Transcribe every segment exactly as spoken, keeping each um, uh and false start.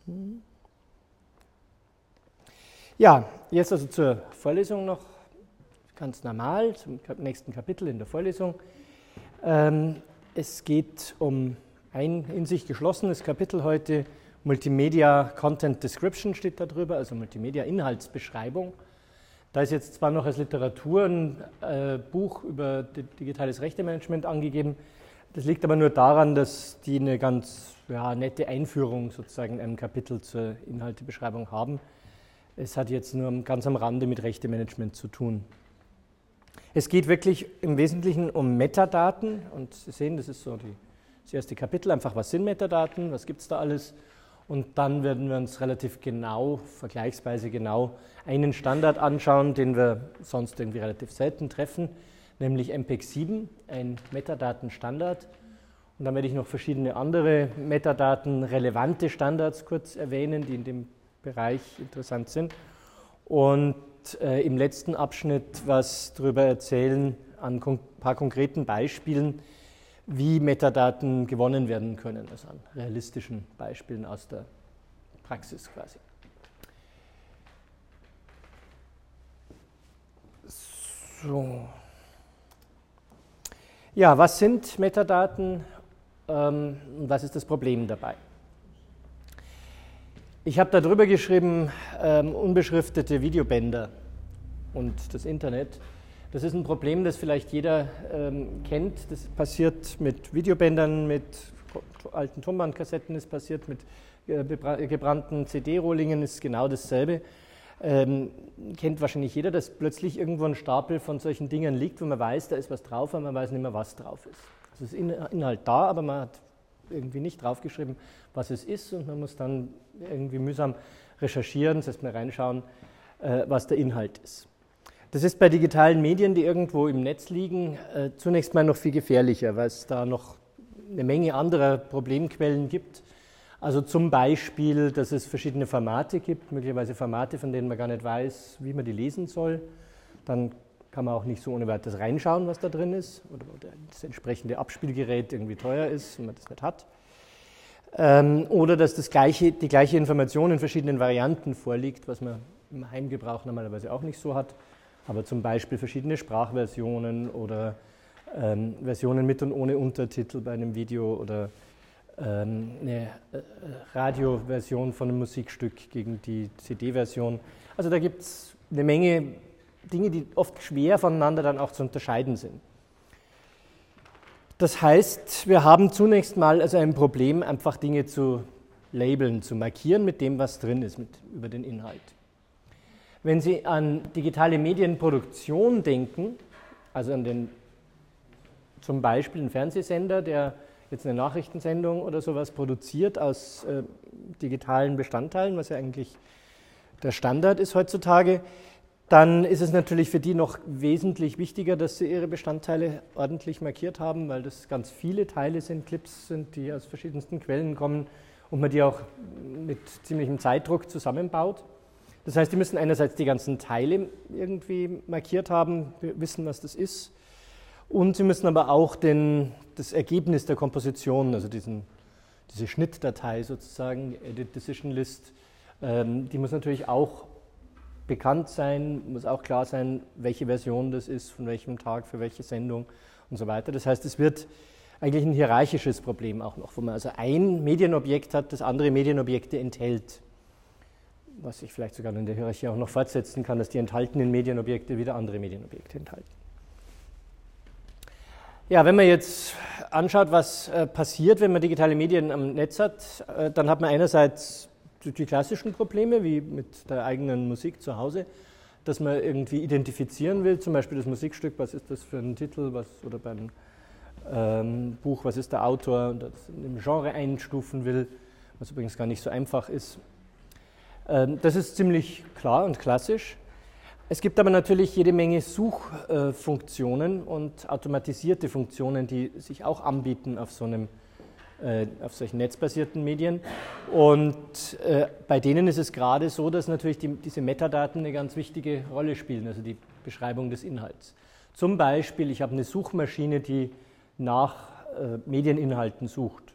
Ja, jetzt also zur Vorlesung noch ganz normal, zum nächsten Kapitel in der Vorlesung. Ähm, es geht um ein in sich geschlossenes Kapitel heute, Multimedia Content Description steht da drüber, also Multimedia Inhaltsbeschreibung. Da ist jetzt zwar noch als Literatur ein äh, Buch über digitales Rechtemanagement angegeben, das liegt aber nur daran, dass die eine ganz ja, nette Einführung sozusagen in einem Kapitel zur Inhaltebeschreibung haben. Es hat jetzt nur ganz am Rande mit Rechtemanagement zu tun. Es geht wirklich im Wesentlichen um Metadaten und Sie sehen, das ist so die, das erste Kapitel, einfach was sind Metadaten, was gibt es da alles. Und dann werden wir uns relativ genau, vergleichsweise genau, einen Standard anschauen, den wir sonst irgendwie relativ selten treffen, nämlich M P E G sieben, ein Metadatenstandard. Und dann werde ich noch verschiedene andere Metadaten-relevante Standards kurz erwähnen, die in dem Bereich interessant sind. Und äh, im letzten Abschnitt was darüber erzählen, an ein paar konkreten Beispielen, wie Metadaten gewonnen werden können, also an realistischen Beispielen aus der Praxis quasi. So. Ja, was sind Metadaten ähm, und was ist das Problem dabei? Ich habe da drüber geschrieben, ähm, unbeschriftete Videobänder und das Internet. Das ist ein Problem, das vielleicht jeder ähm, kennt. Das passiert mit Videobändern, mit alten Tonbandkassetten, es passiert mit äh, gebrannten C D-Rohlingen, ist genau dasselbe. Ähm, kennt wahrscheinlich jeder, dass plötzlich irgendwo ein Stapel von solchen Dingen liegt, wo man weiß, da ist was drauf, aber man weiß nicht mehr, was drauf ist. Also es ist Inhalt da, aber man hat irgendwie nicht draufgeschrieben, was es ist und man muss dann irgendwie mühsam recherchieren, das heißt mal reinschauen, äh, was der Inhalt ist. Das ist bei digitalen Medien, die irgendwo im Netz liegen, äh, zunächst mal noch viel gefährlicher, weil es da noch eine Menge anderer Problemquellen gibt. Also zum Beispiel, dass es verschiedene Formate gibt, möglicherweise Formate, von denen man gar nicht weiß, wie man die lesen soll. Dann kann man auch nicht so ohne weiteres reinschauen, was da drin ist, oder, oder das entsprechende Abspielgerät irgendwie teuer ist und man das nicht hat. Ähm, oder dass das gleiche, die gleiche Information in verschiedenen Varianten vorliegt, was man im Heimgebrauch normalerweise auch nicht so hat. Aber zum Beispiel verschiedene Sprachversionen oder ähm, Versionen mit und ohne Untertitel bei einem Video oder ähm, eine äh, Radioversion von einem Musikstück gegen die C D-Version. Also da gibt es eine Menge Dinge, die oft schwer voneinander dann auch zu unterscheiden sind. Das heißt, wir haben zunächst mal also ein Problem, einfach Dinge zu labeln, zu markieren mit dem, was drin ist, mit, über den Inhalt. Wenn Sie an digitale Medienproduktion denken, also an den zum Beispiel einen Fernsehsender, der jetzt eine Nachrichtensendung oder sowas produziert aus äh, digitalen Bestandteilen, was ja eigentlich der Standard ist heutzutage, dann ist es natürlich für die noch wesentlich wichtiger, dass sie ihre Bestandteile ordentlich markiert haben, weil das ganz viele Teile sind, Clips sind, die aus verschiedensten Quellen kommen und man die auch mit ziemlichem Zeitdruck zusammenbaut. Das heißt, die müssen einerseits die ganzen Teile irgendwie markiert haben, wissen, was das ist, und sie müssen aber auch den, das Ergebnis der Komposition, also diesen, diese Schnittdatei sozusagen, die Edit Decision List, ähm, die muss natürlich auch bekannt sein, muss auch klar sein, welche Version das ist, von welchem Tag, für welche Sendung und so weiter. Das heißt, es wird eigentlich ein hierarchisches Problem auch noch, wo man also ein Medienobjekt hat, das andere Medienobjekte enthält. Was sich vielleicht sogar in der Hierarchie auch noch fortsetzen kann, dass die enthaltenen Medienobjekte wieder andere Medienobjekte enthalten. Ja, wenn man jetzt anschaut, was äh, passiert, wenn man digitale Medien am Netz hat, äh, dann hat man einerseits die klassischen Probleme, wie mit der eigenen Musik zu Hause, dass man irgendwie identifizieren will, zum Beispiel das Musikstück, was ist das für ein Titel, was, oder beim ähm, Buch, was ist der Autor, und das im Genre einstufen will, was übrigens gar nicht so einfach ist. Ähm, das ist ziemlich klar und klassisch. Es gibt aber natürlich jede Menge Suchfunktionen und automatisierte Funktionen, die sich auch anbieten auf so einem auf solchen netzbasierten Medien, und äh, bei denen ist es gerade so, dass natürlich die, diese Metadaten eine ganz wichtige Rolle spielen, also die Beschreibung des Inhalts. Zum Beispiel, ich habe eine Suchmaschine, die nach äh, Medieninhalten sucht.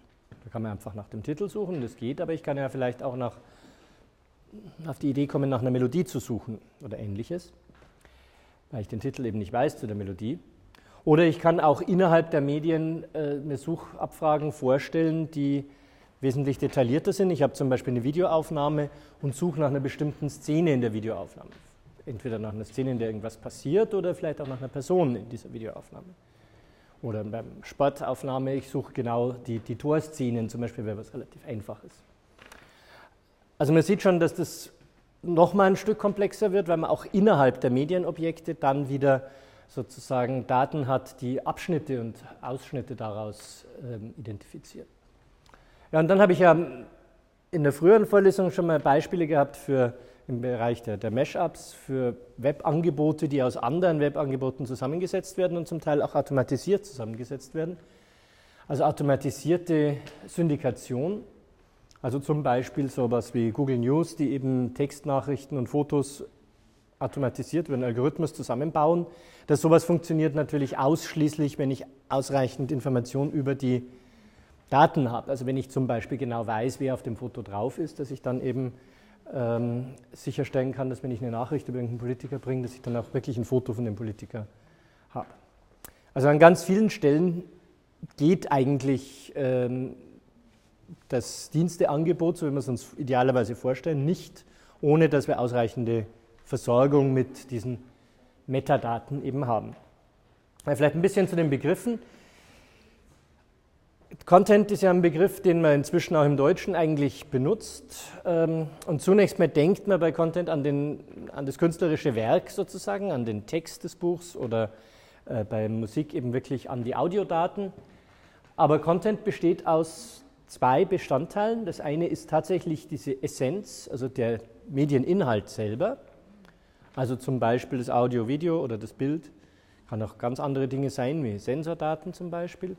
Da kann man einfach nach dem Titel suchen, das geht, aber ich kann ja vielleicht auch nach, auf die Idee kommen, nach einer Melodie zu suchen oder Ähnliches, weil ich den Titel eben nicht weiß zu der Melodie. Oder ich kann auch innerhalb der Medien äh, mir Suchabfragen vorstellen, die wesentlich detaillierter sind. Ich habe zum Beispiel eine Videoaufnahme und suche nach einer bestimmten Szene in der Videoaufnahme. Entweder nach einer Szene, in der irgendwas passiert, oder vielleicht auch nach einer Person in dieser Videoaufnahme. Oder beim Sportaufnahme, ich suche genau die, die Torszenen, zum Beispiel, weil was relativ Einfaches. Also man sieht schon, dass das nochmal ein Stück komplexer wird, weil man auch innerhalb der Medienobjekte dann wieder sozusagen Daten hat, die Abschnitte und Ausschnitte daraus ähm, identifizieren. Ja, und dann habe ich ja in der früheren Vorlesung schon mal Beispiele gehabt für im Bereich der, der Mashups, für Webangebote, die aus anderen Webangeboten zusammengesetzt werden und zum Teil auch automatisiert zusammengesetzt werden. Also automatisierte Syndikation, also zum Beispiel sowas wie Google News, die eben Textnachrichten und Fotos automatisiert über einen Algorithmus zusammenbauen. Das sowas funktioniert natürlich ausschließlich, wenn ich ausreichend Informationen über die Daten habe. Also wenn ich zum Beispiel genau weiß, wer auf dem Foto drauf ist, dass ich dann eben ähm, sicherstellen kann, dass wenn ich eine Nachricht über irgendeinen Politiker bringe, dass ich dann auch wirklich ein Foto von dem Politiker habe. Also an ganz vielen Stellen geht eigentlich ähm, das Diensteangebot, so wie wir es uns idealerweise vorstellen, nicht, ohne dass wir ausreichende Versorgung mit diesen Metadaten eben haben. Vielleicht ein bisschen zu den Begriffen. Content ist ja ein Begriff, den man inzwischen auch im Deutschen eigentlich benutzt. Und zunächst mal denkt man bei Content an, den, an das künstlerische Werk sozusagen, an den Text des Buchs oder äh, bei Musik eben wirklich an die Audiodaten. Aber Content besteht aus zwei Bestandteilen. Das eine ist tatsächlich diese Essenz, also der Medieninhalt selber. Also zum Beispiel das Audio, Video oder das Bild. Kann auch ganz andere Dinge sein, wie Sensordaten zum Beispiel.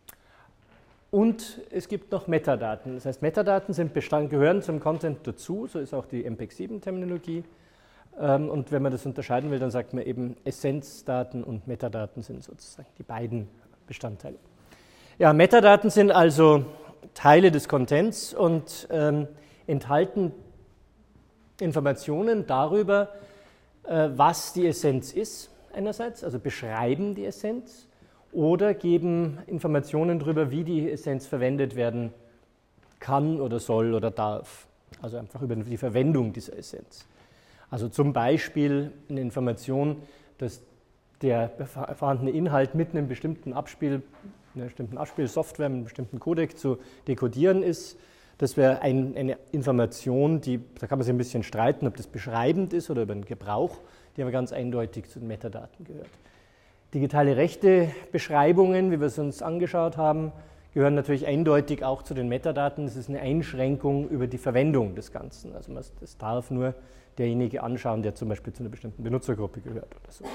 Und es gibt noch Metadaten. Das heißt, Metadaten sind Bestand, gehören zum Content dazu, so ist auch die M P E G sieben Terminologie. Und wenn man das unterscheiden will, dann sagt man eben, Essenzdaten und Metadaten sind sozusagen die beiden Bestandteile. Ja, Metadaten sind also Teile des Contents und ähm, enthalten Informationen darüber, äh, was die Essenz ist, einerseits, also beschreiben die Essenz, oder geben Informationen darüber, wie die Essenz verwendet werden kann oder soll oder darf. Also einfach über die Verwendung dieser Essenz. Also zum Beispiel eine Information, dass der vorhandene Inhalt mit einem bestimmten Abspiel, einer bestimmten Abspielsoftware, mit einem bestimmten Codec zu dekodieren ist. Das wäre ein, eine Information, die, da kann man sich ein bisschen streiten, ob das beschreibend ist oder über den Gebrauch, die aber ganz eindeutig zu den Metadaten gehört. Digitale Rechtebeschreibungen, wie wir es uns angeschaut haben, gehören natürlich eindeutig auch zu den Metadaten. Das ist eine Einschränkung über die Verwendung des Ganzen. Also das darf nur derjenige anschauen, der zum Beispiel zu einer bestimmten Benutzergruppe gehört oder so.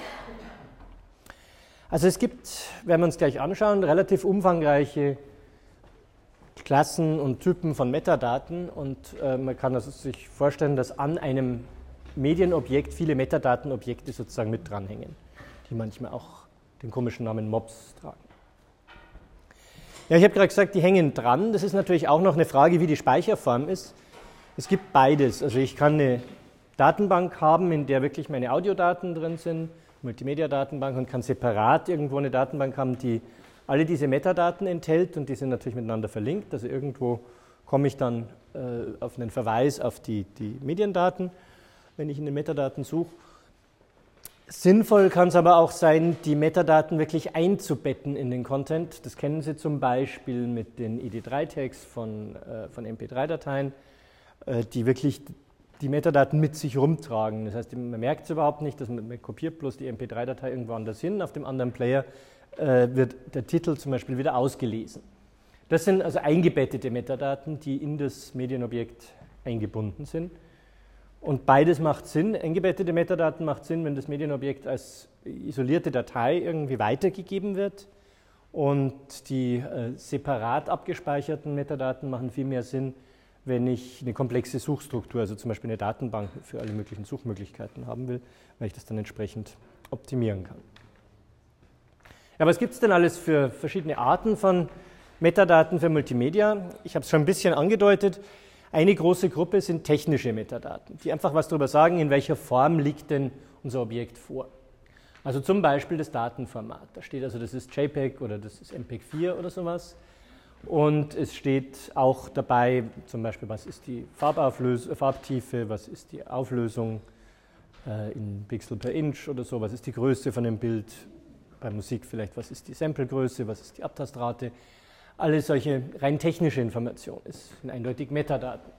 Also es gibt, werden wir uns gleich anschauen, relativ umfangreiche Klassen und Typen von Metadaten und äh, man kann also sich vorstellen, dass an einem Medienobjekt viele Metadatenobjekte sozusagen mit dranhängen, die manchmal auch den komischen Namen Mobs tragen. Ja, ich habe gerade gesagt, die hängen dran. Das ist natürlich auch noch eine Frage, wie die Speicherform ist. Es gibt beides. Also ich kann eine Datenbank haben, in der wirklich meine Audiodaten drin sind, Multimedia-Datenbank, und kann separat irgendwo eine Datenbank haben, die alle diese Metadaten enthält und die sind natürlich miteinander verlinkt. Also irgendwo komme ich dann äh, auf einen Verweis auf die, die Mediendaten, wenn ich in den Metadaten suche. Sinnvoll kann es aber auch sein, die Metadaten wirklich einzubetten in den Content. Das kennen Sie zum Beispiel mit den I D drei Tags von, äh, von M P drei Dateien, äh, die wirklich die Metadaten mit sich rumtragen. Das heißt, man merkt es überhaupt nicht, dass man, man kopiert bloß die M P drei Datei irgendwo anders hin. Auf dem anderen Player äh, wird der Titel zum Beispiel wieder ausgelesen. Das sind also eingebettete Metadaten, die in das Medienobjekt eingebunden sind. Und beides macht Sinn. Eingebettete Metadaten macht Sinn, wenn das Medienobjekt als isolierte Datei irgendwie weitergegeben wird. Und die äh, separat abgespeicherten Metadaten machen viel mehr Sinn, wenn ich eine komplexe Suchstruktur, also zum Beispiel eine Datenbank für alle möglichen Suchmöglichkeiten haben will, weil ich das dann entsprechend optimieren kann. Ja, was gibt es denn alles für verschiedene Arten von Metadaten für Multimedia. Ich habe es schon ein bisschen angedeutet. Eine große Gruppe sind technische Metadaten, die einfach was darüber sagen, in welcher Form liegt denn unser Objekt vor. Also zum Beispiel das Datenformat. Da steht also, das ist JPEG oder das ist M P vier oder sowas. Und es steht auch dabei, zum Beispiel, was ist die Farbauflös- Farbtiefe, was ist die Auflösung äh, in Pixel per Inch oder so, was ist die Größe von dem Bild, bei Musik vielleicht, was ist die Samplegröße, was ist die Abtastrate. Alle solche rein technische Informationen, es sind eindeutig Metadaten.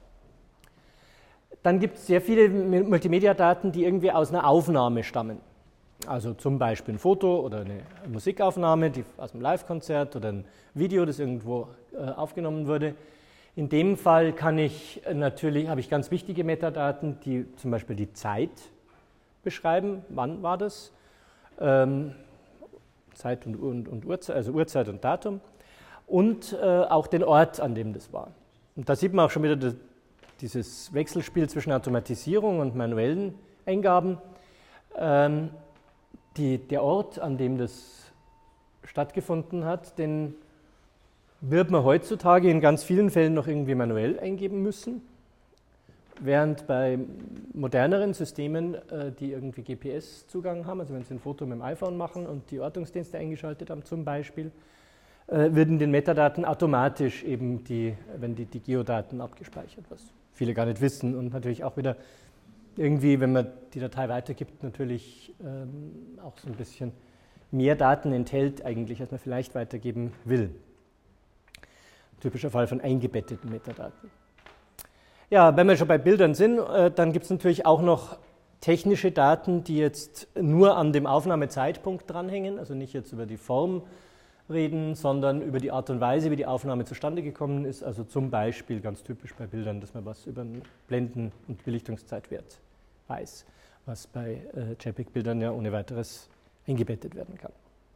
Dann gibt es sehr viele Multimedia-Daten, die irgendwie aus einer Aufnahme stammen. Also zum Beispiel ein Foto oder eine Musikaufnahme die aus einem Live-Konzert oder ein Video, das irgendwo äh, aufgenommen wurde. In dem Fall kann ich natürlich, habe ich ganz wichtige Metadaten, die zum Beispiel die Zeit beschreiben. Wann war das? Ähm, Zeit und, und, und Uhrzeit, also Uhrzeit und Datum. Und äh, auch den Ort, an dem das war. Und da sieht man auch schon wieder das, dieses Wechselspiel zwischen Automatisierung und manuellen Eingaben. Ähm, die, der Ort, an dem das stattgefunden hat, den wird man heutzutage in ganz vielen Fällen noch irgendwie manuell eingeben müssen, während bei moderneren Systemen, äh, die irgendwie G P S-Zugang haben, also wenn Sie ein Foto mit dem iPhone machen und die Ortungsdienste eingeschaltet haben zum Beispiel, würden den Metadaten automatisch eben die, wenn die, die Geodaten abgespeichert, was viele gar nicht wissen und natürlich auch wieder irgendwie, wenn man die Datei weitergibt, natürlich ähm, auch so ein bisschen mehr Daten enthält eigentlich, als man vielleicht weitergeben will. Typischer Fall von eingebetteten Metadaten. Ja, wenn wir schon bei Bildern sind, äh, dann gibt es natürlich auch noch technische Daten, die jetzt nur an dem Aufnahmezeitpunkt dranhängen, also nicht jetzt über die Form reden, sondern über die Art und Weise, wie die Aufnahme zustande gekommen ist. Also zum Beispiel ganz typisch bei Bildern, dass man was über einen Blenden- und Belichtungszeitwert weiß, was bei äh, JPEG-Bildern ja ohne weiteres eingebettet werden kann.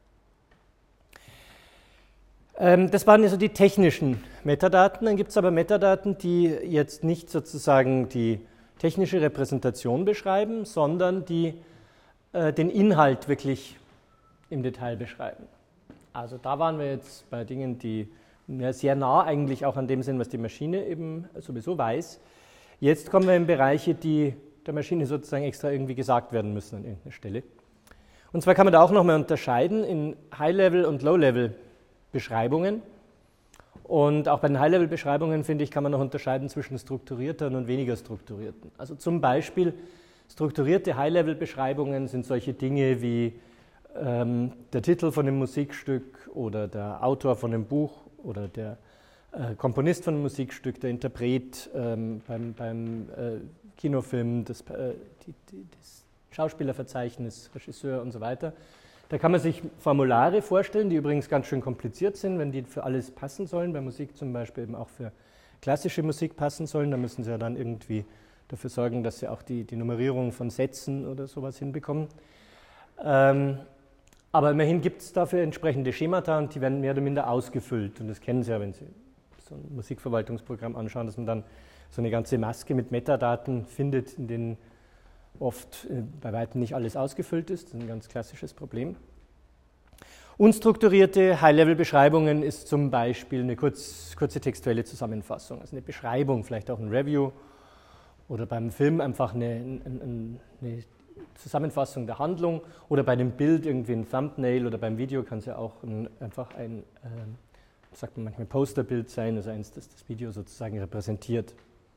Ähm, das waren also die technischen Metadaten. Dann gibt es aber Metadaten, die jetzt nicht sozusagen die technische Repräsentation beschreiben, sondern die äh, den Inhalt wirklich im Detail beschreiben. Also da waren wir jetzt bei Dingen, die ja, sehr nah eigentlich auch an dem sind, was die Maschine eben sowieso weiß. Jetzt kommen wir in Bereiche, die der Maschine sozusagen extra irgendwie gesagt werden müssen an irgendeiner Stelle. Und zwar kann man da auch nochmal unterscheiden in High-Level- und Low-Level-Beschreibungen. Und auch bei den High-Level-Beschreibungen, finde ich, kann man noch unterscheiden zwischen strukturierten und weniger strukturierten. Also zum Beispiel strukturierte High-Level-Beschreibungen sind solche Dinge wie ähm, der Titel von dem Musikstück oder der Autor von dem Buch oder der äh, Komponist von dem Musikstück, der Interpret ähm, beim, beim äh, Kinofilm, das, äh, die, die, das Schauspielerverzeichnis, Regisseur und so weiter. Da kann man sich Formulare vorstellen, die übrigens ganz schön kompliziert sind, wenn die für alles passen sollen, bei Musik zum Beispiel eben auch für klassische Musik passen sollen, da müssen sie ja dann irgendwie dafür sorgen, dass sie auch die, die Nummerierung von Sätzen oder sowas hinbekommen. Ähm, aber immerhin gibt es dafür entsprechende Schemata und die werden mehr oder minder ausgefüllt und das kennen Sie ja, wenn Sie so ein Musikverwaltungsprogramm anschauen, dass man dann so eine ganze Maske mit Metadaten findet, in denen oft äh, bei weitem nicht alles ausgefüllt ist. Das ist ein ganz klassisches Problem. Unstrukturierte High-Level-Beschreibungen ist zum Beispiel eine kurz, kurze textuelle Zusammenfassung, also eine Beschreibung, vielleicht auch ein Review oder beim Film einfach eine, eine, eine Zusammenfassung der Handlung oder bei dem Bild irgendwie ein Thumbnail oder beim Video kann es ja auch ein, einfach ein, äh, sagt man manchmal Posterbild sein, also eins, das das Video sozusagen repräsentiert.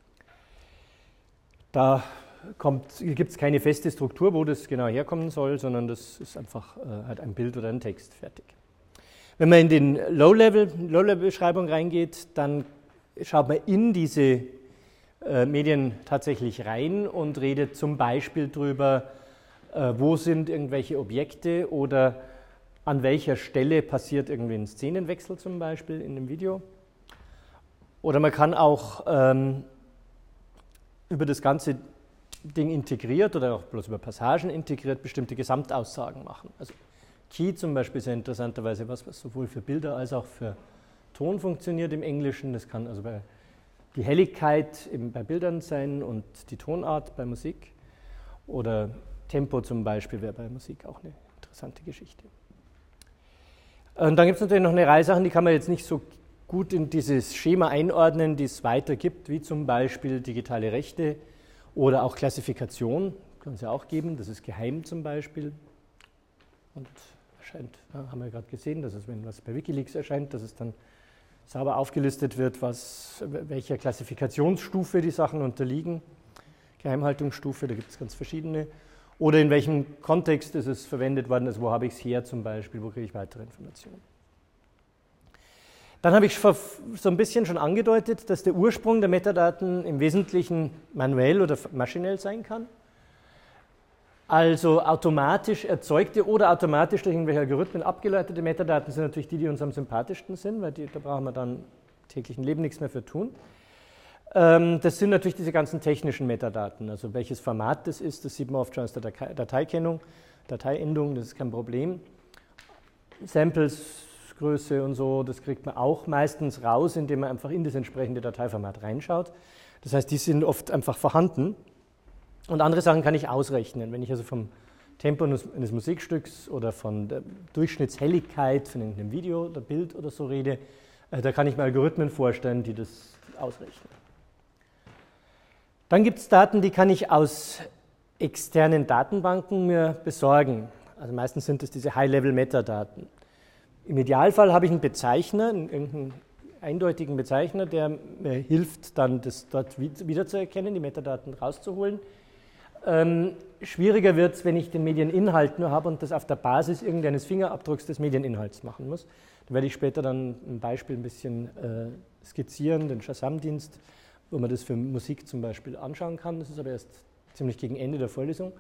Da gibt es keine feste Struktur, wo das genau herkommen soll, sondern das ist einfach äh, halt ein Bild oder ein Text, fertig. Wenn man in den Low-Level, Low-Level-Beschreibung reingeht, dann schaut man in diese äh, Medien tatsächlich rein und redet zum Beispiel darüber, äh, wo sind irgendwelche Objekte oder an welcher Stelle passiert irgendwie ein Szenenwechsel zum Beispiel in dem Video. Oder man kann auch ähm, über das ganze Ding integriert oder auch bloß über Passagen integriert bestimmte Gesamtaussagen machen. Also Key zum Beispiel ist ja interessanterweise was, was sowohl für Bilder als auch für Ton funktioniert im Englischen. Das kann also bei die Helligkeit eben bei Bildern sein und die Tonart bei Musik. Oder Tempo zum Beispiel wäre bei Musik auch eine interessante Geschichte. Und dann gibt es natürlich noch eine Reihe Sachen, die kann man jetzt nicht so gut in dieses Schema einordnen, die es weiter gibt, wie zum Beispiel digitale Rechte oder auch Klassifikation, kann es ja auch geben, das ist geheim zum Beispiel. Und erscheint, ja, haben wir gerade gesehen, dass es, wenn was bei Wikileaks erscheint, dass es dann sauber aufgelistet wird, was, welcher Klassifikationsstufe die Sachen unterliegen, Geheimhaltungsstufe, da gibt es ganz verschiedene. Oder in welchem Kontext ist es verwendet worden, also wo habe ich es her zum Beispiel, wo kriege ich weitere Informationen. Dann habe ich so ein bisschen schon angedeutet, dass der Ursprung der Metadaten im Wesentlichen manuell oder maschinell sein kann. Also automatisch erzeugte oder automatisch durch irgendwelche Algorithmen abgeleitete Metadaten sind natürlich die, die uns am sympathischsten sind, weil die, da brauchen wir dann im täglichen Leben nichts mehr für tun. Ähm, das sind natürlich diese ganzen technischen Metadaten, also welches Format das ist, das sieht man oft schon aus der Datei Dateikennung, Dateiendung, das ist kein Problem. Samples, Größe und so, das kriegt man auch meistens raus, indem man einfach in das entsprechende Dateiformat reinschaut. Das heißt, die sind oft einfach vorhanden. Und andere Sachen kann ich ausrechnen. Wenn ich also vom Tempo eines Musikstücks oder von der Durchschnittshelligkeit von einem Video oder Bild oder so rede, äh, da kann ich mir Algorithmen vorstellen, die das ausrechnen. Dann gibt es Daten, die kann ich aus externen Datenbanken mir besorgen. Also meistens sind es diese High-Level-Metadaten. Im Idealfall habe ich einen Bezeichner, einen eindeutigen Bezeichner, der mir hilft, dann das dort wiederzuerkennen, die Metadaten rauszuholen. Ähm, schwieriger wird es, wenn ich den Medieninhalt nur habe und das auf der Basis irgendeines Fingerabdrucks des Medieninhalts machen muss. Da werde ich später dann ein Beispiel ein bisschen äh, skizzieren, den Shazam-Dienst, wo man das für Musik zum Beispiel anschauen kann. Das ist aber erst ziemlich gegen Ende der Vorlesung.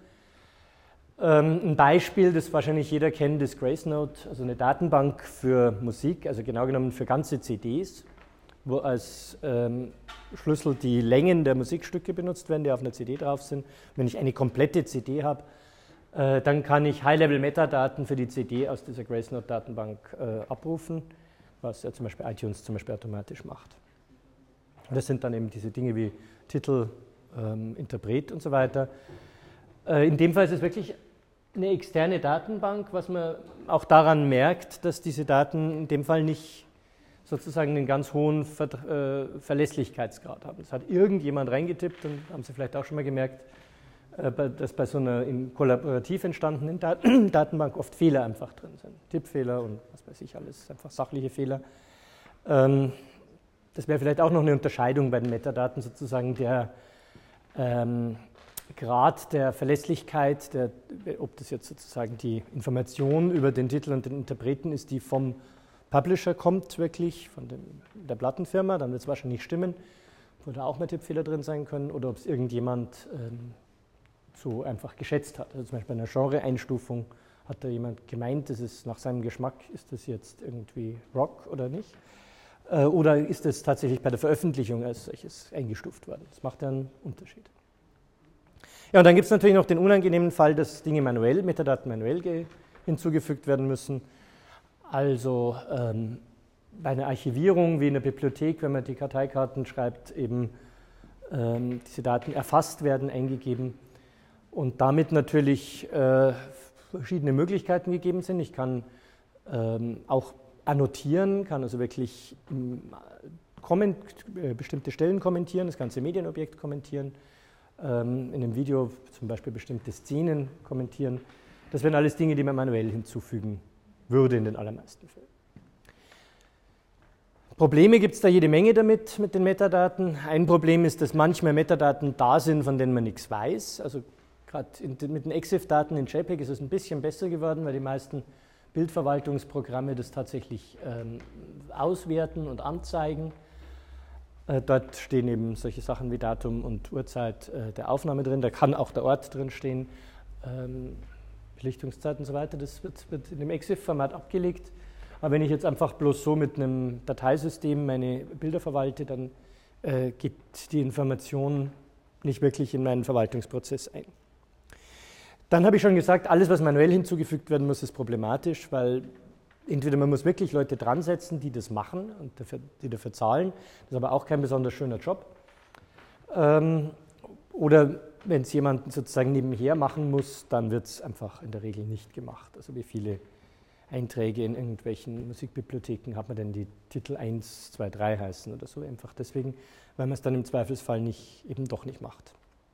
Ähm, ein Beispiel, das wahrscheinlich jeder kennt, ist GraceNote, also eine Datenbank für Musik, also genau genommen für ganze C Ds, wo als ähm, Schlüssel die Längen der Musikstücke benutzt werden, die auf einer C D drauf sind. Wenn ich eine komplette C D habe, äh, dann kann ich High-Level-Metadaten für die C D aus dieser GraceNote-Datenbank äh, abrufen, was ja zum Beispiel iTunes zum Beispiel automatisch macht. Und das sind dann eben diese Dinge wie Titel, ähm, Interpret und so weiter. Äh, in dem Fall ist es wirklich eine externe Datenbank, was man auch daran merkt, dass diese Daten in dem Fall nicht sozusagen einen ganz hohen Ver äh, Verlässlichkeitsgrad haben. Das hat irgendjemand reingetippt und haben Sie vielleicht auch schon mal gemerkt, äh, dass bei so einer in kollaborativ entstandenen Dat Datenbank oft Fehler einfach drin sind. Tippfehler und was weiß ich alles, einfach sachliche Fehler. Ähm, das wäre vielleicht auch noch eine Unterscheidung bei den Metadaten, sozusagen der ähm, Grad der Verlässlichkeit, der, ob das jetzt sozusagen die Information über den Titel und den Interpreten ist, die vom Publisher kommt wirklich, von dem, der Plattenfirma, dann wird es wahrscheinlich stimmen, wo da auch mal Tippfehler drin sein können, oder ob es irgendjemand ähm, so einfach geschätzt hat. Also zum Beispiel bei einer Genre-Einstufung hat da jemand gemeint, das ist nach seinem Geschmack, ist das jetzt irgendwie Rock oder nicht? Äh, oder ist das tatsächlich bei der Veröffentlichung als solches eingestuft worden? Das macht ja einen Unterschied. Ja, und dann gibt es natürlich noch den unangenehmen Fall, dass Dinge manuell, Metadaten manuell hinzugefügt werden müssen. Also ähm, bei einer Archivierung wie in der Bibliothek, wenn man die Karteikarten schreibt, eben ähm, diese Daten erfasst werden, eingegeben und damit natürlich äh, verschiedene Möglichkeiten gegeben sind. Ich kann ähm, auch annotieren, kann also wirklich ähm, komment, äh, bestimmte Stellen kommentieren, das ganze Medienobjekt kommentieren, ähm, in einem Video zum Beispiel bestimmte Szenen kommentieren. Das wären alles Dinge, die man manuell hinzufügen würde in den allermeisten Fällen. Probleme gibt es da jede Menge damit, mit den Metadaten. Ein Problem ist, dass manchmal Metadaten da sind, von denen man nichts weiß. Also gerade mit den EXIF-Daten in JPEG ist es ein bisschen besser geworden, weil die meisten Bildverwaltungsprogramme das tatsächlich ähm, auswerten und anzeigen. Äh, dort stehen eben solche Sachen wie Datum und Uhrzeit äh, der Aufnahme drin. Da kann auch der Ort drin stehen. Ähm, Belichtungszeit und so weiter, das wird, wird in dem EXIF-Format abgelegt. Aber wenn ich jetzt einfach bloß so mit einem Dateisystem meine Bilder verwalte, dann äh, geht die Information nicht wirklich in meinen Verwaltungsprozess ein. Dann habe ich schon gesagt, alles, was manuell hinzugefügt werden muss, ist problematisch, weil entweder man muss wirklich Leute dran setzen, die das machen und dafür, die dafür zahlen, das ist aber auch kein besonders schöner Job. Ähm, oder wenn es jemand sozusagen nebenher machen muss, dann wird es einfach in der Regel nicht gemacht. Also wie viele Einträge in irgendwelchen Musikbibliotheken hat man denn die Titel eins, zwei, drei heißen oder so, einfach deswegen, weil man es dann im Zweifelsfall nicht, eben doch nicht macht.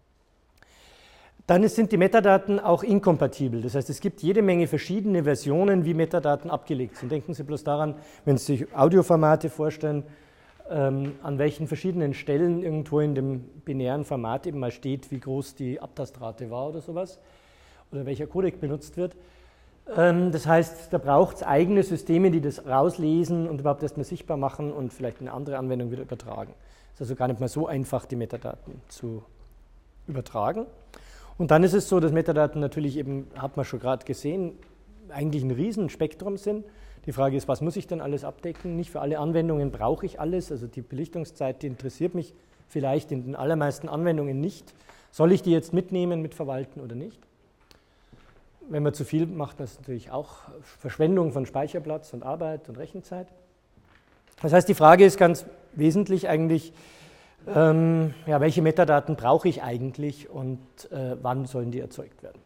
Dann sind die Metadaten auch inkompatibel, das heißt, es gibt jede Menge verschiedene Versionen, wie Metadaten abgelegt sind. Denken Sie bloß daran, wenn Sie sich Audioformate vorstellen, ähm, an welchen verschiedenen Stellen irgendwo in dem binären Format eben mal steht, wie groß die Abtastrate war oder sowas, oder welcher Codec benutzt wird. Das heißt, da braucht es eigene Systeme, die das rauslesen und überhaupt erstmal sichtbar machen und vielleicht eine andere Anwendung wieder übertragen. Es ist also gar nicht mal so einfach, die Metadaten zu übertragen. Und dann ist es so, dass Metadaten natürlich eben, hat man schon gerade gesehen, eigentlich ein Riesenspektrum sind. Die Frage ist, was muss ich denn alles abdecken? Nicht für alle Anwendungen brauche ich alles. Also die Belichtungszeit, die interessiert mich vielleicht in den allermeisten Anwendungen nicht. Soll ich die jetzt mitnehmen, mitverwalten oder nicht? Wenn man zu viel macht, das ist natürlich auch Verschwendung von Speicherplatz und Arbeit und Rechenzeit. Das heißt, die Frage ist ganz wesentlich eigentlich, ähm, ja, welche Metadaten brauche ich eigentlich und äh, wann sollen die erzeugt werden?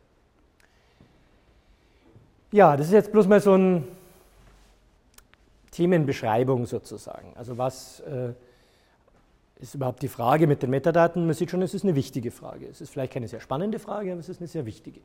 Ja, das ist jetzt bloß mal so eine Themenbeschreibung sozusagen. Also was äh, ist überhaupt die Frage mit den Metadaten? Man sieht schon, es ist eine wichtige Frage. Es ist vielleicht keine sehr spannende Frage, aber es ist eine sehr wichtige.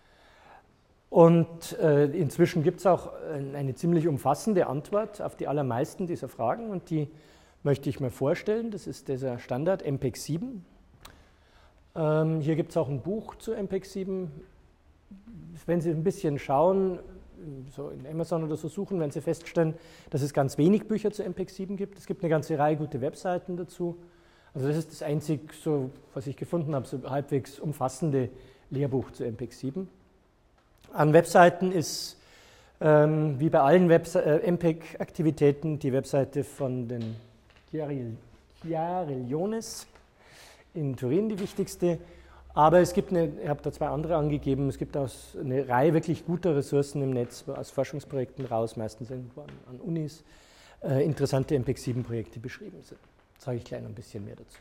Und äh, inzwischen gibt es auch eine ziemlich umfassende Antwort auf die allermeisten dieser Fragen und die möchte ich mir vorstellen. Das ist dieser Standard M P E G sieben. Ähm, hier gibt es auch ein Buch zu M P E G sieben. Wenn Sie ein bisschen schauen, so in Amazon oder so suchen, werden Sie feststellen, dass es ganz wenig Bücher zu M P E G sieben gibt. Es gibt eine ganze Reihe gute Webseiten dazu. Also das ist das einzig, so, was ich gefunden habe, so halbwegs umfassende Lehrbuch zu M P E G sieben. An Webseiten ist, ähm, wie bei allen äh, M P E G-Aktivitäten, die Webseite von den Chiarilliones in Turin die wichtigste. Aber es gibt, eine, ich habe da zwei andere angegeben, es gibt auch eine Reihe wirklich guter Ressourcen im Netz, aus Forschungsprojekten raus, meistens irgendwo an, an Unis, äh, interessante M P E G sieben Projekte beschrieben sind. Da sage ich gleich noch ein bisschen mehr dazu.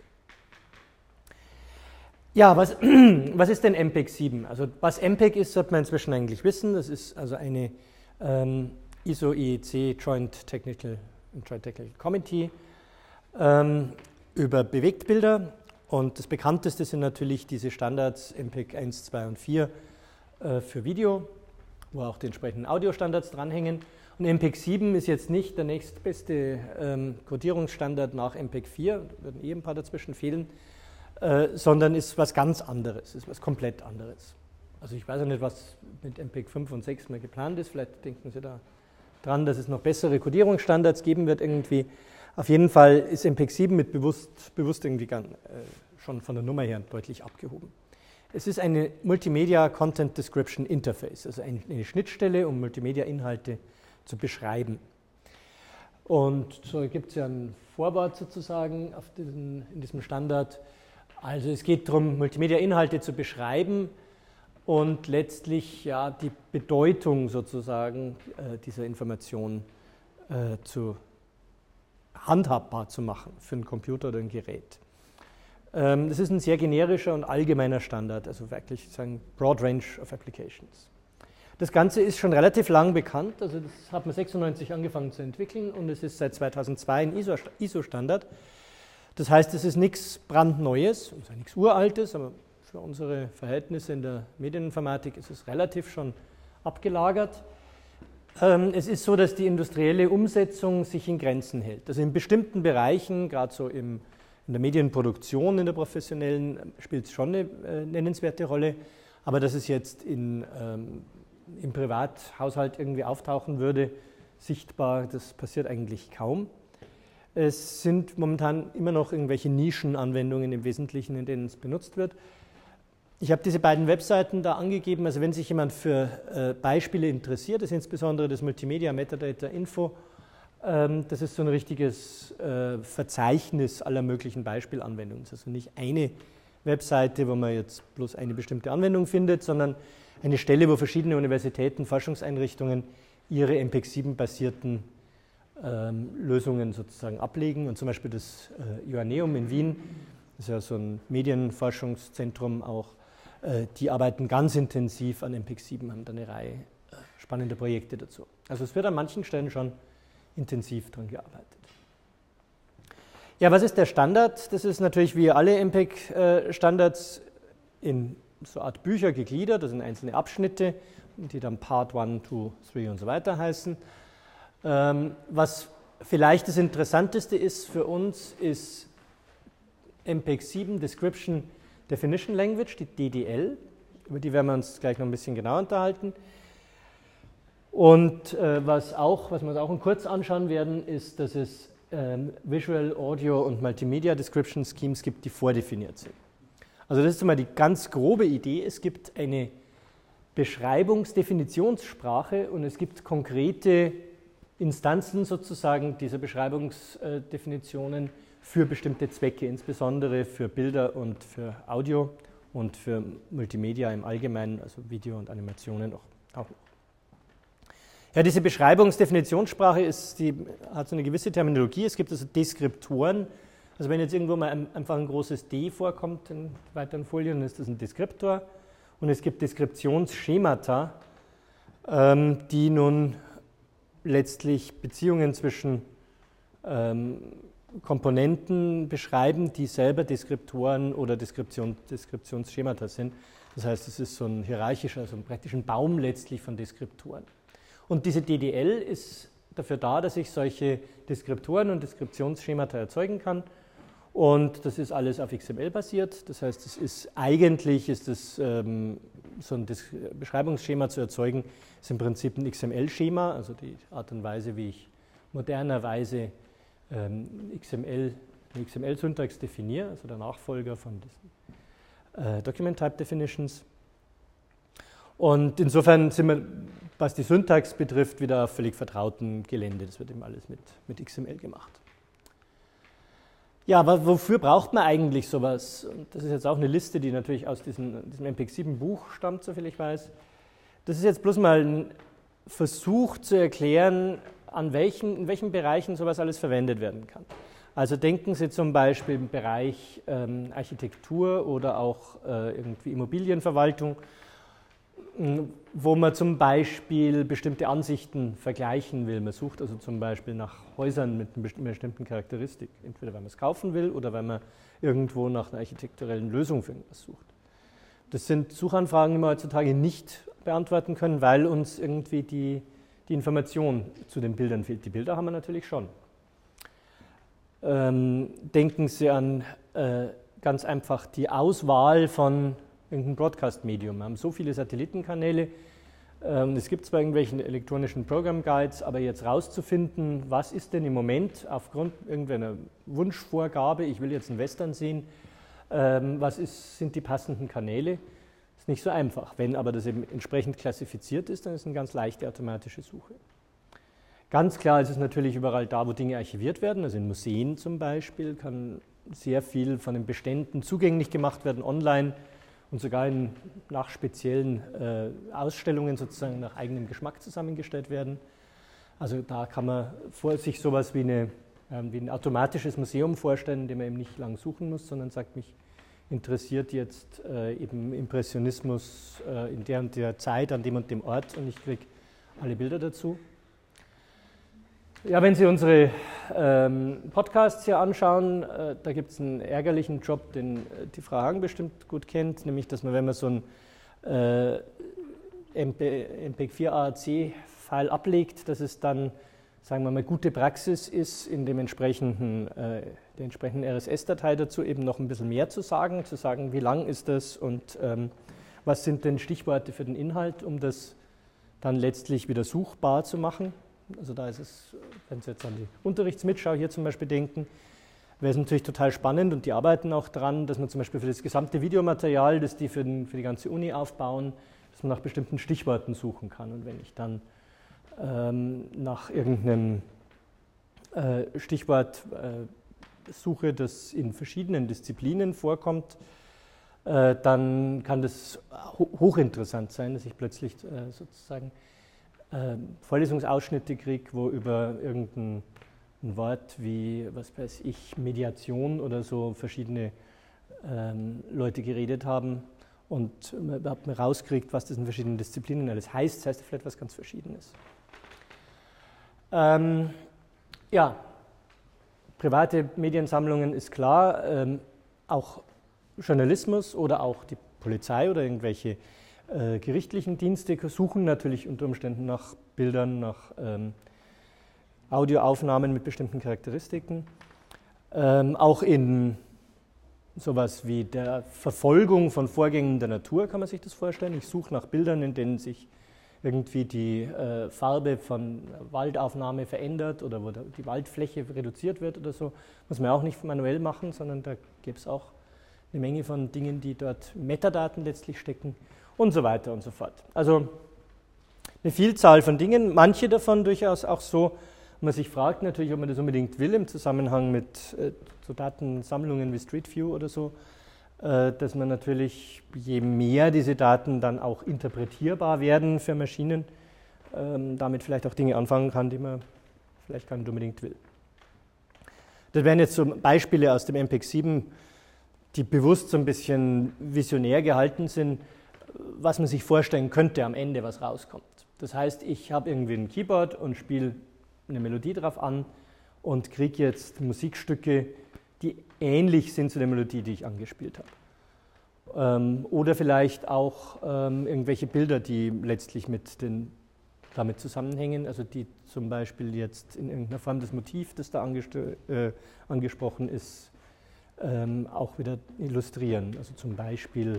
Ja, was, was ist denn M P E G sieben? Also was M P E G ist, sollte man inzwischen eigentlich wissen. Das ist also eine ähm, I S O I E C Joint Technical, Joint Technical Committee ähm, über Bewegtbilder. Und das bekannteste sind natürlich diese Standards M P E G eins, zwei und vier äh, für Video, wo auch die entsprechenden Audiostandards dranhängen. Und M P E G sieben ist jetzt nicht der nächstbeste ähm, Codierungsstandard nach M P E G vier, da würden eh ein paar dazwischen fehlen. Äh, sondern ist was ganz anderes, ist was komplett anderes. Also ich weiß ja nicht, was mit M P E G fünf und sechs mal geplant ist, vielleicht denken Sie da dran, dass es noch bessere Codierungsstandards geben wird irgendwie. Auf jeden Fall ist M P E G sieben mit bewusst, bewusst irgendwie ganz, äh, schon von der Nummer her deutlich abgehoben. Es ist eine Multimedia Content Description Interface, also eine, eine Schnittstelle, um Multimedia-Inhalte zu beschreiben. Und so gibt es ja ein Vorwort sozusagen auf diesen, in diesem Standard. Also es geht darum, Multimedia-Inhalte zu beschreiben und letztlich ja, die Bedeutung sozusagen äh, dieser Information äh, zu handhabbar zu machen für einen Computer oder ein Gerät. Ähm, das ist ein sehr generischer und allgemeiner Standard, also wirklich sagen Broad Range of Applications. Das Ganze ist schon relativ lang bekannt, also das hat man sechsundneunzig angefangen zu entwickeln und es ist seit zweitausendzwei ein I S O-Standard. Das heißt, es ist nichts brandneues, also nichts Uraltes, aber für unsere Verhältnisse in der Medieninformatik ist es relativ schon abgelagert. Ähm, es ist so, dass die industrielle Umsetzung sich in Grenzen hält. Also in bestimmten Bereichen, gerade so im, in der Medienproduktion, in der professionellen, spielt es schon eine äh, nennenswerte Rolle, aber dass es jetzt in, ähm, im Privathaushalt irgendwie auftauchen würde, sichtbar, das passiert eigentlich kaum. Es sind momentan immer noch irgendwelche Nischenanwendungen im Wesentlichen, in denen es benutzt wird. Ich habe diese beiden Webseiten da angegeben, also wenn sich jemand für äh, Beispiele interessiert, das ist insbesondere das Multimedia Metadata Info, ähm, das ist so ein richtiges äh, Verzeichnis aller möglichen Beispielanwendungen. Das ist also nicht eine Webseite, wo man jetzt bloß eine bestimmte Anwendung findet, sondern eine Stelle, wo verschiedene Universitäten, Forschungseinrichtungen ihre M P E G sieben basierten ähm, Lösungen sozusagen ablegen. Und zum Beispiel das äh, Joanneum in Wien, das ist ja so ein Medienforschungszentrum auch, äh, die arbeiten ganz intensiv an M P E G sieben, haben da eine Reihe äh, spannender Projekte dazu. Also es wird an manchen Stellen schon intensiv dran gearbeitet. Ja, was ist der Standard? Das ist natürlich wie alle M P E G-Standards in so eine Art Bücher gegliedert, das sind einzelne Abschnitte, die dann Part eins, zwei, drei und so weiter heißen. Ähm, was vielleicht das Interessanteste ist für uns, ist M P E G sieben Description Definition Language, die D D L, über die werden wir uns gleich noch ein bisschen genauer unterhalten. Und äh, was, auch, was wir uns auch kurz anschauen werden, ist, dass es ähm, Visual, Audio und Multimedia Description Schemes gibt, die vordefiniert sind. Also das ist mal die ganz grobe Idee. Es gibt eine Beschreibungsdefinitionssprache und es gibt konkrete Instanzen sozusagen dieser Beschreibungsdefinitionen für bestimmte Zwecke, insbesondere für Bilder und für Audio und für Multimedia im Allgemeinen, also Video und Animationen auch noch. Ja, diese Beschreibungsdefinitionssprache ist, die hat so eine gewisse Terminologie. Es gibt also Deskriptoren. Also wenn jetzt irgendwo mal ein, einfach ein großes D vorkommt in weiteren Folien, dann ist das ein Deskriptor. Und es gibt Deskriptionsschemata, ähm, die nun letztlich Beziehungen zwischen ähm, Komponenten beschreiben, die selber Deskriptoren oder Deskription, Deskriptionsschemata sind. Das heißt, es ist so ein hierarchischer, also praktisch ein Baum letztlich von Deskriptoren. Und diese D D L ist dafür da, dass ich solche Deskriptoren und Deskriptionsschemata erzeugen kann. Und das ist alles auf X M L basiert. Das heißt, es ist eigentlich ist es, ähm, so ein Des- Beschreibungsschema zu erzeugen, ist im Prinzip ein X M L-Schema, also die Art und Weise, wie ich modernerweise ähm, X M L, eine X M L-Syntax definiere, also der Nachfolger von diesen äh, Document Type Definitions. Und insofern sind wir, was die Syntax betrifft, wieder auf völlig vertrautem Gelände. Das wird eben alles mit, mit X M L gemacht. Ja, aber wofür braucht man eigentlich sowas? Und das ist jetzt auch eine Liste, die natürlich aus diesem, diesem M P E G sieben Buch stammt, soviel ich weiß. Das ist jetzt bloß mal ein Versuch zu erklären, an welchen, in welchen Bereichen sowas alles verwendet werden kann. Also denken Sie zum Beispiel im Bereich ähm, Architektur oder auch äh, irgendwie Immobilienverwaltung, wo man zum Beispiel bestimmte Ansichten vergleichen will. Man sucht also zum Beispiel nach Häusern mit einer bestimmten Charakteristik, entweder weil man es kaufen will oder weil man irgendwo nach einer architekturellen Lösung für irgendwas sucht. Das sind Suchanfragen, die wir heutzutage nicht beantworten können, weil uns irgendwie die, die Information zu den Bildern fehlt. Die Bilder haben wir natürlich schon. Ähm, denken Sie an äh, ganz einfach die Auswahl von irgendein Broadcast-Medium. Wir haben so viele Satellitenkanäle. Es gibt zwar irgendwelche elektronischen Program-Guides, aber jetzt rauszufinden, was ist denn im Moment aufgrund irgendeiner Wunschvorgabe, ich will jetzt einen Western sehen, was ist, sind die passenden Kanäle, ist nicht so einfach. Wenn aber das eben entsprechend klassifiziert ist, dann ist es eine ganz leichte automatische Suche. Ganz klar ist es natürlich überall da, wo Dinge archiviert werden, also in Museen zum Beispiel, kann sehr viel von den Beständen zugänglich gemacht werden, online, und sogar in, nach speziellen äh, Ausstellungen sozusagen nach eigenem Geschmack zusammengestellt werden. Also da kann man vor sich sowas wie, eine, äh, wie ein automatisches Museum vorstellen, in dem man eben nicht lang suchen muss, sondern sagt, mich interessiert jetzt äh, eben Impressionismus äh, in der und der Zeit, an dem und dem Ort und ich kriege alle Bilder dazu. Ja, wenn Sie unsere ähm, Podcasts hier anschauen, äh, da gibt es einen ärgerlichen Job, den äh, die Frau Hagen bestimmt gut kennt, nämlich, dass man, wenn man so ein äh, M P E G vier A A C-File ablegt, dass es dann, sagen wir mal, gute Praxis ist, in dem entsprechenden, äh, der entsprechenden R S S-Datei dazu eben noch ein bisschen mehr zu sagen, zu sagen, wie lang ist das und ähm, was sind denn Stichworte für den Inhalt, um das dann letztlich wieder suchbar zu machen. Also da ist es, wenn Sie jetzt an die Unterrichtsmitschau hier zum Beispiel denken, wäre es natürlich total spannend und die arbeiten auch dran, dass man zum Beispiel für das gesamte Videomaterial, das die für, den, für die ganze Uni aufbauen, dass man nach bestimmten Stichworten suchen kann. Und wenn ich dann ähm, nach irgendeinem äh, Stichwort äh, suche, das in verschiedenen Disziplinen vorkommt, äh, dann kann das ho hochinteressant sein, dass ich plötzlich äh, sozusagen äh, Vorlesungsausschnitte kriege, wo über irgendein ein Wort wie, was weiß ich, Mediation oder so verschiedene ähm, Leute geredet haben und man überhaupt mal rauskriegt, was das in verschiedenen Disziplinen alles heißt. Das heißt vielleicht was ganz Verschiedenes. Ähm, ja, private Mediensammlungen ist klar, ähm, auch Journalismus oder auch die Polizei oder irgendwelche äh, gerichtlichen Dienste suchen natürlich unter Umständen nach Bildern, nach ähm, Audioaufnahmen mit bestimmten Charakteristiken. Ähm, auch in sowas wie der Verfolgung von Vorgängen der Natur kann man sich das vorstellen. Ich suche nach Bildern, in denen sich irgendwie die äh, Farbe von Waldaufnahme verändert oder wo die Waldfläche reduziert wird oder so. Muss man auch nicht manuell machen, sondern da gibt es auch eine Menge von Dingen, die dort Metadaten letztlich stecken und so weiter und so fort. Also eine Vielzahl von Dingen, manche davon durchaus auch so, man sich fragt natürlich, ob man das unbedingt will im Zusammenhang mit äh, so Datensammlungen wie Street View oder so, äh, dass man natürlich, je mehr diese Daten dann auch interpretierbar werden für Maschinen, ähm, damit vielleicht auch Dinge anfangen kann, die man vielleicht gar nicht unbedingt will. Das wären jetzt so Beispiele aus dem M P E G sieben, die bewusst so ein bisschen visionär gehalten sind, was man sich vorstellen könnte am Ende, was rauskommt. Das heißt, ich habe irgendwie ein Keyboard und spiele eine Melodie drauf an und kriege jetzt Musikstücke, die ähnlich sind zu der Melodie, die ich angespielt habe. Ähm, oder vielleicht auch ähm, irgendwelche Bilder, die letztlich mit den, damit zusammenhängen, also die zum Beispiel jetzt in irgendeiner Form das Motiv, das da äh, angesprochen ist, ähm, auch wieder illustrieren. Also zum Beispiel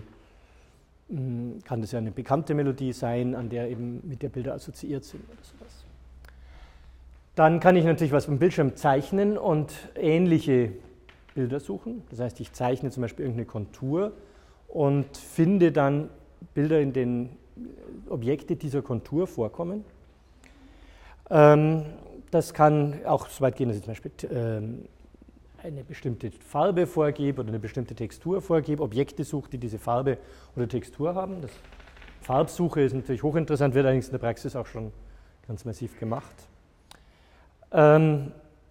mh, kann das ja eine bekannte Melodie sein, an der eben mit der Bilder assoziiert sind oder sowas. Dann kann ich natürlich was vom Bildschirm zeichnen und ähnliche Bilder suchen. Das heißt, ich zeichne zum Beispiel irgendeine Kontur und finde dann Bilder, in denen Objekte dieser Kontur vorkommen. Ähm, das kann auch so weit gehen, dass ich zum Beispiel ähm, eine bestimmte Farbe vorgebe oder eine bestimmte Textur vorgebe, Objekte suche, die diese Farbe oder Textur haben. Das Farbsuche ist natürlich hochinteressant, wird allerdings in der Praxis auch schon ganz massiv gemacht. Ähm,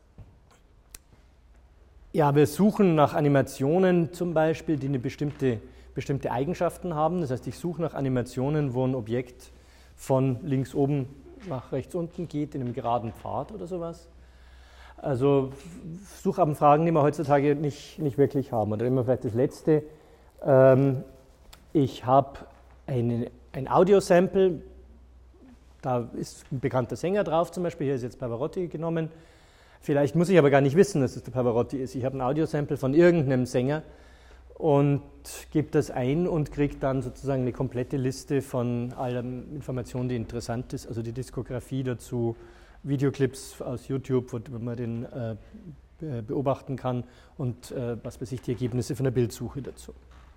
ja, wir suchen nach Animationen zum Beispiel, die eine bestimmte, bestimmte Eigenschaften haben. Das heißt, ich suche nach Animationen, wo ein Objekt von links oben nach rechts unten geht, in einem geraden Pfad oder sowas. Also Suchanfragen, die wir heutzutage nicht, nicht wirklich haben. Oder immer vielleicht das Letzte. Ähm, ich habe ein Audiosample. Da ist ein bekannter Sänger drauf, zum Beispiel, hier ist jetzt Pavarotti genommen. Vielleicht muss ich aber gar nicht wissen, dass es der Pavarotti ist. Ich habe ein Audiosample von irgendeinem Sänger und gebe das ein und kriege dann sozusagen eine komplette Liste von aller Informationen, die interessant ist, also die Diskografie dazu, Videoclips aus YouTube, wo man den äh, beobachten kann und äh, was weiß ich, die Ergebnisse von der Bildsuche dazu.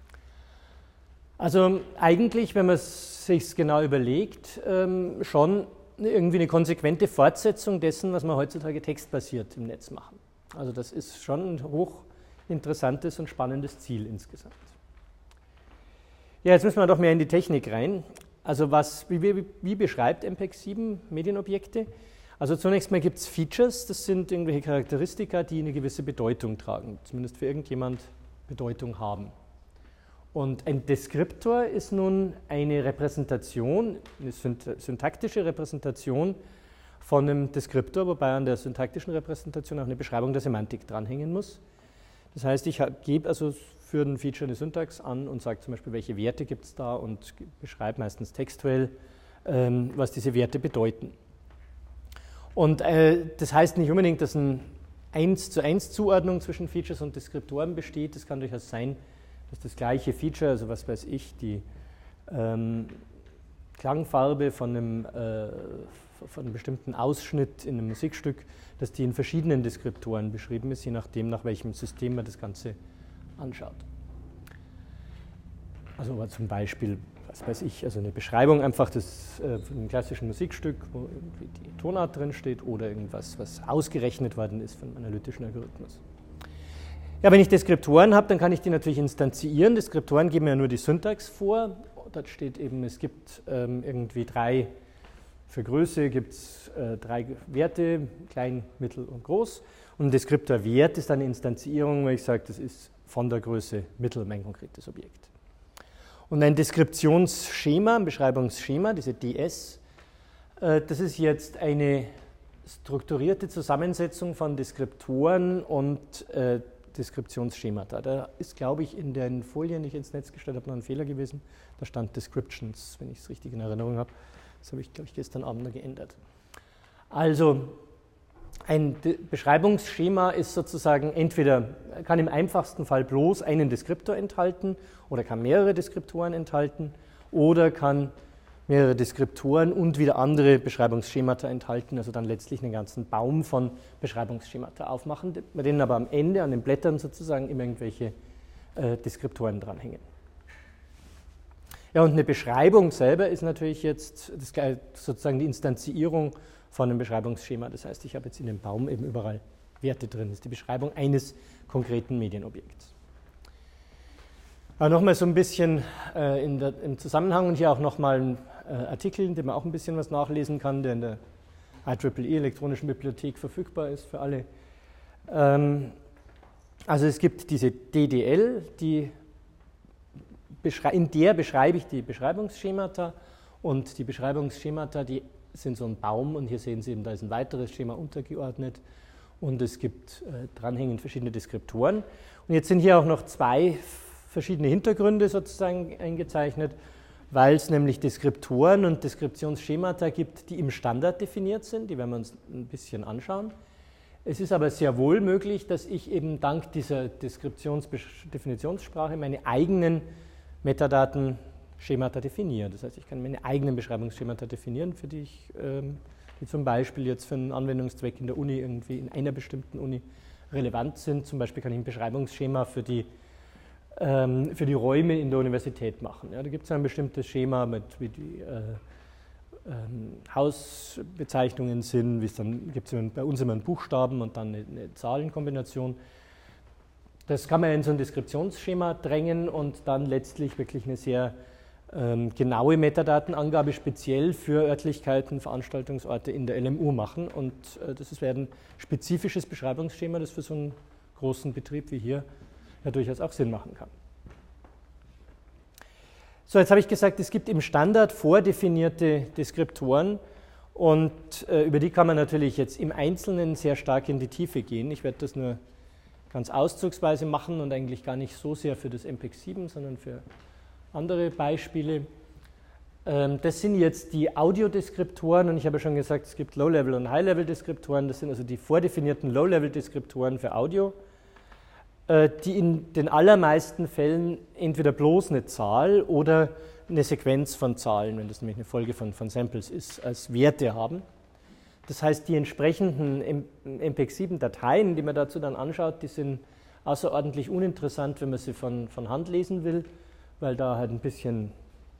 Also eigentlich, wenn man es sich genau überlegt, ähm, schon irgendwie eine konsequente Fortsetzung dessen, was wir heutzutage textbasiert im Netz machen. Also das ist schon ein hochinteressantes und spannendes Ziel insgesamt. Ja, jetzt müssen wir doch mehr in die Technik rein. Also was, wie, wie, wie beschreibt M P E G sieben Medienobjekte? Also zunächst mal gibt es Features, das sind irgendwelche Charakteristika, die eine gewisse Bedeutung tragen, zumindest für irgendjemand Bedeutung haben. Und ein Deskriptor ist nun eine Repräsentation, eine syntaktische Repräsentation von einem Deskriptor, wobei an der syntaktischen Repräsentation auch eine Beschreibung der Semantik dranhängen muss. Das heißt, ich gebe also für ein Feature eine Syntax an und sage zum Beispiel, welche Werte gibt es da und beschreibe meistens textuell, ähm, was diese Werte bedeuten. Und äh, das heißt nicht unbedingt, dass eine eins zu eins Zuordnung zwischen Features und Deskriptoren besteht. Das kann durchaus sein, dass das gleiche Feature, also was weiß ich, die ähm, Klangfarbe von einem, äh, von einem bestimmten Ausschnitt in einem Musikstück, dass die in verschiedenen Deskriptoren beschrieben ist, je nachdem, nach welchem System man das Ganze anschaut. Also aber zum Beispiel, was weiß ich, also eine Beschreibung einfach des, äh, von einem klassischen Musikstück, wo irgendwie die Tonart drin steht oder irgendwas, was ausgerechnet worden ist von einem analytischen Algorithmus. Ja, wenn ich Deskriptoren habe, dann kann ich die natürlich instanzieren. Deskriptoren geben ja nur die Syntax vor. Dort steht eben, es gibt ähm, irgendwie drei, für Größe gibt es äh, drei Werte, klein, mittel und groß. Und ein Deskriptorwert ist eine Instanzierung, wo ich sage, das ist von der Größe mittel mein konkretes Objekt. Und ein Deskriptionsschema, ein Beschreibungsschema, diese D S, äh, das ist jetzt eine strukturierte Zusammensetzung von Deskriptoren und äh, Deskriptionsschemata. Da ist, glaube ich, in den Folien, die ich ins Netz gestellt habe, noch ein Fehler gewesen. Da stand Descriptions, wenn ich es richtig in Erinnerung habe. Das habe ich, glaube ich, gestern Abend noch geändert. Also, ein De- Beschreibungsschema ist sozusagen entweder, kann im einfachsten Fall bloß einen Deskriptor enthalten oder kann mehrere Deskriptoren enthalten oder kann mehrere Deskriptoren und wieder andere Beschreibungsschemata enthalten, also dann letztlich einen ganzen Baum von Beschreibungsschemata aufmachen, bei denen aber am Ende an den Blättern sozusagen immer irgendwelche äh, Deskriptoren dranhängen. Ja, und eine Beschreibung selber ist natürlich jetzt das, sozusagen die Instanzierung von einem Beschreibungsschema. Das heißt, ich habe jetzt in dem Baum eben überall Werte drin. Das ist die Beschreibung eines konkreten Medienobjekts. Aber nochmal so ein bisschen äh, in der, im Zusammenhang und hier auch nochmal ein äh, Artikel, in dem man auch ein bisschen was nachlesen kann, der in der I E E E elektronischen Bibliothek verfügbar ist für alle. Ähm, also es gibt diese D D L, die in der beschreibe ich die Beschreibungsschemata und die Beschreibungsschemata, die sind so ein Baum und hier sehen Sie eben, da ist ein weiteres Schema untergeordnet und es gibt äh, dranhängend verschiedene Deskriptoren. Und jetzt sind hier auch noch zwei verschiedene Hintergründe sozusagen eingezeichnet, weil es nämlich Deskriptoren und Deskriptionsschemata gibt, die im Standard definiert sind, die werden wir uns ein bisschen anschauen. Es ist aber sehr wohl möglich, dass ich eben dank dieser Deskriptionsdefinitionssprache meine eigenen Metadaten-Schemata definiere. Das heißt, ich kann meine eigenen Beschreibungsschemata definieren, für die ich, ähm, die zum Beispiel jetzt für einen Anwendungszweck in der Uni irgendwie in einer bestimmten Uni relevant sind. Zum Beispiel kann ich ein Beschreibungsschema für die, ähm, für die Räume in der Universität machen. Ja, da gibt es ein bestimmtes Schema, mit, wie die äh, ähm, Hausbezeichnungen sind, wie es dann gibt es bei uns immer einen Buchstaben und dann eine, eine Zahlenkombination. Das kann man in so ein Deskriptionsschema drängen und dann letztlich wirklich eine sehr ähm, genaue Metadatenangabe speziell für Örtlichkeiten, Veranstaltungsorte in der L M U machen. Und äh, das wäre ein spezifisches Beschreibungsschema, das für so einen großen Betrieb wie hier ja durchaus auch Sinn machen kann. So, jetzt habe ich gesagt, es gibt im Standard vordefinierte Deskriptoren und äh, über die kann man natürlich jetzt im Einzelnen sehr stark in die Tiefe gehen. Ich werde das nur ganz auszugsweise machen und eigentlich gar nicht so sehr für das M P E G sieben, sondern für andere Beispiele. Ähm, das sind jetzt die Audiodeskriptoren und ich habe schon gesagt, es gibt Low-Level- und High-Level-Deskriptoren. Das sind also die vordefinierten Low-Level-Deskriptoren für Audio, äh, die in den allermeisten Fällen entweder bloß eine Zahl oder eine Sequenz von Zahlen, wenn das nämlich eine Folge von, von Samples ist, als Werte haben. Das heißt, die entsprechenden M P E G sieben Dateien, die man dazu dann anschaut, die sind außerordentlich uninteressant, wenn man sie von, von Hand lesen will, weil da halt ein bisschen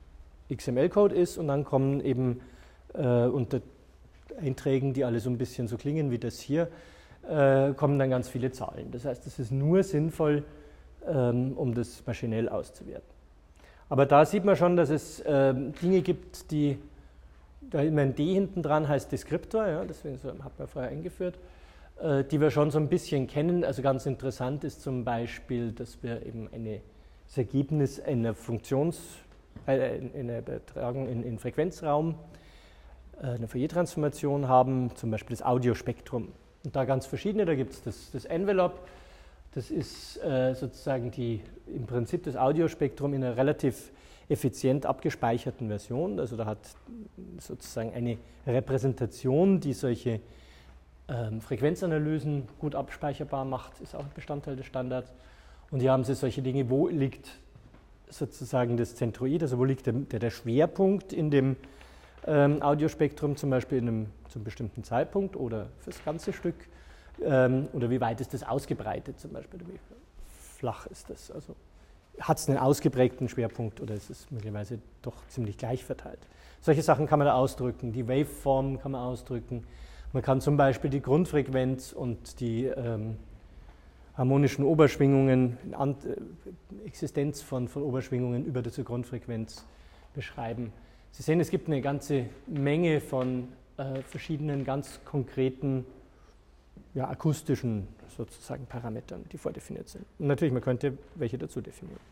X M L-Code ist und dann kommen eben äh, unter Einträgen, die alle so ein bisschen so klingen wie das hier, äh, kommen dann ganz viele Zahlen. Das heißt, es ist nur sinnvoll, ähm, um das maschinell auszuwerten. Aber da sieht man schon, dass es äh, Dinge gibt, die da immer ein D hinten dran heißt Deskriptor, ja, deswegen so, hat man vorher eingeführt, äh, die wir schon so ein bisschen kennen. Also ganz interessant ist zum Beispiel, dass wir eben eine, das Ergebnis einer Funktions, äh, in, in einer Übertragung in, in Frequenzraum, äh, eine Fourier-Transformation haben, zum Beispiel das Audiospektrum. Und da ganz verschiedene, da gibt es das, das Envelope, das ist äh, sozusagen die, im Prinzip das Audiospektrum in einer relativ effizient abgespeicherten Version. Also da hat sozusagen eine Repräsentation, die solche ähm, Frequenzanalysen gut abspeicherbar macht, ist auch ein Bestandteil des Standards. Und hier haben Sie solche Dinge, wo liegt sozusagen das Zentroid, also wo liegt der, der, der Schwerpunkt in dem ähm, Audiospektrum, zum Beispiel in einem, zum bestimmten Zeitpunkt oder fürs ganze Stück, ähm, oder wie weit ist das ausgebreitet zum Beispiel, wie flach ist das, also hat es einen ausgeprägten Schwerpunkt oder ist es möglicherweise doch ziemlich gleich verteilt. Solche Sachen kann man da ausdrücken, die Waveform kann man ausdrücken. Man kann zum Beispiel die Grundfrequenz und die ähm, harmonischen Oberschwingungen, An äh, Existenz von, von Oberschwingungen über diese Grundfrequenz beschreiben. Sie sehen, es gibt eine ganze Menge von äh, verschiedenen ganz konkreten ja, akustischen sozusagen Parametern, die vordefiniert sind. Und natürlich, man könnte welche dazu definieren.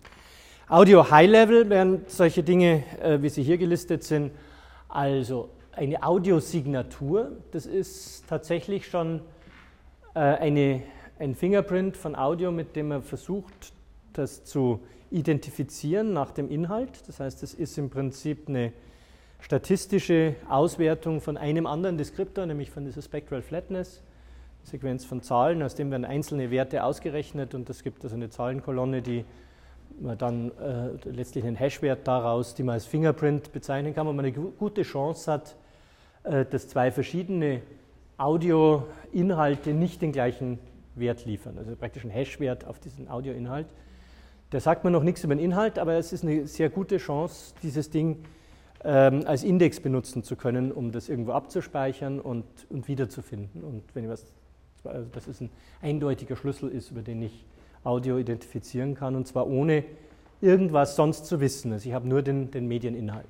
Audio High Level wären solche Dinge, äh, wie sie hier gelistet sind. Also eine Audiosignatur. Das ist tatsächlich schon äh, eine, ein Fingerprint von Audio, mit dem man versucht, das zu identifizieren nach dem Inhalt. Das heißt, es ist im Prinzip eine statistische Auswertung von einem anderen Deskriptor, nämlich von dieser Spectral Flatness, Sequenz von Zahlen, aus dem werden einzelne Werte ausgerechnet und es gibt also eine Zahlenkolonne, die man dann äh, letztlich einen Hashwert daraus, die man als Fingerprint bezeichnen kann, wo man eine gute Chance hat, äh, dass zwei verschiedene Audioinhalte nicht den gleichen Wert liefern, also praktisch ein Hashwert auf diesen Audioinhalt. Da sagt man noch nichts über den Inhalt, aber es ist eine sehr gute Chance, dieses Ding ähm, als Index benutzen zu können, um das irgendwo abzuspeichern und, und wiederzufinden. Und wenn ich was, also dass es ein eindeutiger Schlüssel ist, über den ich Audio identifizieren kann, und zwar ohne irgendwas sonst zu wissen. Also ich habe nur den, den Medieninhalt.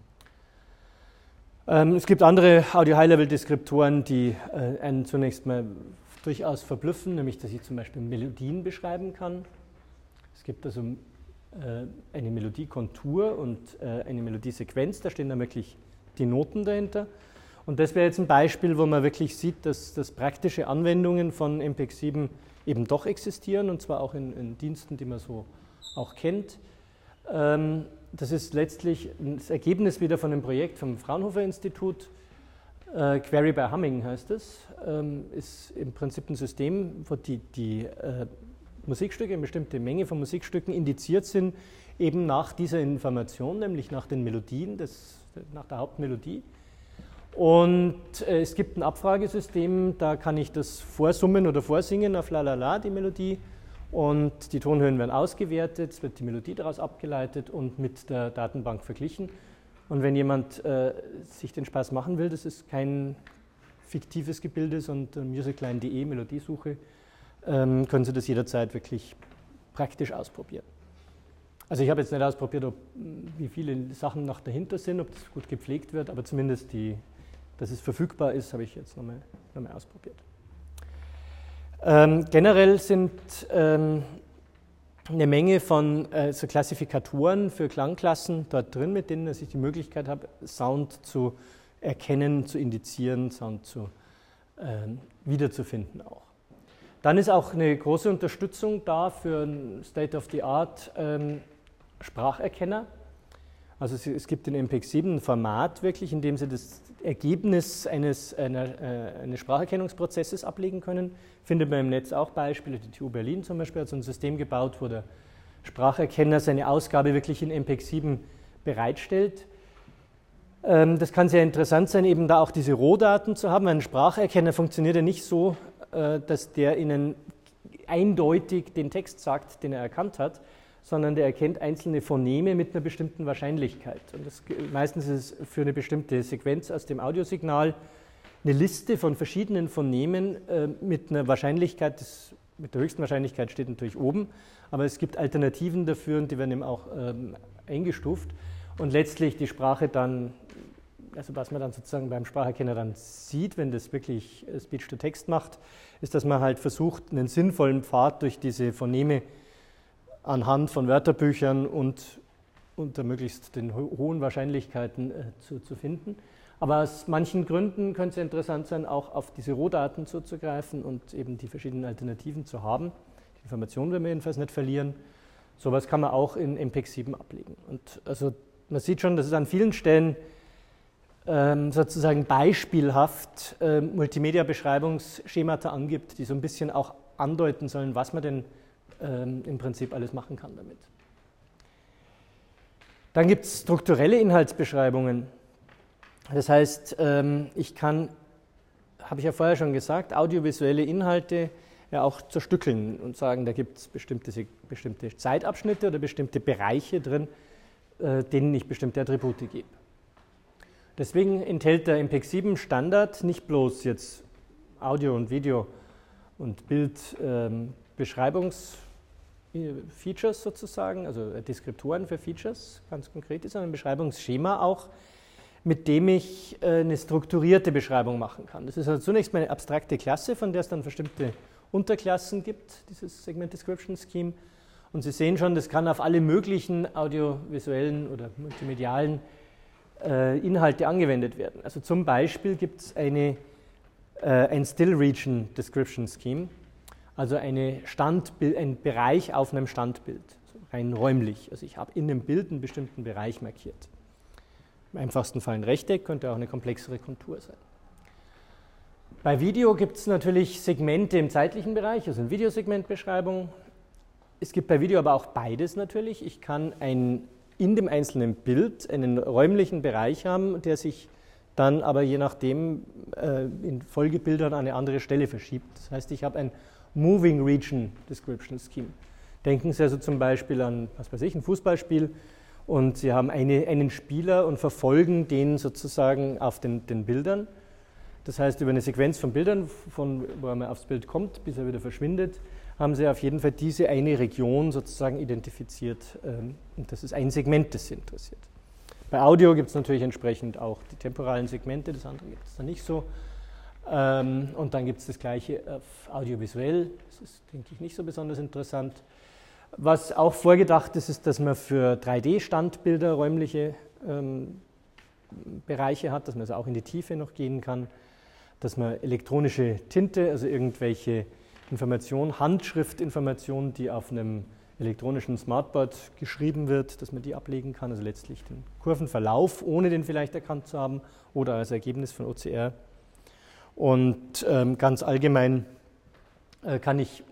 Ähm, es gibt andere Audio-High-Level-Deskriptoren, die äh, einen zunächst mal durchaus verblüffen, nämlich dass ich zum Beispiel Melodien beschreiben kann. Es gibt also äh, eine Melodiekontur und äh, eine Melodiesequenz, da stehen dann wirklich die Noten dahinter. Und das wäre jetzt ein Beispiel, wo man wirklich sieht, dass, dass praktische Anwendungen von M P X sieben eben doch existieren, und zwar auch in, in Diensten, die man so auch kennt. Ähm, das ist letztlich das Ergebnis wieder von einem Projekt vom Fraunhofer Institut. Äh, Query by Humming heißt es. Ähm, ist im Prinzip ein System, wo die, die äh, Musikstücke, eine bestimmte Menge von Musikstücken indiziert sind, eben nach dieser Information, nämlich nach den Melodien, des, nach der Hauptmelodie. Und äh, es gibt ein Abfragesystem, da kann ich das vorsummen oder vorsingen auf La La La, die Melodie, und die Tonhöhen werden ausgewertet, es wird die Melodie daraus abgeleitet und mit der Datenbank verglichen. Und wenn jemand äh, sich den Spaß machen will, das ist kein fiktives Gebilde, sondern musicline punkt de, Melodiesuche, ähm, können Sie das jederzeit wirklich praktisch ausprobieren. Also ich habe jetzt nicht ausprobiert, ob, wie viele Sachen noch dahinter sind, ob das gut gepflegt wird, aber zumindest, die, dass es verfügbar ist, habe ich jetzt nochmal noch mal ausprobiert. Ähm, generell sind ähm, eine Menge von äh, so Klassifikatoren für Klangklassen dort drin, mit denen ich die Möglichkeit habe, Sound zu erkennen, zu indizieren, Sound zu, ähm, wiederzufinden auch. Dann ist auch eine große Unterstützung da für einen State-of-the-Art ähm, Spracherkenner. Also es, es gibt in M P X sieben ein Format wirklich, in dem Sie das Ergebnis eines, einer, äh, eines Spracherkennungsprozesses ablegen können. Findet man im Netz auch Beispiele. Die T U Berlin zum Beispiel hat so ein System gebaut, wo der Spracherkenner seine Ausgabe wirklich in M P X sieben bereitstellt. Ähm, das kann sehr interessant sein, eben da auch diese Rohdaten zu haben. Ein Spracherkenner funktioniert ja nicht so, dass der Ihnen eindeutig den Text sagt, den er erkannt hat, sondern der erkennt einzelne Phoneme mit einer bestimmten Wahrscheinlichkeit. Und das, meistens ist es für eine bestimmte Sequenz aus dem Audiosignal eine Liste von verschiedenen Phonemen äh, mit einer Wahrscheinlichkeit, das, mit der höchsten Wahrscheinlichkeit steht natürlich oben, aber es gibt Alternativen dafür und die werden eben auch ähm, eingestuft. Und letztlich die Sprache dann, also was man dann sozusagen beim Spracherkenner dann sieht, wenn das wirklich Speech-to-Text macht, ist, dass man halt versucht, einen sinnvollen Pfad durch diese Phoneme anhand von Wörterbüchern und unter möglichst den ho hohen Wahrscheinlichkeiten äh, zu, zu finden. Aber aus manchen Gründen könnte es interessant sein, auch auf diese Rohdaten zuzugreifen und eben die verschiedenen Alternativen zu haben. Die Informationen werden wir jedenfalls nicht verlieren. Sowas kann man auch in M P X sieben ablegen. Und also man sieht schon, dass es an vielen Stellen ähm, sozusagen beispielhaft äh, Multimedia-Beschreibungsschemata angibt, die so ein bisschen auch andeuten sollen, was man denn ähm, im Prinzip alles machen kann damit. Dann gibt es strukturelle Inhaltsbeschreibungen. Das heißt, ähm, ich kann, habe ich ja vorher schon gesagt, audiovisuelle Inhalte ja auch zerstückeln und sagen, da gibt es bestimmte, bestimmte Zeitabschnitte oder bestimmte Bereiche drin, äh, denen ich bestimmte Attribute gebe. Deswegen enthält der M P X sieben Standard nicht bloß jetzt Audio und Video und Bildbeschreibungsfeatures ähm, sozusagen, also Deskriptoren für Features, ganz konkret, sondern ein Beschreibungsschema auch, mit dem ich äh, eine strukturierte Beschreibung machen kann. Das ist also zunächst mal eine abstrakte Klasse, von der es dann bestimmte Unterklassen gibt, dieses Segment Description Scheme. Und Sie sehen schon, das kann auf alle möglichen audiovisuellen oder multimedialen äh, Inhalte angewendet werden. Also zum Beispiel gibt es eine, äh, ein Still Region Description Scheme, also eine Standbild, ein Bereich auf einem Standbild, also rein räumlich. Also ich habe in dem Bild einen bestimmten Bereich markiert. Im einfachsten Fall ein Rechteck, könnte auch eine komplexere Kontur sein. Bei Video gibt es natürlich Segmente im zeitlichen Bereich, also eine Videosegmentbeschreibung. Es gibt bei Video aber auch beides natürlich. Ich kann ein, in dem einzelnen Bild einen räumlichen Bereich haben, der sich dann aber je nachdem äh, in Folgebildern an eine andere Stelle verschiebt. Das heißt, ich habe ein Moving Region Description Scheme. Denken Sie also zum Beispiel an, was weiß ich, ein Fußballspiel und Sie haben eine, einen Spieler und verfolgen den sozusagen auf den, den Bildern. Das heißt, über eine Sequenz von Bildern, von wo er mal aufs Bild kommt, bis er wieder verschwindet, haben Sie auf jeden Fall diese eine Region sozusagen identifiziert. Und das ist ein Segment, das Sie interessiert. Bei Audio gibt es natürlich entsprechend auch die temporalen Segmente, das andere gibt es dann nicht so. Und dann gibt es das Gleiche auf audiovisuell, das ist, denke ich, nicht so besonders interessant. Was auch vorgedacht ist, ist, dass man für drei D-Standbilder räumliche ähm, Bereiche hat, dass man also auch in die Tiefe noch gehen kann, dass man elektronische Tinte, also irgendwelche Informationen, Handschriftinformationen, die auf einem elektronischen Smartboard geschrieben wird, dass man die ablegen kann, also letztlich den Kurvenverlauf, ohne den vielleicht erkannt zu haben, oder als Ergebnis von O C R. Und ähm, ganz allgemein äh, kann ich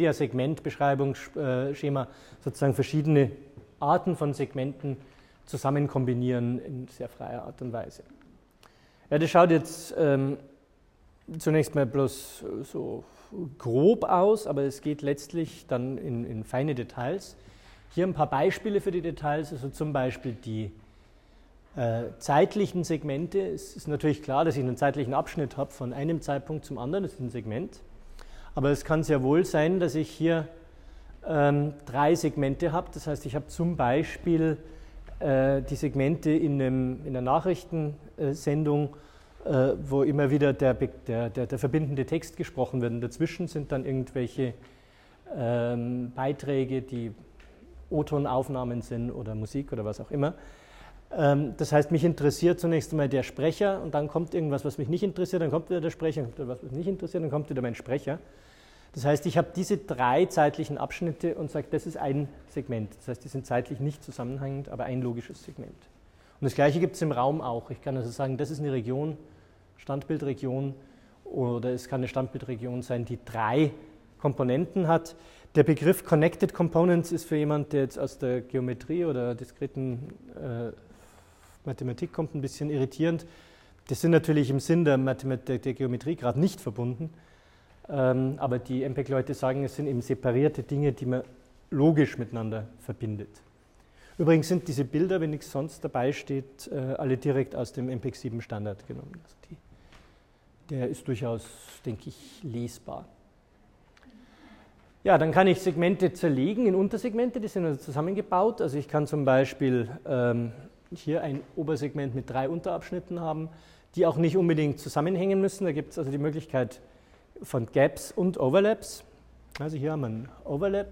Multimedia-Segment-Beschreibungsschema sozusagen verschiedene Arten von Segmenten zusammen kombinieren in sehr freier Art und Weise. Ja, das schaut jetzt ähm, zunächst mal bloß so grob aus, aber es geht letztlich dann in, in feine Details. Hier ein paar Beispiele für die Details, also zum Beispiel die äh, zeitlichen Segmente. Es ist natürlich klar, dass ich einen zeitlichen Abschnitt habe von einem Zeitpunkt zum anderen, das ist ein Segment. Aber es kann sehr wohl sein, dass ich hier ähm, drei Segmente habe. Das heißt, ich habe zum Beispiel äh, die Segmente in, einem, in der Nachrichtensendung, äh, wo immer wieder der, der, der, der verbindende Text gesprochen wird. Und dazwischen sind dann irgendwelche ähm, Beiträge, die O-Tonaufnahmen sind oder Musik oder was auch immer. Ähm, das heißt, mich interessiert zunächst einmal der Sprecher und dann kommt irgendwas, was mich nicht interessiert, dann kommt wieder der Sprecher, dann kommt wieder was, was mich nicht interessiert, dann kommt wieder mein Sprecher. Das heißt, ich habe diese drei zeitlichen Abschnitte und sage, das ist ein Segment. Das heißt, die sind zeitlich nicht zusammenhängend, aber ein logisches Segment. Und das Gleiche gibt es im Raum auch. Ich kann also sagen, das ist eine Region, Standbildregion, oder es kann eine Standbildregion sein, die drei Komponenten hat. Der Begriff Connected Components ist für jemanden, der jetzt aus der Geometrie oder diskreten äh, Mathematik kommt, ein bisschen irritierend. Das sind natürlich im Sinn der, Mathematik, der Geometrie gerade nicht verbunden. Ähm, aber die M P E G-Leute sagen, es sind eben separierte Dinge, die man logisch miteinander verbindet. Übrigens sind diese Bilder, wenn nichts sonst dabei steht, äh, alle direkt aus dem M P E G sieben Standard genommen. Also die, der ist durchaus, denke ich, lesbar. Ja, dann kann ich Segmente zerlegen in Untersegmente, die sind also zusammengebaut. Also ich kann zum Beispiel ähm, hier ein Obersegment mit drei Unterabschnitten haben, die auch nicht unbedingt zusammenhängen müssen. Da gibt es also die Möglichkeit von Gaps und Overlaps. Also hier haben wir ein Overlap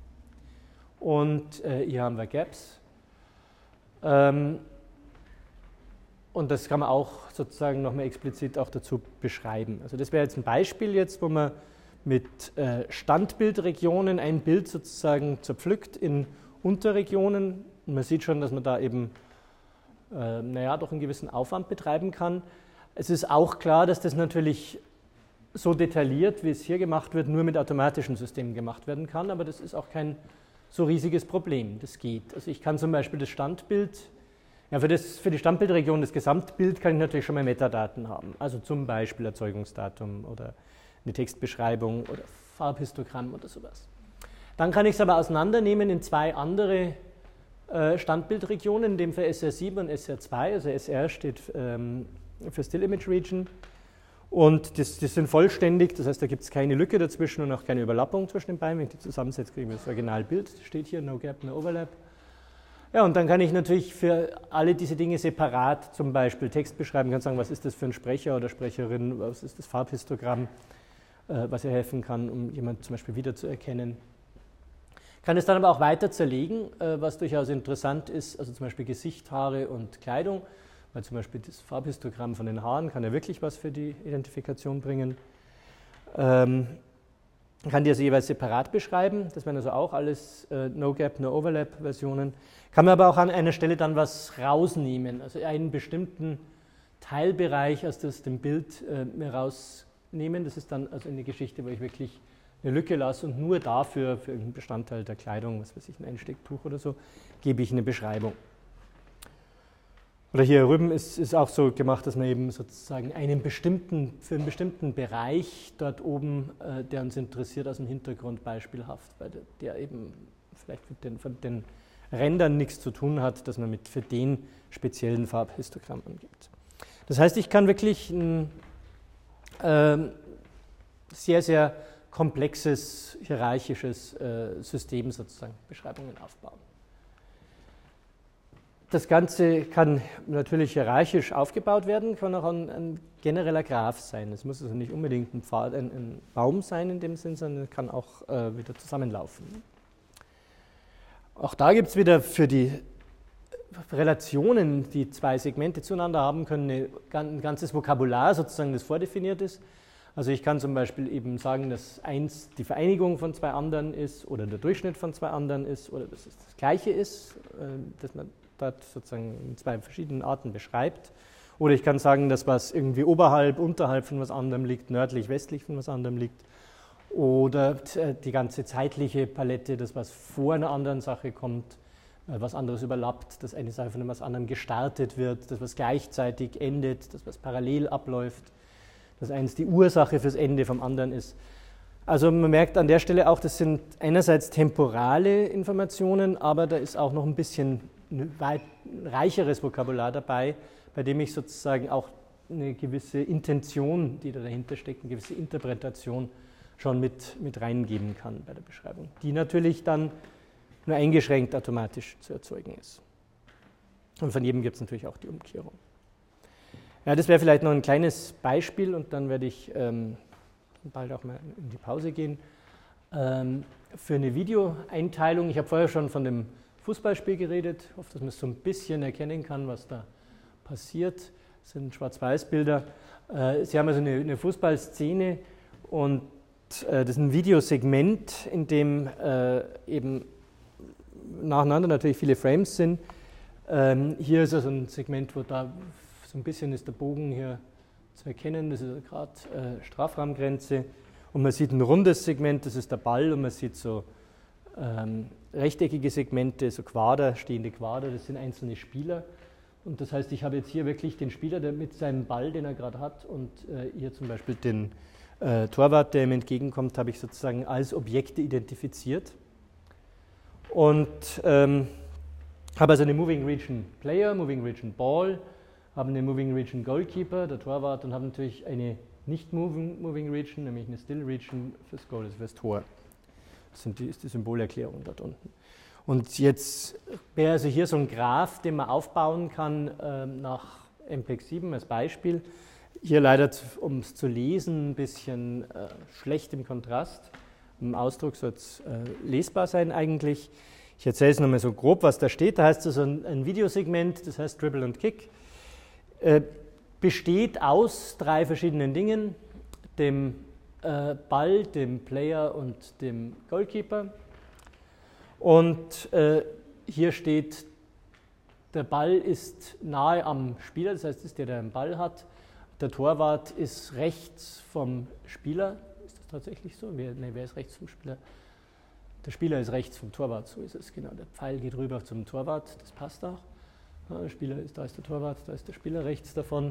und äh, hier haben wir Gaps. Ähm, und das kann man auch sozusagen nochmal explizit auch dazu beschreiben. Also das wäre jetzt ein Beispiel jetzt, wo man mit äh, Standbildregionen ein Bild sozusagen zerpflückt in Unterregionen. Und man sieht schon, dass man da eben äh, naja, doch einen gewissen Aufwand betreiben kann. Es ist auch klar, dass das natürlich so detailliert, wie es hier gemacht wird, nur mit automatischen Systemen gemacht werden kann, aber das ist auch kein so riesiges Problem, das geht. Also ich kann zum Beispiel das Standbild, ja für, das, für die Standbildregion, das Gesamtbild kann ich natürlich schon mal Metadaten haben, also zum Beispiel Erzeugungsdatum oder eine Textbeschreibung oder Farbhistogramm oder sowas. Dann kann ich es aber auseinandernehmen in zwei andere äh, Standbildregionen, in dem für S R sieben und S R zwei, also S R steht ähm, für Still Image Region. Und das, das sind vollständig, das heißt, da gibt es keine Lücke dazwischen und auch keine Überlappung zwischen den beiden. Wenn ich die zusammensetze, kriegen wir das Originalbild. Das steht hier, no gap, no overlap. Ja, und dann kann ich natürlich für alle diese Dinge separat zum Beispiel Text beschreiben, kann sagen, was ist das für ein Sprecher oder Sprecherin, was ist das Farbhistogramm, äh, was ihr helfen kann, um jemanden zum Beispiel wiederzuerkennen. Kann es dann aber auch weiter zerlegen, äh, was durchaus interessant ist, also zum Beispiel Gesicht, Haare und Kleidung. weil zum Beispiel das Farbhistogramm von den Haaren kann ja wirklich was für die Identifikation bringen. Ähm, man kann die also jeweils separat beschreiben, das wären also auch alles äh, No-Gap, No-Overlap-Versionen. Kann man aber auch an einer Stelle dann was rausnehmen, also einen bestimmten Teilbereich aus das, dem Bild äh, rausnehmen. Das ist dann also eine Geschichte, wo ich wirklich eine Lücke lasse und nur dafür, für irgendeinen Bestandteil der Kleidung, was weiß ich, ein Einstecktuch oder so, gebe ich eine Beschreibung. Oder hier drüben ist es auch so gemacht, dass man eben sozusagen einen bestimmten, für einen bestimmten Bereich dort oben, äh, der uns interessiert, aus dem Hintergrund beispielhaft, weil der, der eben vielleicht mit den, von den Rändern nichts zu tun hat, dass man mit für den speziellen Farbhistogramm angibt. Das heißt, ich kann wirklich ein äh, sehr, sehr komplexes, hierarchisches äh, System sozusagen, Beschreibungen aufbauen. Das Ganze kann natürlich hierarchisch aufgebaut werden, kann auch ein, ein genereller Graph sein. Es muss also nicht unbedingt ein, Pfad, ein, ein Baum sein in dem Sinn, sondern kann auch äh, wieder zusammenlaufen. Auch da gibt es wieder für die Relationen, die zwei Segmente zueinander haben können, eine, ein ganzes Vokabular sozusagen, das vordefiniert ist. Also ich kann zum Beispiel eben sagen, dass eins die Vereinigung von zwei anderen ist oder der Durchschnitt von zwei anderen ist oder dass es das Gleiche ist, äh, dass man dort sozusagen in zwei verschiedenen Arten beschreibt. Oder ich kann sagen, dass was irgendwie oberhalb, unterhalb von was anderem liegt, nördlich, westlich von was anderem liegt. Oder die ganze zeitliche Palette, das was vor einer anderen Sache kommt, was anderes überlappt, dass eine Sache von etwas anderem gestartet wird, das was gleichzeitig endet, das was parallel abläuft, dass eins die Ursache fürs Ende vom anderen ist. Also man merkt an der Stelle auch, das sind einerseits temporale Informationen, aber da ist auch noch ein bisschen ein weit reicheres Vokabular dabei, bei dem ich sozusagen auch eine gewisse Intention, die da dahinter steckt, eine gewisse Interpretation schon mit, mit reingeben kann bei der Beschreibung, die natürlich dann nur eingeschränkt automatisch zu erzeugen ist. Und von jedem gibt es natürlich auch die Umkehrung. Ja, das wäre vielleicht noch ein kleines Beispiel und dann werde ich ähm, bald auch mal in die Pause gehen. Ähm, für eine Videoeinteilung, ich habe vorher schon von dem Fußballspiel geredet. Ich hoffe, dass man es so ein bisschen erkennen kann, was da passiert. Das sind Schwarz-Weiß-Bilder. Sie haben also eine, eine Fußballszene und das ist ein Videosegment, in dem eben nacheinander natürlich viele Frames sind. Hier ist also ein Segment, wo da so ein bisschen ist der Bogen hier zu erkennen. Das ist gerade Strafraumgrenze. Und man sieht ein rundes Segment, das ist der Ball, und man sieht so ähm, rechteckige Segmente, so Quader, stehende Quader, das sind einzelne Spieler. Und das heißt, ich habe jetzt hier wirklich den Spieler, der mit seinem Ball, den er gerade hat, und äh, hier zum Beispiel den äh, Torwart, der ihm entgegenkommt, habe ich sozusagen als Objekte identifiziert. Und ähm, habe also eine Moving Region Player, Moving Region Ball, habe eine Moving Region Goalkeeper, der Torwart, und habe natürlich eine nicht Moving, Moving Region, nämlich eine Still Region fürs Goal, also fürs Tor. Das sind die, ist die Symbolerklärung dort unten. Und jetzt wäre also hier so ein Graph, den man aufbauen kann äh, nach M P E G sieben als Beispiel. Hier leider, um es zu lesen, ein bisschen äh, schlecht im Kontrast. Im Ausdruck soll es äh, lesbar sein eigentlich. Ich erzähle es nochmal so grob, was da steht. Da heißt es also ein, ein Videosegment, das heißt Dribble und Kick, äh, besteht aus drei verschiedenen Dingen, dem äh, Ball, dem Player und dem Goalkeeper. Und äh, hier steht, der Ball ist nahe am Spieler, das heißt, das ist der, der den Ball hat. Der Torwart ist rechts vom Spieler. Ist das tatsächlich so? Wer, nee, wer ist rechts vom Spieler? Der Spieler ist rechts vom Torwart, so ist es, genau. Der Pfeil geht rüber zum Torwart, das passt auch. Ja, der Spieler ist, da ist der Torwart, da ist der Spieler rechts davon.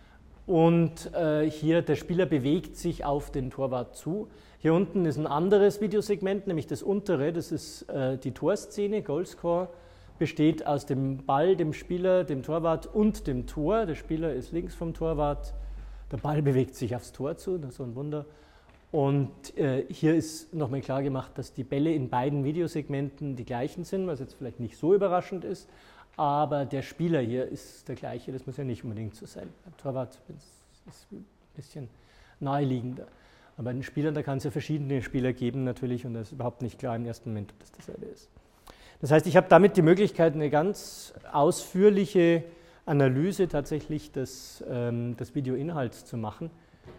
Und äh, hier, der Spieler bewegt sich auf den Torwart zu. Hier unten ist ein anderes Videosegment, nämlich das untere, das ist äh, die Torszene, Goalscore, besteht aus dem Ball, dem Spieler, dem Torwart und dem Tor. Der Spieler ist links vom Torwart, der Ball bewegt sich aufs Tor zu, das ist so ein Wunder. Und äh, hier ist nochmal klar gemacht, dass die Bälle in beiden Videosegmenten die gleichen sind, was jetzt vielleicht nicht so überraschend ist, aber der Spieler hier ist der gleiche, das muss ja nicht unbedingt so sein. Beim Torwart ist es ein bisschen naheliegender. Aber bei den Spielern, da kann es ja verschiedene Spieler geben natürlich, und das ist überhaupt nicht klar im ersten Moment, ob das dasselbe ist. Das heißt, ich habe damit die Möglichkeit, eine ganz ausführliche Analyse tatsächlich des, ähm, des Videoinhalts zu machen.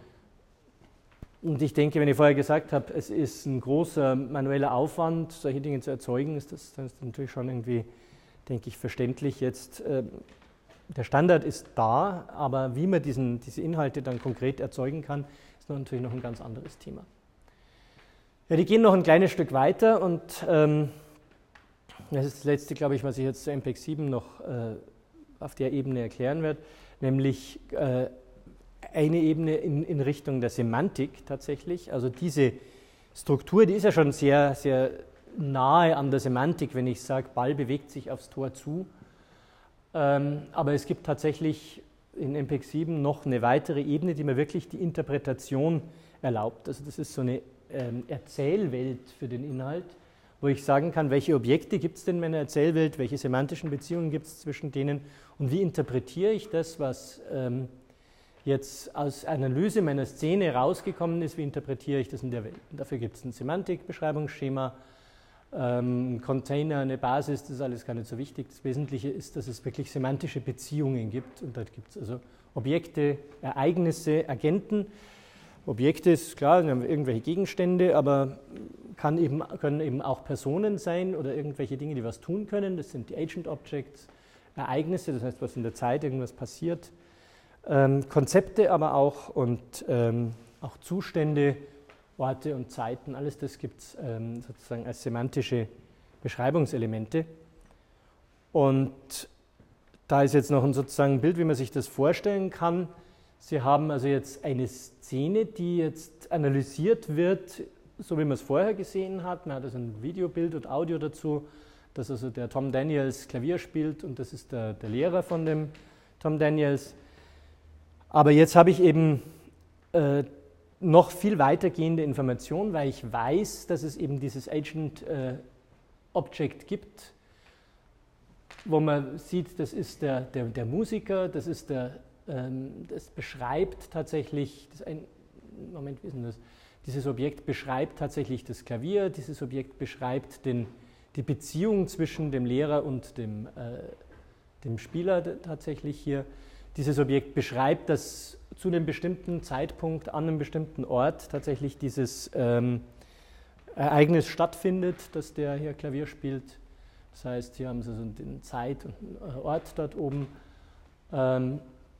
Und ich denke, wenn ich vorher gesagt habe, es ist ein großer manueller Aufwand, solche Dinge zu erzeugen, ist das, das ist natürlich schon irgendwie, denke ich, verständlich. Jetzt, äh, der Standard ist da, aber wie man diesen, diese Inhalte dann konkret erzeugen kann, ist natürlich noch ein ganz anderes Thema. Ja, die gehen noch ein kleines Stück weiter und ähm, das ist das letzte, glaube ich, was ich jetzt zu M P E G sieben noch äh, auf der Ebene erklären werde, nämlich äh, eine Ebene in, in Richtung der Semantik tatsächlich. Also diese Struktur, die ist ja schon sehr, sehr nahe an der Semantik, wenn ich sage, Ball bewegt sich aufs Tor zu. Ähm, aber es gibt tatsächlich in M P E G sieben noch eine weitere Ebene, die mir wirklich die Interpretation erlaubt. Also das ist so eine ähm, Erzählwelt für den Inhalt, wo ich sagen kann, welche Objekte gibt es denn in meiner Erzählwelt, welche semantischen Beziehungen gibt es zwischen denen und wie interpretiere ich das, was ähm, jetzt aus Analyse meiner Szene rausgekommen ist, wie interpretiere ich das in der Welt. Und dafür gibt es ein Semantikbeschreibungsschema, ähm, ein Container, eine Basis, das ist alles gar nicht so wichtig. Das Wesentliche ist, dass es wirklich semantische Beziehungen gibt und dort gibt es also Objekte, Ereignisse, Agenten. Objekte ist klar, wir haben irgendwelche Gegenstände, aber kann eben, können eben auch Personen sein oder irgendwelche Dinge, die was tun können. Das sind die Agent Objects, Ereignisse, das heißt, was in der Zeit irgendwas passiert. Ähm, Konzepte aber auch und ähm, auch Zustände, Orte und Zeiten, alles das gibt es ähm, sozusagen als semantische Beschreibungselemente. Und da ist jetzt noch ein sozusagen Bild, wie man sich das vorstellen kann. Sie haben also jetzt eine Szene, die jetzt analysiert wird, so wie man es vorher gesehen hat. Man hat also ein Videobild und Audio dazu, dass also der Tom Daniels Klavier spielt und das ist der, der Lehrer von dem Tom Daniels. Aber jetzt habe ich eben äh, noch viel weitergehende Informationen, weil ich weiß, dass es eben dieses Agent äh, Object gibt, wo man sieht, das ist der, der, der Musiker, das ist der, ähm, das beschreibt tatsächlich, das ein, Moment, wie ist denn das? Dieses Objekt beschreibt tatsächlich das Klavier, dieses Objekt beschreibt den, die Beziehung zwischen dem Lehrer und dem, äh, dem Spieler tatsächlich hier. Dieses Objekt beschreibt, dass zu einem bestimmten Zeitpunkt an einem bestimmten Ort tatsächlich dieses ähm, Ereignis stattfindet, dass der hier Klavier spielt. Das heißt, hier haben Sie so den Zeit- und Ort dort oben. Ähm,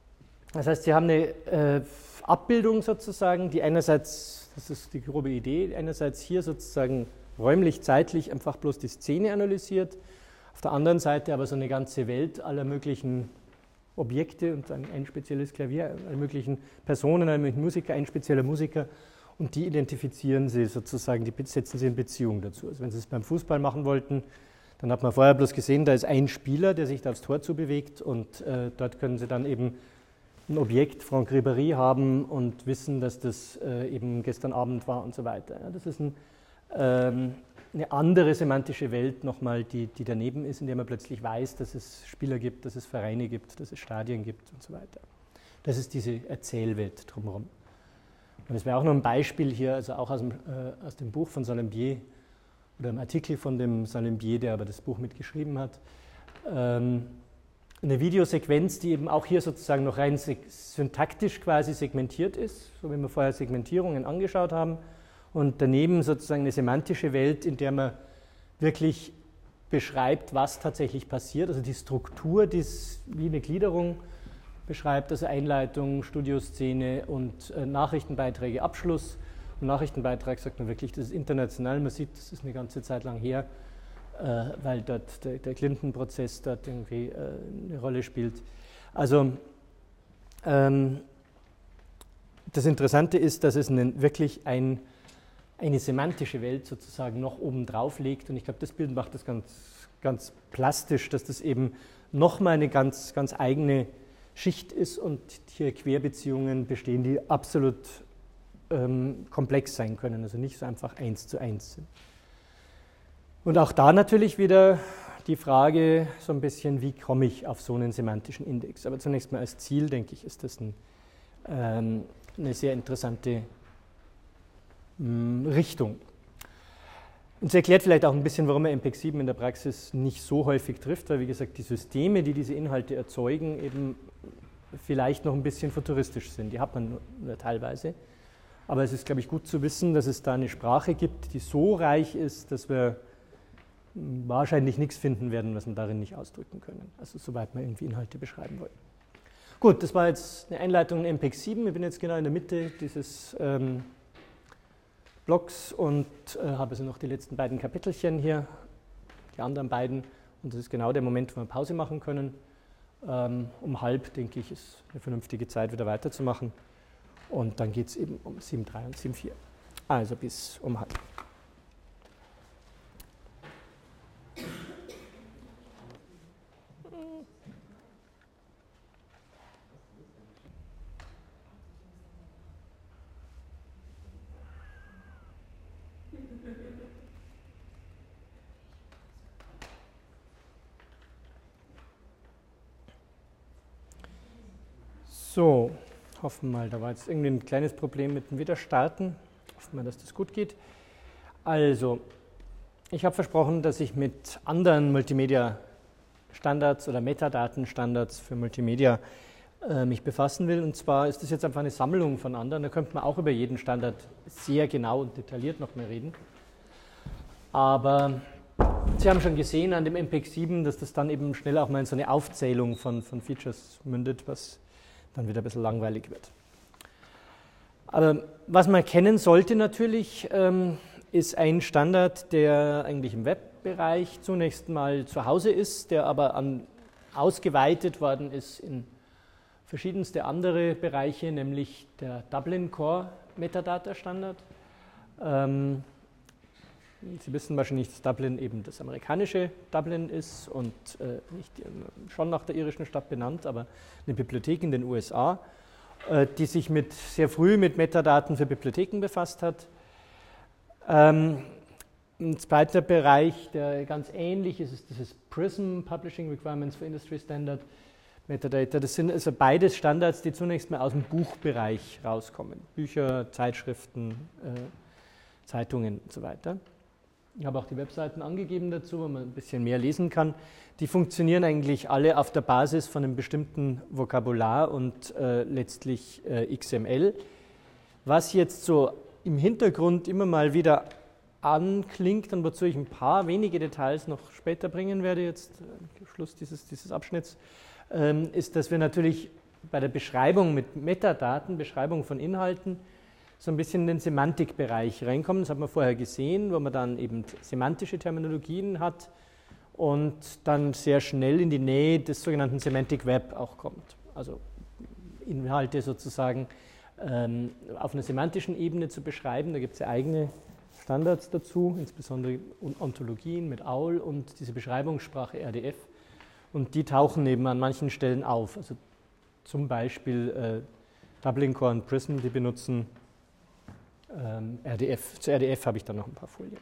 das heißt, Sie haben eine äh, Abbildung sozusagen, die einerseits, das ist die grobe Idee, einerseits hier sozusagen räumlich, zeitlich einfach bloß die Szene analysiert, auf der anderen Seite aber so eine ganze Welt aller möglichen Objekte und ein, ein spezielles Klavier, alle möglichen Personen, alle möglichen Musiker, ein spezieller Musiker und die identifizieren Sie sozusagen, die setzen Sie in Beziehung dazu. Also wenn Sie es beim Fußball machen wollten, dann hat man vorher bloß gesehen, da ist ein Spieler, der sich da aufs Tor zubewegt und äh, dort können Sie dann eben ein Objekt, Franck Ribéry, haben und wissen, dass das äh, eben gestern Abend war und so weiter. Ja, das ist ein, ähm, eine andere semantische Welt nochmal, die, die daneben ist, in der man plötzlich weiß, dass es Spieler gibt, dass es Vereine gibt, dass es Stadien gibt und so weiter. Das ist diese Erzählwelt drumherum. Und es wäre auch noch ein Beispiel hier, also auch aus dem, äh, aus dem Buch von Salembier oder einem Artikel von dem Salembier, der aber das Buch mitgeschrieben hat, ähm, eine Videosequenz, die eben auch hier sozusagen noch rein syntaktisch quasi segmentiert ist, so wie wir vorher Segmentierungen angeschaut haben. Und daneben sozusagen eine semantische Welt, in der man wirklich beschreibt, was tatsächlich passiert, also die Struktur, die wie eine Gliederung beschreibt, also Einleitung, Studioszene und äh, Nachrichtenbeiträge, Abschluss. Und Nachrichtenbeitrag sagt man wirklich, das ist international, man sieht, das ist eine ganze Zeit lang her, äh, weil dort der, der Clinton-Prozess dort irgendwie äh, eine Rolle spielt. Also ähm, das Interessante ist, dass es einen, wirklich ein eine semantische Welt sozusagen noch oben drauf legt. Und ich glaube, das Bild macht das ganz, ganz plastisch, dass das eben nochmal eine ganz, ganz eigene Schicht ist und hier Querbeziehungen bestehen, die absolut ähm, komplex sein können, also nicht so einfach eins zu eins sind. Und auch da natürlich wieder die Frage so ein bisschen, wie komme ich auf so einen semantischen Index? Aber zunächst mal als Ziel, denke ich, ist das ein, ähm, eine sehr interessante Richtung. Und es erklärt vielleicht auch ein bisschen, warum man M P E G sieben in der Praxis nicht so häufig trifft, weil, wie gesagt, die Systeme, die diese Inhalte erzeugen, eben vielleicht noch ein bisschen futuristisch sind. Die hat man nur teilweise. Aber es ist, glaube ich, gut zu wissen, dass es da eine Sprache gibt, die so reich ist, dass wir wahrscheinlich nichts finden werden, was wir darin nicht ausdrücken können. Also soweit wir irgendwie Inhalte beschreiben wollen. Gut, das war jetzt eine Einleitung in M P E G sieben. Ich bin jetzt genau in der Mitte dieses ähm, Blogs und äh, habe also noch die letzten beiden Kapitelchen hier, die anderen beiden. Und das ist genau der Moment, wo wir Pause machen können. Ähm, um halb, denke ich, ist eine vernünftige Zeit, wieder weiterzumachen. Und dann geht es eben um sieben Punkt drei und sieben Punkt vier. Also bis um halb. So, hoffen wir mal, da war jetzt irgendwie ein kleines Problem mit dem Wiederstarten. Hoffen wir, dass das gut geht. Also, ich habe versprochen, dass ich mit anderen Multimedia-Standards oder Metadaten-Standards für Multimedia äh, mich befassen will. Und zwar ist das jetzt einfach eine Sammlung von anderen. Da könnte man auch über jeden Standard sehr genau und detailliert noch mehr reden. Aber Sie haben schon gesehen an dem M P E G sieben, dass das dann eben schnell auch mal in so eine Aufzählung von, von Features mündet, was dann wieder ein bisschen langweilig wird. Aber was man kennen sollte natürlich, ähm, ist ein Standard, der eigentlich im Webbereich zunächst mal zu Hause ist, der aber an, ausgeweitet worden ist in verschiedenste andere Bereiche, nämlich der Dublin Core Metadata Standard. Ähm, Sie wissen wahrscheinlich, dass Dublin eben das amerikanische Dublin ist und äh, nicht schon nach der irischen Stadt benannt, aber eine Bibliothek in den U S A, äh, die sich mit, sehr früh mit Metadaten für Bibliotheken befasst hat. Ähm, ein zweiter Bereich, der ganz ähnlich ist, ist dieses PRISM, Publishing Requirements for Industry Standard Metadata. Das sind also beides Standards, die zunächst mal aus dem Buchbereich rauskommen. Bücher, Zeitschriften, äh, Zeitungen und so weiter. Ich habe auch die Webseiten angegeben dazu, wo man ein bisschen mehr lesen kann. Die funktionieren eigentlich alle auf der Basis von einem bestimmten Vokabular und äh, letztlich äh, X M L. Was jetzt so im Hintergrund immer mal wieder anklingt und wozu ich ein paar wenige Details noch später bringen werde, jetzt am Schluss dieses, dieses Abschnitts, ähm, ist, dass wir natürlich bei der Beschreibung mit Metadaten, Beschreibung von Inhalten, so ein bisschen in den Semantikbereich reinkommen. Das hat man vorher gesehen, wo man dann eben semantische Terminologien hat und dann sehr schnell in die Nähe des sogenannten Semantic Web auch kommt. Also Inhalte sozusagen ähm, auf einer semantischen Ebene zu beschreiben. Da gibt es ja eigene Standards dazu, insbesondere Ontologien mit A U L und diese Beschreibungssprache R D F. Und die tauchen eben an manchen Stellen auf. Also zum Beispiel äh, Dublin Core und PRISM, die benutzen Ähm, R D F. Zu R D F habe ich dann noch ein paar Folien.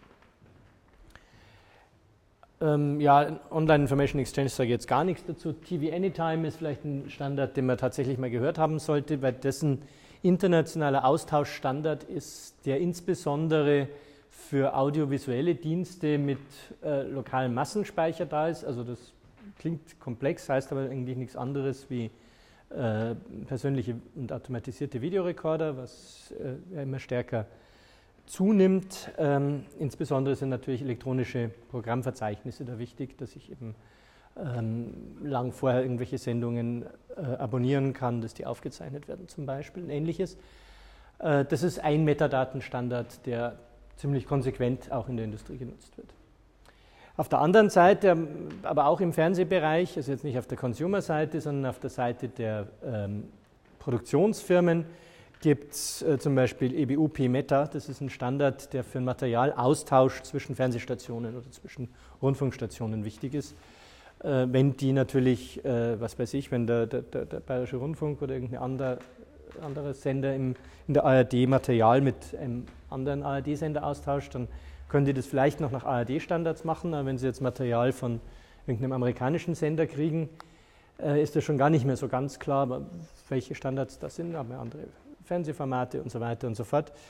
Ähm, ja, Online Information Exchange sage ich jetzt gar nichts dazu. T V Anytime ist vielleicht ein Standard, den man tatsächlich mal gehört haben sollte, weil dessen internationaler Austauschstandard ist, der insbesondere für audiovisuelle Dienste mit äh, lokalem Massenspeicher da ist. Also das klingt komplex, heißt aber eigentlich nichts anderes wie Äh, persönliche und automatisierte Videorekorder, was äh, ja immer stärker zunimmt. Ähm, insbesondere sind natürlich elektronische Programmverzeichnisse da wichtig, dass ich eben ähm, lang vorher irgendwelche Sendungen äh, abonnieren kann, dass die aufgezeichnet werden zum Beispiel und ähnliches. Äh, das ist ein Metadatenstandard, der ziemlich konsequent auch in der Industrie genutzt wird. Auf der anderen Seite, aber auch im Fernsehbereich, also jetzt nicht auf der Consumer-Seite, sondern auf der Seite der ähm, Produktionsfirmen, gibt es äh, zum Beispiel E B U P Meta. Das ist ein Standard, der für einen Materialaustausch zwischen Fernsehstationen oder zwischen Rundfunkstationen wichtig ist. Äh, wenn die natürlich, äh, was weiß ich, wenn der, der, der Bayerische Rundfunk oder irgendein anderer, anderer Sender im, in der A R D Material mit einem anderen A R D-Sender austauscht, dann können die das vielleicht noch nach A R D-Standards machen, aber wenn sie jetzt Material von irgendeinem amerikanischen Sender kriegen, äh, ist das schon gar nicht mehr so ganz klar, welche Standards das sind, haben wir andere Fernsehformate und so weiter und so fort.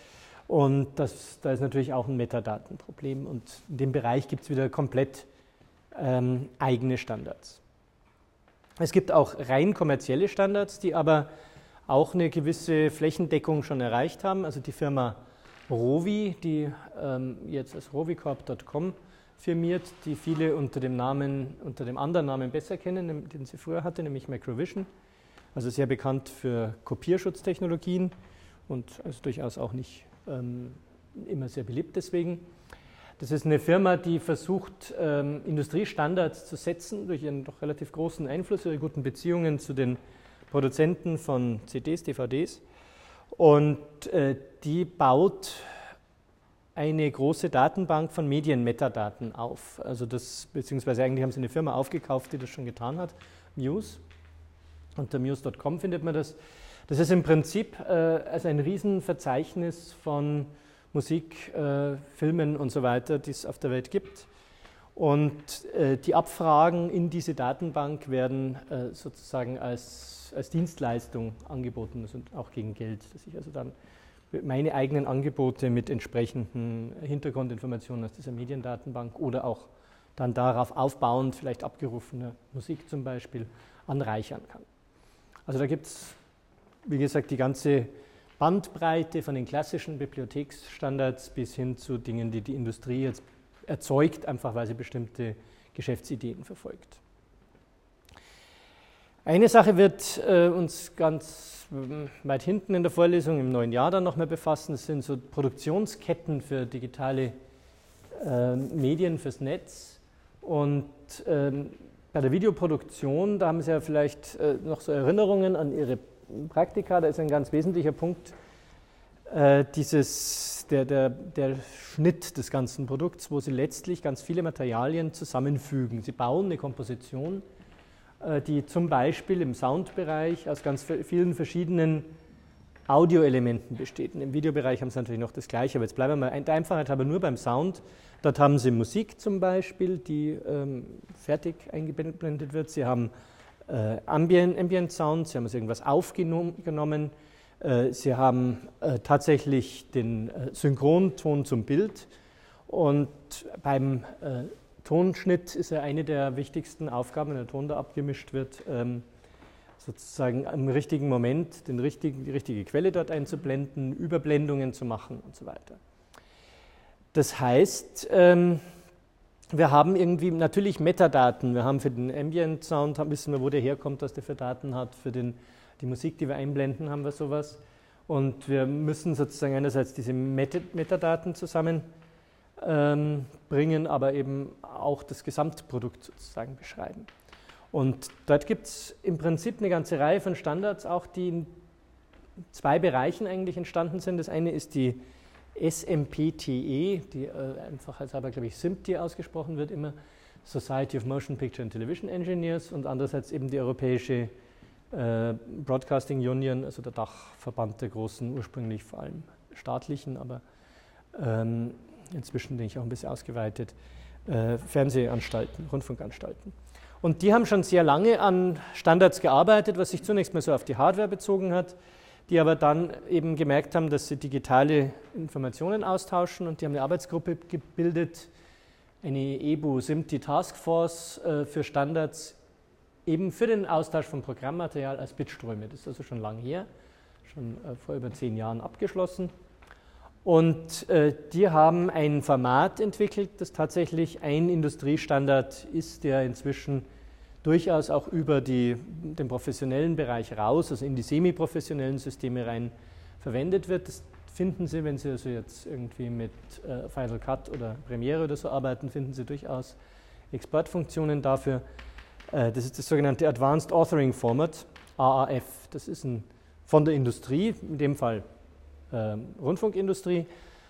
Und das, da ist natürlich auch ein Metadatenproblem. Und in dem Bereich gibt es wieder komplett ähm, eigene Standards. Es gibt auch rein kommerzielle Standards, die aber auch eine gewisse Flächendeckung schon erreicht haben. Also die Firma Rovi, die ähm, jetzt als rovicorp punkt com firmiert, die viele unter dem Namen, unter dem anderen Namen besser kennen, den sie früher hatte, nämlich Macrovision. Also sehr bekannt für Kopierschutztechnologien und also durchaus auch nicht ähm, immer sehr beliebt deswegen. Das ist eine Firma, die versucht, ähm, Industriestandards zu setzen durch ihren doch relativ großen Einfluss, ihre guten Beziehungen zu den Produzenten von C Ds, D V Ds. Und äh, die baut eine große Datenbank von Medienmetadaten auf. Also das, beziehungsweise eigentlich haben sie eine Firma aufgekauft, die das schon getan hat, Muse. Unter muse punkt com findet man das. Das ist im Prinzip äh, also ein Riesenverzeichnis von Musik, äh, Filmen und so weiter, die es auf der Welt gibt. Und äh, die Abfragen in diese Datenbank werden äh, sozusagen als, als Dienstleistung angeboten, also auch gegen Geld, dass ich also dann meine eigenen Angebote mit entsprechenden Hintergrundinformationen aus dieser Mediendatenbank oder auch dann darauf aufbauend, vielleicht abgerufene Musik zum Beispiel, anreichern kann. Also da gibt es, wie gesagt, die ganze Bandbreite von den klassischen Bibliotheksstandards bis hin zu Dingen, die die Industrie jetzt erzeugt, einfach weil sie bestimmte Geschäftsideen verfolgt. Eine Sache wird äh, uns ganz weit hinten in der Vorlesung im neuen Jahr dann noch mehr befassen. Das sind so Produktionsketten für digitale äh, Medien, fürs Netz. Und ähm, bei der Videoproduktion, da haben Sie ja vielleicht äh, noch so Erinnerungen an Ihre Praktika. Da ist ein ganz wesentlicher Punkt äh, dieses, der, der, der Schnitt des ganzen Produkts, wo Sie letztlich ganz viele Materialien zusammenfügen. Sie bauen eine Komposition, die zum Beispiel im Soundbereich aus ganz vielen verschiedenen Audioelementen besteht. Im Videobereich haben Sie natürlich noch das Gleiche, aber jetzt bleiben wir mal der Einfachheit halber nur beim Sound. Dort haben Sie Musik zum Beispiel, die ähm, fertig eingeblendet wird. Sie haben äh, Ambient, Ambient Sound, Sie haben also irgendwas aufgenommen. Äh, Sie haben äh, tatsächlich den äh, Synchronton zum Bild. Und beim äh, Tonschnitt ist ja eine der wichtigsten Aufgaben, wenn der Ton da abgemischt wird, ähm, sozusagen im richtigen Moment den richtigen, die richtige Quelle dort einzublenden, Überblendungen zu machen und so weiter. Das heißt, ähm, wir haben irgendwie natürlich Metadaten. Wir haben für den Ambient Sound, wissen wir, wo der herkommt, was der für Daten hat. Für den, die Musik, die wir einblenden, haben wir sowas. Und wir müssen sozusagen einerseits diese Met- Metadaten zusammen Ähm, bringen, aber eben auch das Gesamtprodukt sozusagen beschreiben. Und dort gibt es im Prinzip eine ganze Reihe von Standards, auch die in zwei Bereichen eigentlich entstanden sind. Das eine ist die S M P T E, die äh, einfach als aber, glaube ich, S M P T E ausgesprochen wird immer, Society of Motion Picture and Television Engineers, und andererseits eben die Europäische äh, Broadcasting Union, also der Dachverband der großen, ursprünglich vor allem staatlichen, aber ähm, inzwischen, denke ich, auch ein bisschen ausgeweitet, äh, Fernsehanstalten, Rundfunkanstalten. Und die haben schon sehr lange an Standards gearbeitet, was sich zunächst mal so auf die Hardware bezogen hat, die aber dann eben gemerkt haben, dass sie digitale Informationen austauschen, und die haben eine Arbeitsgruppe gebildet, eine E B U S M P T I Taskforce äh, für Standards, eben für den Austausch von Programmmaterial als Bitströme. Das ist also schon lange her, schon äh, vor über zehn Jahren abgeschlossen. Und äh, die haben ein Format entwickelt, das tatsächlich ein Industriestandard ist, der inzwischen durchaus auch über die, den professionellen Bereich raus, also in die semi-professionellen Systeme rein verwendet wird. Das finden Sie, wenn Sie also jetzt irgendwie mit äh, Final Cut oder Premiere oder so arbeiten, finden Sie durchaus Exportfunktionen dafür. Äh, das ist das sogenannte Advanced Authoring Format, A A F. Das ist ein, von der Industrie, in dem Fall Ähm, Rundfunkindustrie,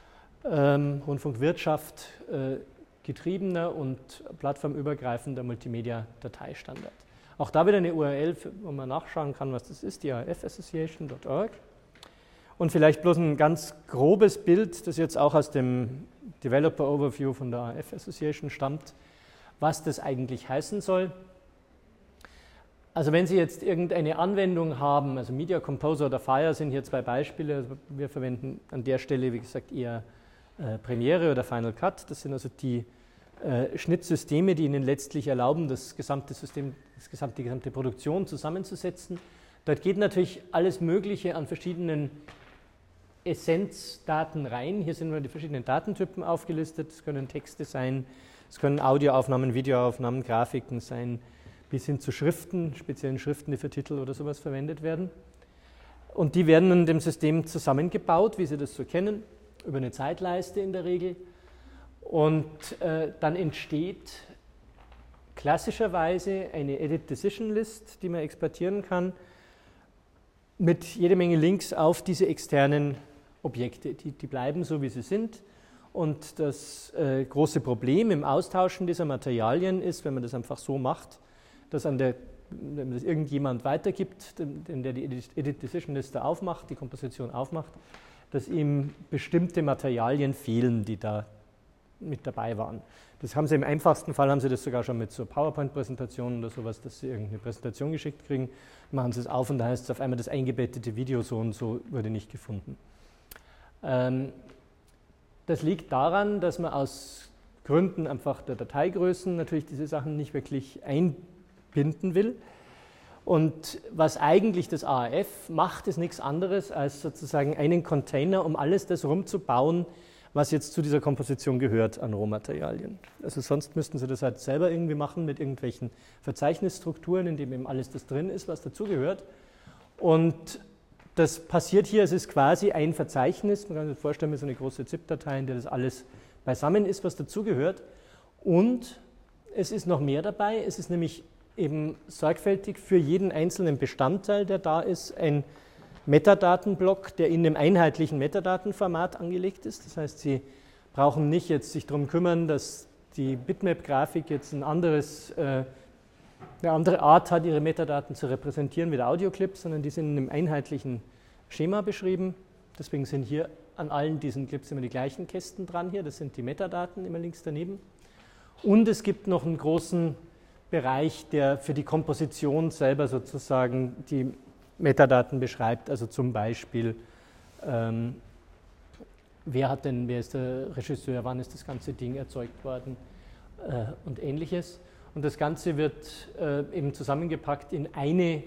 ähm, Rundfunkwirtschaft äh, getriebener und plattformübergreifender Multimedia-Dateistandard. Auch da wieder eine U R L, wo man nachschauen kann, was das ist, die A F association punkt org. Und vielleicht bloß ein ganz grobes Bild, das jetzt auch aus dem Developer Overview von der A F Association stammt, was das eigentlich heißen soll. Also wenn Sie jetzt irgendeine Anwendung haben, also Media Composer oder Fire sind hier zwei Beispiele. Also wir verwenden an der Stelle, wie gesagt, eher äh, Premiere oder Final Cut. Das sind also die äh, Schnittsysteme, die Ihnen letztlich erlauben, das gesamte System, das gesamte, die gesamte Produktion zusammenzusetzen. Dort geht natürlich alles Mögliche an verschiedenen Essenzdaten rein. Hier sind nur die verschiedenen Datentypen aufgelistet. Es können Texte sein, es können Audioaufnahmen, Videoaufnahmen, Grafiken sein, bis hin zu Schriften, speziellen Schriften, die für Titel oder sowas verwendet werden. Und die werden in dem System zusammengebaut, wie Sie das so kennen, über eine Zeitleiste in der Regel. Und äh, dann entsteht klassischerweise eine Edit Decision List, die man exportieren kann, mit jede Menge Links auf diese externen Objekte. Die, die bleiben so, wie sie sind. Und das äh, große Problem im Austauschen dieser Materialien ist, wenn man das einfach so macht, dass an der, wenn das irgendjemand weitergibt, den, der die Edit Decision Liste aufmacht, die Komposition aufmacht, dass ihm bestimmte Materialien fehlen, die da mit dabei waren. Das haben Sie im einfachsten Fall, haben Sie das sogar schon mit so PowerPoint-Präsentationen oder sowas, dass Sie irgendeine Präsentation geschickt kriegen, machen Sie es auf und da heißt es auf einmal, das eingebettete Video so und so wurde nicht gefunden. Ähm, das liegt daran, dass man aus Gründen einfach der Dateigrößen natürlich diese Sachen nicht wirklich einbinden will. Und was eigentlich das A R F macht, ist nichts anderes als sozusagen einen Container, um alles das rumzubauen, was jetzt zu dieser Komposition gehört an Rohmaterialien. Also sonst müssten Sie das halt selber irgendwie machen mit irgendwelchen Verzeichnisstrukturen, in dem eben alles das drin ist, was dazugehört. Und das passiert hier, es ist quasi ein Verzeichnis, man kann sich vorstellen, mit so einer großen ZIP-Datei, in der das alles beisammen ist, was dazugehört. Und es ist noch mehr dabei, es ist nämlich eben sorgfältig für jeden einzelnen Bestandteil, der da ist, ein Metadatenblock, der in einem einheitlichen Metadatenformat angelegt ist. Das heißt, Sie brauchen nicht jetzt sich darum kümmern, dass die Bitmap-Grafik jetzt ein anderes, äh, eine andere Art hat, ihre Metadaten zu repräsentieren wie der Audioclip, sondern die sind in einem einheitlichen Schema beschrieben. Deswegen sind hier an allen diesen Clips immer die gleichen Kästen dran hier. Das sind die Metadaten immer links daneben. Und es gibt noch einen großen Bereich, der für die Komposition selber sozusagen die Metadaten beschreibt, also zum Beispiel, ähm, wer hat denn, wer ist der Regisseur, wann ist das ganze Ding erzeugt worden äh, und ähnliches. Und das Ganze wird äh, eben zusammengepackt in eine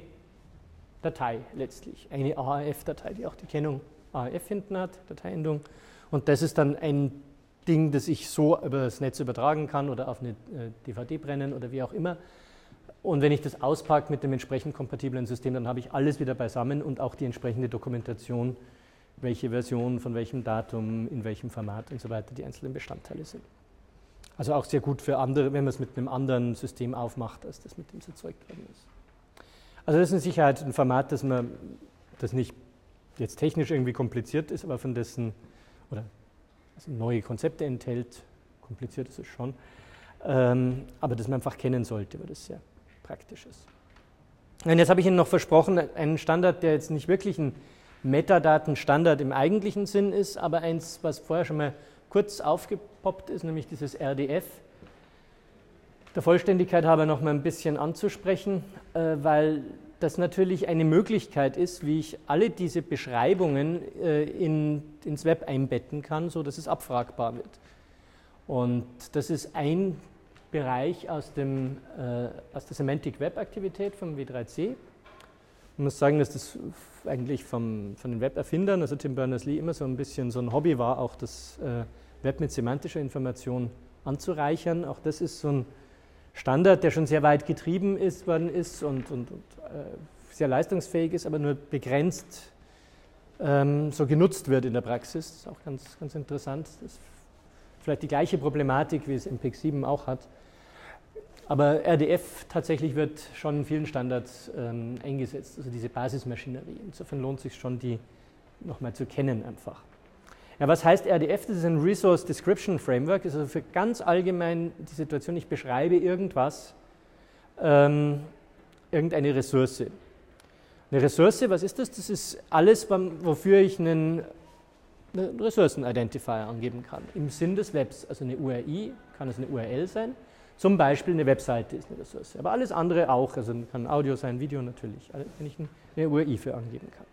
Datei letztlich, eine A R F-Datei, die auch die Kennung A R F hinten hat, Dateiendung. Und das ist dann ein Ding, das ich so über das Netz übertragen kann oder auf eine äh, D V D brennen oder wie auch immer. Und wenn ich das auspacke mit dem entsprechend kompatiblen System, dann habe ich alles wieder beisammen und auch die entsprechende Dokumentation, welche Version, von welchem Datum, in welchem Format und so weiter die einzelnen Bestandteile sind. Also auch sehr gut für andere, wenn man es mit einem anderen System aufmacht, als das mit dem es erzeugt worden ist. Also das ist in Sicherheit ein Format, das man, das nicht jetzt technisch irgendwie kompliziert ist, aber von dessen, oder also neue Konzepte enthält, kompliziert ist es schon, ähm, aber das man einfach kennen sollte, weil das sehr praktisch ist. Und jetzt habe ich Ihnen noch versprochen, einen Standard, der jetzt nicht wirklich ein Metadatenstandard im eigentlichen Sinn ist, aber eins, was vorher schon mal kurz aufgepoppt ist, nämlich dieses R D F. Der Vollständigkeit halber noch mal ein bisschen anzusprechen, äh, weil das natürlich eine Möglichkeit ist, wie ich alle diese Beschreibungen äh, in, ins Web einbetten kann, so dass es abfragbar wird. Und das ist ein Bereich aus, dem, äh, aus der Semantic Web Aktivität vom W drei C. Ich muss sagen, dass das eigentlich vom, von den Web-Erfindern, also Tim Berners-Lee, immer so ein bisschen so ein Hobby war, auch das äh, Web mit semantischer Information anzureichern. Auch das ist so ein Standard, der schon sehr weit getrieben ist, worden ist und, und, und äh, sehr leistungsfähig ist, aber nur begrenzt ähm, so genutzt wird in der Praxis. Das ist auch ganz, ganz interessant. Das ist vielleicht die gleiche Problematik, wie es M P X sieben auch hat. Aber R D F tatsächlich wird schon in vielen Standards ähm, eingesetzt, also diese Basismaschinerie. Insofern lohnt es sich schon, die nochmal zu kennen einfach. Ja, was heißt R D F? Das ist ein Resource Description Framework, das ist also für ganz allgemein die Situation, ich beschreibe irgendwas, ähm, irgendeine Ressource. Eine Ressource, was ist das? Das ist alles, wofür ich einen, einen Ressourcen-Identifier angeben kann, im Sinn des Webs. Also eine U R I kann es eine U R L sein, Zum Beispiel eine Webseite ist eine Ressource, aber alles andere auch, also kann Audio sein, Video natürlich, wenn ich eine U R I für angeben kann.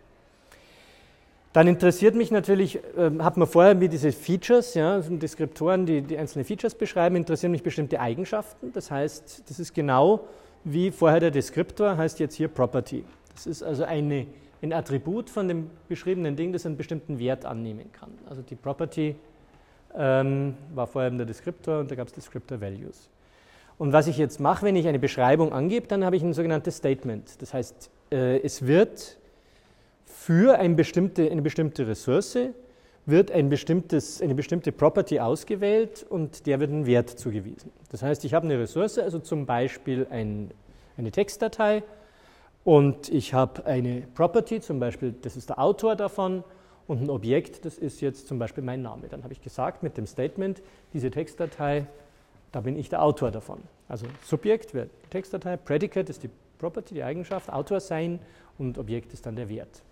Dann interessiert mich natürlich, äh, hat man vorher wie diese Features, ja, das sind Deskriptoren, die die einzelne Features beschreiben, interessieren mich bestimmte Eigenschaften. Das heißt, das ist genau wie vorher der Deskriptor, heißt jetzt hier Property. Das ist also eine, ein Attribut von dem beschriebenen Ding, das einen bestimmten Wert annehmen kann. Also die Property ähm, war vorher der Deskriptor und da gab es Descriptor Values. Und was ich jetzt mache, wenn ich eine Beschreibung angebe, dann habe ich ein sogenanntes Statement. Das heißt, äh, es wird für ein bestimmte, eine bestimmte Ressource wird ein bestimmtes, eine bestimmte Property ausgewählt und der wird ein Wert zugewiesen. Das heißt, ich habe eine Ressource, also zum Beispiel ein, eine Textdatei und ich habe eine Property, zum Beispiel, das ist der Autor davon und ein Objekt, das ist jetzt zum Beispiel mein Name. Dann habe ich gesagt mit dem Statement, diese Textdatei, da bin ich der Autor davon. Also Subjekt wäre die Textdatei, Predicate ist die Property, die Eigenschaft, Autor sein und Objekt ist dann der Wert.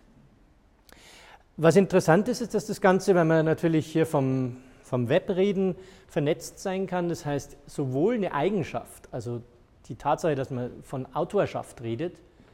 Was interessant ist, ist, dass das Ganze, wenn wir natürlich hier vom, vom Web reden, vernetzt sein kann. Das heißt, sowohl eine Eigenschaft, also die Tatsache, dass man von Autorschaft redet,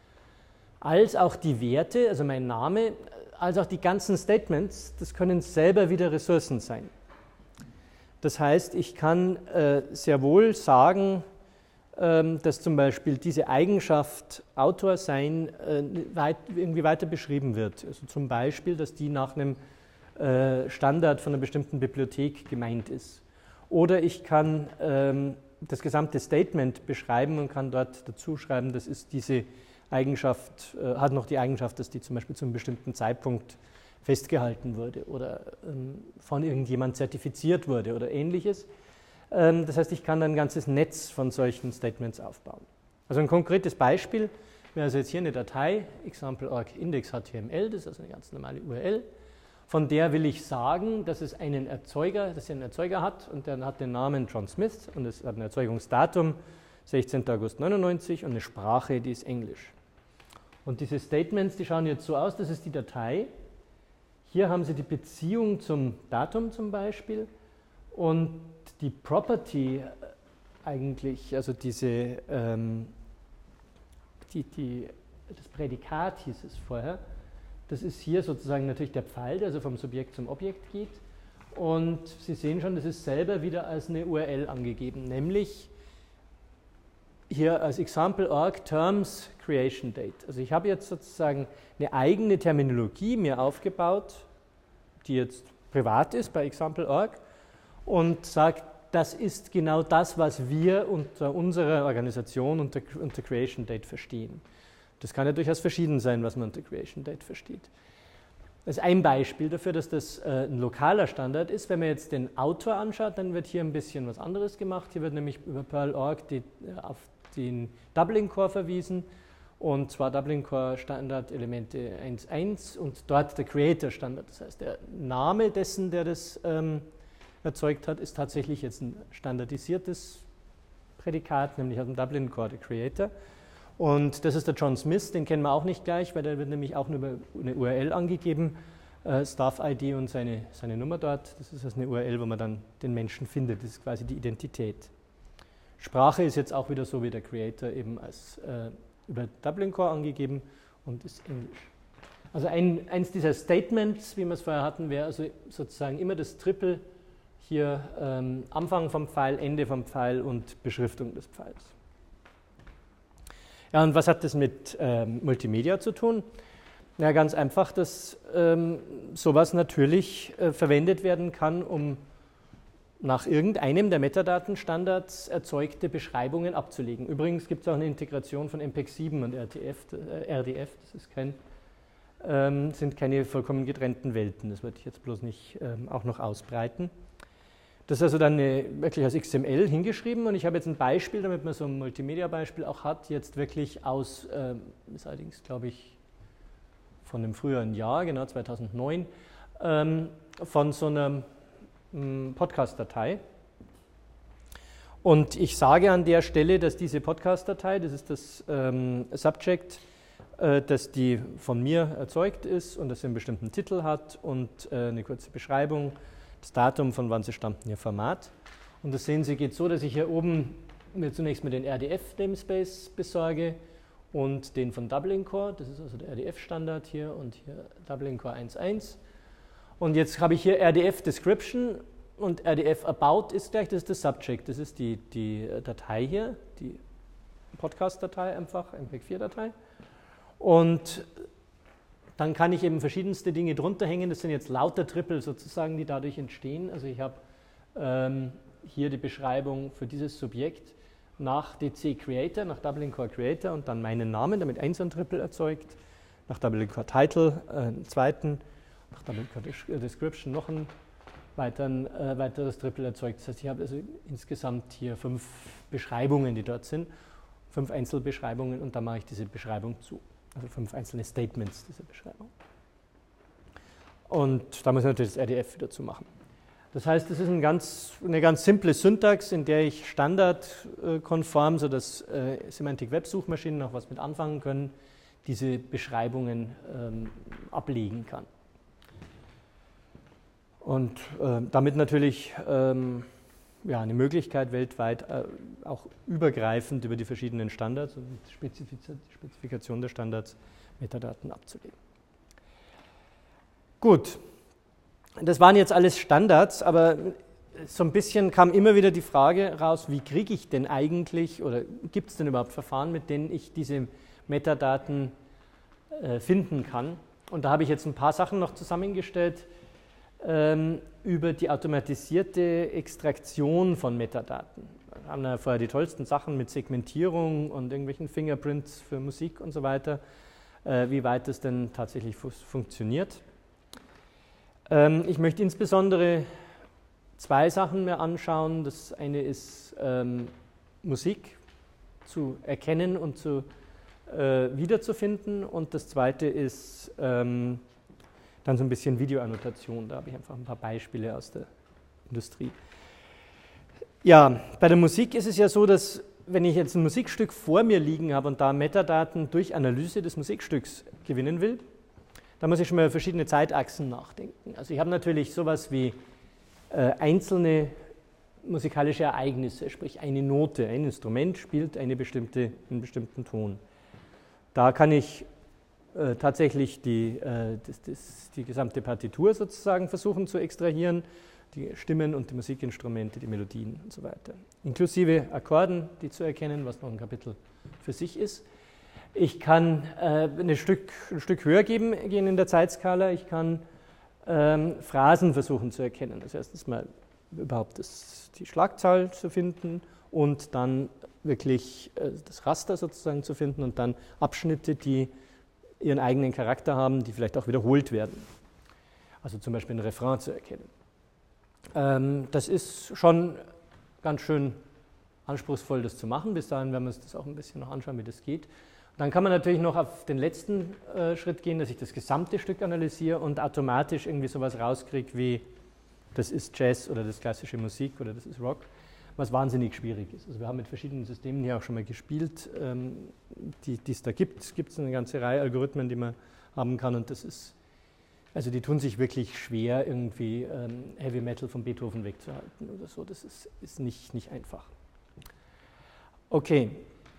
als auch die Werte, also mein Name, als auch die ganzen Statements, das können selber wieder Ressourcen sein. Das heißt, ich kann äh, sehr wohl sagen, ähm, dass zum Beispiel diese Eigenschaft Autor sein äh, weit, irgendwie weiter beschrieben wird. Also zum Beispiel, dass die nach einem äh, Standard von einer bestimmten Bibliothek gemeint ist. Oder ich kann ähm, das gesamte Statement beschreiben und kann dort dazu schreiben, das ist diese Eigenschaft, äh, hat noch die Eigenschaft, dass die zum Beispiel zu einem bestimmten Zeitpunkt festgehalten wurde oder ähm, von irgendjemand zertifiziert wurde oder ähnliches. Ähm, das heißt, ich kann ein ganzes Netz von solchen Statements aufbauen. Also ein konkretes Beispiel wäre also jetzt hier eine Datei, example punkt org index punkt h t m l, das ist also eine ganz normale U R L, von der will ich sagen, dass es einen Erzeuger, dass sie einen Erzeuger hat und der hat den Namen John Smith und es hat ein Erzeugungsdatum sechzehnter August neunundneunzig und eine Sprache, die ist Englisch. Und diese Statements, die schauen jetzt so aus, das ist die Datei. Hier haben Sie die Beziehung zum Datum zum Beispiel und die Property eigentlich, also diese, ähm, die, die, das Prädikat hieß es vorher, das ist hier sozusagen natürlich der Pfeil, der also vom Subjekt zum Objekt geht. Und Sie sehen schon, das ist selber wieder als eine U R L angegeben, nämlich hier als example punkt org terms creation date. Also ich habe jetzt sozusagen eine eigene Terminologie mir aufgebaut, die jetzt privat ist bei example punkt org und sagt, das ist genau das, was wir unter unserer Organisation unter, unter Creation Date verstehen. Das kann ja durchaus verschieden sein, was man unter Creation Date versteht. Das ist ein Beispiel dafür, dass das äh, ein lokaler Standard ist. Wenn man jetzt den Autor anschaut, dann wird hier ein bisschen was anderes gemacht. Hier wird nämlich über Perl punkt org die, äh, auf den Dublin Core verwiesen und zwar Dublin Core Standardelemente eins Punkt eins und dort der Creator Standard. Das heißt, der Name dessen, der das ähm, erzeugt hat, ist tatsächlich jetzt ein standardisiertes Prädikat, nämlich aus dem Dublin Core, der Creator. Und das ist der John Smith, den kennen wir auch nicht gleich, weil der wird nämlich auch nur über eine U R L angegeben, äh, Staff-I D und seine, seine Nummer dort. Das ist also eine U R L, wo man dann den Menschen findet, das ist quasi die Identität. Sprache ist jetzt auch wieder so wie der Creator eben als äh, über Dublin Core angegeben und ist Englisch. Also ein, eins dieser Statements, wie wir es vorher hatten, wäre also sozusagen immer das Triple hier ähm, Anfang vom Pfeil, Ende vom Pfeil und Beschriftung des Pfeils. Ja, und was hat das mit ähm, Multimedia zu tun? Ja, ganz einfach, dass ähm, sowas natürlich äh, verwendet werden kann, um nach irgendeinem der Metadatenstandards erzeugte Beschreibungen abzulegen. Übrigens gibt es auch eine Integration von M P E G sieben und R T F, äh, R D F, das ist kein, ähm, sind keine vollkommen getrennten Welten, das würde ich jetzt bloß nicht ähm, auch noch ausbreiten. Das ist also dann eine, wirklich als X M L hingeschrieben und ich habe jetzt ein Beispiel, damit man so ein Multimedia-Beispiel auch hat, jetzt wirklich aus, ähm, ist allerdings glaube ich von einem früheren Jahr, genau zweitausendneun, ähm, von so einer ähm, Podcast-Datei. Und ich sage an der Stelle, dass diese Podcast-Datei, das ist das ähm, Subject, äh, dass die von mir erzeugt ist und dass sie einen bestimmten Titel hat und äh, eine kurze Beschreibung, das Datum, von wann sie stammt, ihr Format. Und das sehen Sie, geht so, dass ich hier oben mir zunächst mal den R D F-Namespace besorge und den von Dublin Core, das ist also der R D F-Standard hier und hier Dublin Core eins Punkt eins. Und jetzt habe ich hier R D F Description und R D F About ist gleich, das ist das Subject, das ist die, die Datei hier, die Podcast-Datei einfach, M P vier Datei. Und dann kann ich eben verschiedenste Dinge drunter hängen, das sind jetzt lauter Triple sozusagen, die dadurch entstehen. Also ich habe ähm, hier die Beschreibung für dieses Subjekt nach D C Creator, nach Dublin Core Creator und dann meinen Namen, damit eins ein Triple erzeugt, nach Dublin Core Title äh, einen zweiten, nach Dublin Core Description noch ein weiteren, äh, weiteres Triple erzeugt. Das heißt, ich habe also insgesamt hier fünf Beschreibungen, die dort sind, fünf Einzelbeschreibungen und dann mache ich diese Beschreibung zu. Also fünf einzelne Statements dieser Beschreibung. Und da muss ich natürlich das R D F wieder zu machen. Das heißt, das ist ein ganz, eine ganz simple Syntax, in der ich standardkonform, sodass äh, Semantic-Web-Suchmaschinen auch was mit anfangen können, diese Beschreibungen ähm, ablegen kann. Und äh, damit natürlich ähm, ja, eine Möglichkeit weltweit äh, auch übergreifend über die verschiedenen Standards und die Spezifikation der Standards Metadaten abzulegen. Gut, das waren jetzt alles Standards, aber so ein bisschen kam immer wieder die Frage raus, wie kriege ich denn eigentlich oder gibt es denn überhaupt Verfahren, mit denen ich diese Metadaten äh, finden kann? Und da habe ich jetzt ein paar Sachen noch zusammengestellt ähm, über die automatisierte Extraktion von Metadaten. Wir haben ja vorher die tollsten Sachen mit Segmentierung und irgendwelchen Fingerprints für Musik und so weiter, äh, wie weit das denn tatsächlich fu- funktioniert. Ähm, ich möchte insbesondere zwei Sachen mir anschauen. Das eine ist ähm, Musik zu erkennen und zu, äh, wiederzufinden und das zweite ist ähm, dann so ein bisschen Videoannotation. Da habe ich einfach ein paar Beispiele aus der Industrie. Ja, bei der Musik ist es ja so, dass wenn ich jetzt ein Musikstück vor mir liegen habe und da Metadaten durch Analyse des Musikstücks gewinnen will, da muss ich schon mal über verschiedene Zeitachsen nachdenken. Also ich habe natürlich sowas wie äh, einzelne musikalische Ereignisse, sprich eine Note, ein Instrument spielt eine bestimmte, einen bestimmten Ton. Da kann ich äh, tatsächlich die, äh, das, das, die gesamte Partitur sozusagen versuchen zu extrahieren, die Stimmen und die Musikinstrumente, die Melodien und so weiter. Inklusive Akkorden, die zu erkennen, was noch ein Kapitel für sich ist. Ich kann äh, ein, Stück, ein Stück höher geben, gehen in der Zeitskala. Ich kann ähm, Phrasen versuchen zu erkennen. Das heißt, erstens mal überhaupt das, die Schlagzahl zu finden und dann wirklich äh, das Raster sozusagen zu finden und dann Abschnitte, die ihren eigenen Charakter haben, die vielleicht auch wiederholt werden. Also zum Beispiel ein Refrain zu erkennen. Ähm, das ist schon ganz schön anspruchsvoll, das zu machen. Bis dahin werden wir uns das auch ein bisschen noch anschauen, wie das geht. Dann kann man natürlich noch auf den letzten äh, Schritt gehen, dass ich das gesamte Stück analysiere und automatisch irgendwie sowas rauskriege wie, das ist Jazz oder das ist klassische Musik oder das ist Rock, was wahnsinnig schwierig ist. Also wir haben mit verschiedenen Systemen hier auch schon mal gespielt, ähm, die es da gibt. Es gibt eine ganze Reihe Algorithmen, die man haben kann und das ist, also die tun sich wirklich schwer, irgendwie ähm, Heavy Metal von Beethoven wegzuhalten oder so. Das ist, ist nicht, nicht einfach. Okay.